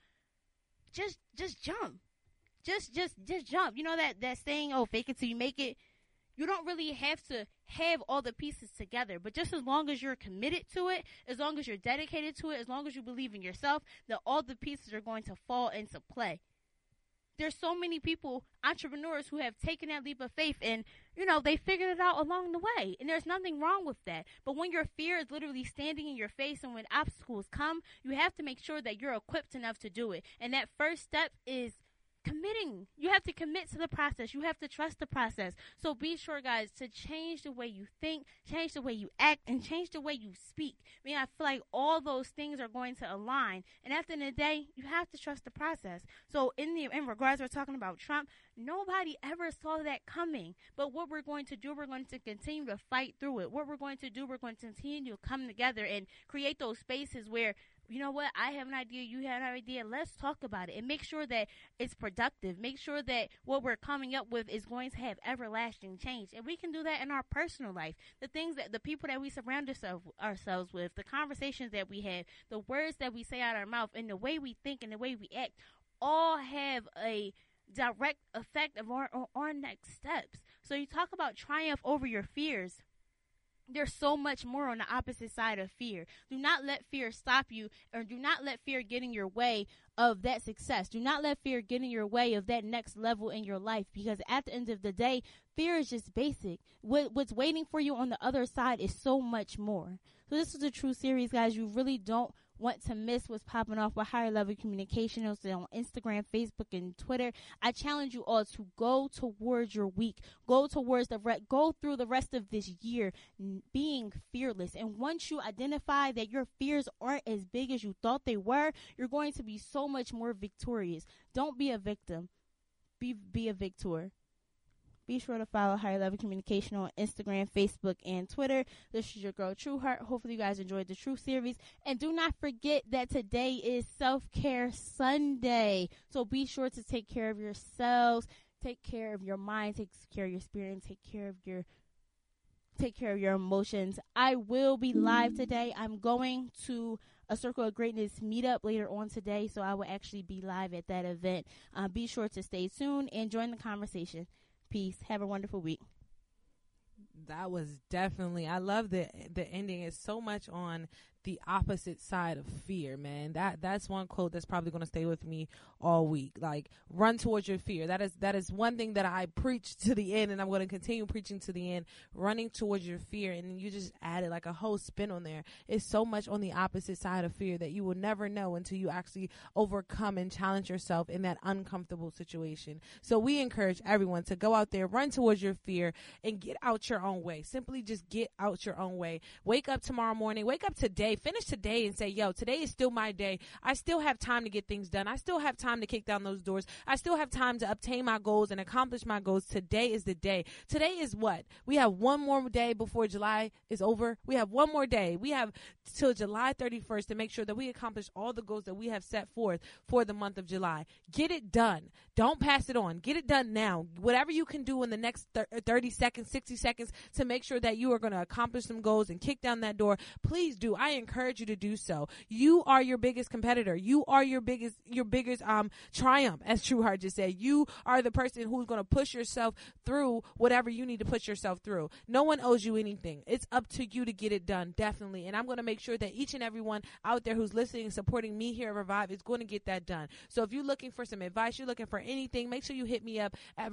Speaker 2: just jump. Just jump. You know that saying, oh, fake it till you make it? You don't really have to have all the pieces together, but just as long as you're committed to it, as long as you're dedicated to it, as long as you believe in yourself, that all the pieces are going to fall into play. There's so many people, entrepreneurs, who have taken that leap of faith and, they figured it out along the way. And there's nothing wrong with that. But when your fear is literally standing in your face and when obstacles come, you have to make sure that you're equipped enough to do it. And that first step is committing. You have to commit to the process. You have to trust the process. So be sure, guys, to change the way you think, change the way you act, and change the way you speak. I mean, I feel like all those things are going to align. And at the end of the day, you have to trust the process. So in regards, we're talking about Trump, nobody ever saw that coming. But what we're going to do, we're going to continue to fight through it. What we're going to do, we're going to continue to come together and create those spaces where, you know what, I have an idea, you have an idea, let's talk about it and make sure that it's productive. Make sure that what we're coming up with is going to have everlasting change. And we can do that in our personal life. The things that the people that we surround ourselves with, the conversations that we have, the words that we say out of our mouth, and the way we think and the way we act all have a direct effect of our next steps. So you talk about triumph over your fears. There's so much more on the opposite side of fear. Do not let fear stop you, or do not let fear get in your way of that success. Do not let fear get in your way of that next level in your life, because at the end of the day, fear is just basic. What's waiting for you on the other side is so much more. So this is a true series, guys. You really don't want to miss what's popping off with Higher Level Communication on Instagram, Facebook, and Twitter. I challenge you all to go towards your week. Go through the rest of this year being fearless. And once you identify that your fears aren't as big as you thought they were, you're going to be so much more victorious. Don't be a victim. Be a victor. Be sure to follow Higher Level Communication on Instagram, Facebook, and Twitter. This is your girl, True Heart. Hopefully you guys enjoyed the True series. And do not forget that today is Self-Care Sunday. So be sure to take care of yourselves, take care of your mind, take care of your spirit, and take care of your emotions. I will be live today. I'm going to a Circle of Greatness meetup later on today, so I will actually be live at that event. Be sure to stay tuned and join the conversation. Peace. Have a wonderful week.
Speaker 1: That was definitely, I love the ending. It's so much on the opposite side of fear, man. That's one quote that's probably going to stay with me all week. Like, run towards your fear. That is one thing that I preach to the end, and I'm going to continue preaching to the end, running towards your fear. And you just added like a whole spin on there. It's so much on the opposite side of fear that you will never know until you actually overcome and challenge yourself in that uncomfortable situation. So we encourage everyone to go out there, run towards your fear, and get out your own way. Simply just get out your own way. Wake up tomorrow morning. Wake up today. Finish today and say, yo, today is still my day. I still have time to get things done. I still have time to kick down those doors. I still have time to obtain my goals and accomplish my goals. Today is the day. Today is what? We have one more day before July is over. We have one more day. We have till July 31st to make sure that we accomplish all the goals that we have set forth for the month of July. Get it done. Don't pass it on. Get it done now. Whatever you can do in the next 30 seconds, 60 seconds to make sure that you are going to accomplish some goals and kick down that door, please do. I encourage you to do so. You are your biggest competitor. You are your biggest triumph, as Trueheart just said. You are the person who's going to push yourself through whatever you need to push yourself through. No one owes you anything. It's up to you to get it done, definitely. And I'm going to make sure that each and everyone out there who's listening and supporting me here at Revive is going to get that done. So if you're looking for some advice, you're looking for anything, make sure you hit me up at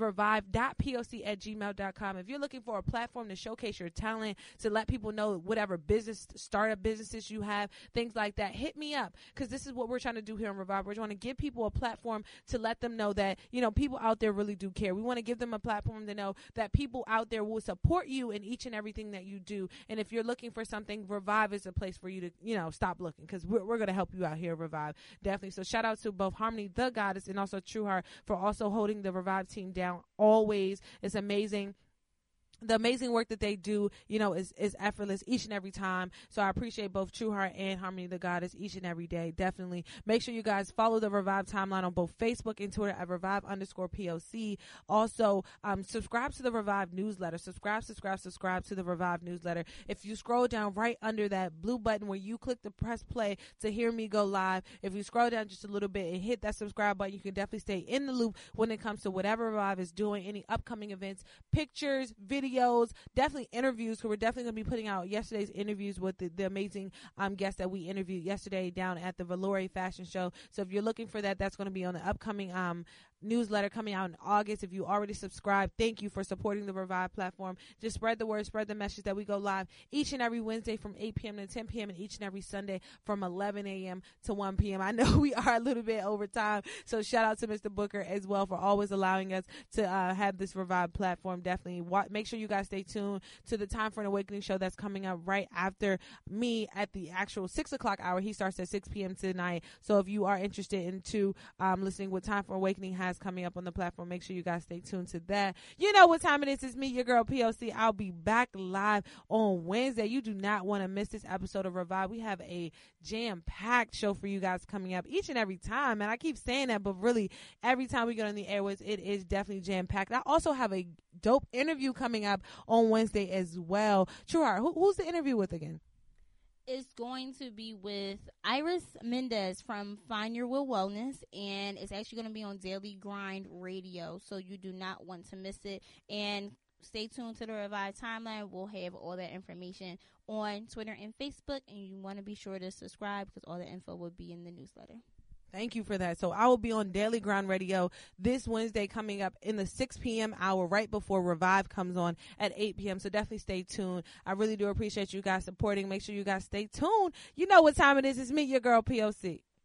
Speaker 1: revive.poc@gmail.com. If you're looking for a platform to showcase your talent, to let people know whatever startup businesses you have, things like that, hit me up, because this is what we're trying to do here on Revive. We're trying to give people a platform to let them know that, people out there really do care. We want to give them a platform to know that people out there will support you in each and everything that you do. And if you're looking for something, Revive is a place for you to, stop looking, because we're going to help you out here at Revive. Definitely. So shout out to both Harmony the Goddess and also Trueheart for also holding the Revive team down always. It's amazing. The amazing work that they do, is effortless each and every time. So I appreciate both Trueheart and Harmony the Goddess each and every day. Definitely. Make sure you guys follow the Revive timeline on both Facebook and Twitter at Revive_POC. Also, subscribe to the Revive newsletter. Subscribe to the Revive newsletter. If you scroll down right under that blue button where you click the press play to hear me go live, if you scroll down just a little bit and hit that subscribe button, you can definitely stay in the loop when it comes to whatever Revive is doing, any upcoming events, pictures, videos, definitely interviews, because we're definitely going to be putting out yesterday's interviews with the amazing guests that we interviewed yesterday down at the Valore Fashion Show. So if you're looking for that, that's going to be on the upcoming newsletter coming out in August. If you already subscribed, thank you for supporting the Revive platform. Just spread the word, spread the message that we go live each and every Wednesday from 8 p.m. to 10 p.m. and each and every Sunday from 11 a.m. to 1 p.m. I know we are a little bit over time, so shout out to Mr. Booker as well for always allowing us to have this Revive platform. Definitely make sure you guys stay tuned to the Time for an Awakening show that's coming up right after me at the actual 6 o'clock hour. He starts at 6 p.m. tonight. So if you are interested into listening what Time for Awakening has coming up on the platform, make sure you guys stay tuned to that. You know what time it is. It's me, your girl POC. I'll be back live on Wednesday. You do not want to miss this episode of Revive. We have a jam-packed show for you guys coming up each and every time, and I keep saying that, but really every time we get on the airways, it is definitely jam-packed. I also have a dope interview coming up on Wednesday as well. Trueheart, who's the interview with again?
Speaker 2: It's going to be with Iris Mendez from Find Your Will Wellness, and it's actually going to be on Daily Grind Radio, so you do not want to miss it. And stay tuned to the Revive timeline. We'll have all that information on Twitter and Facebook, and you want to be sure to subscribe because all the info will be in the newsletter.
Speaker 1: Thank you for that. So I will be on Daily Grind Radio this Wednesday coming up in the 6 p.m. hour right before Revive comes on at 8 p.m. So definitely stay tuned. I really do appreciate you guys supporting. Make sure you guys stay tuned. You know what time it is. It's me, your girl POC.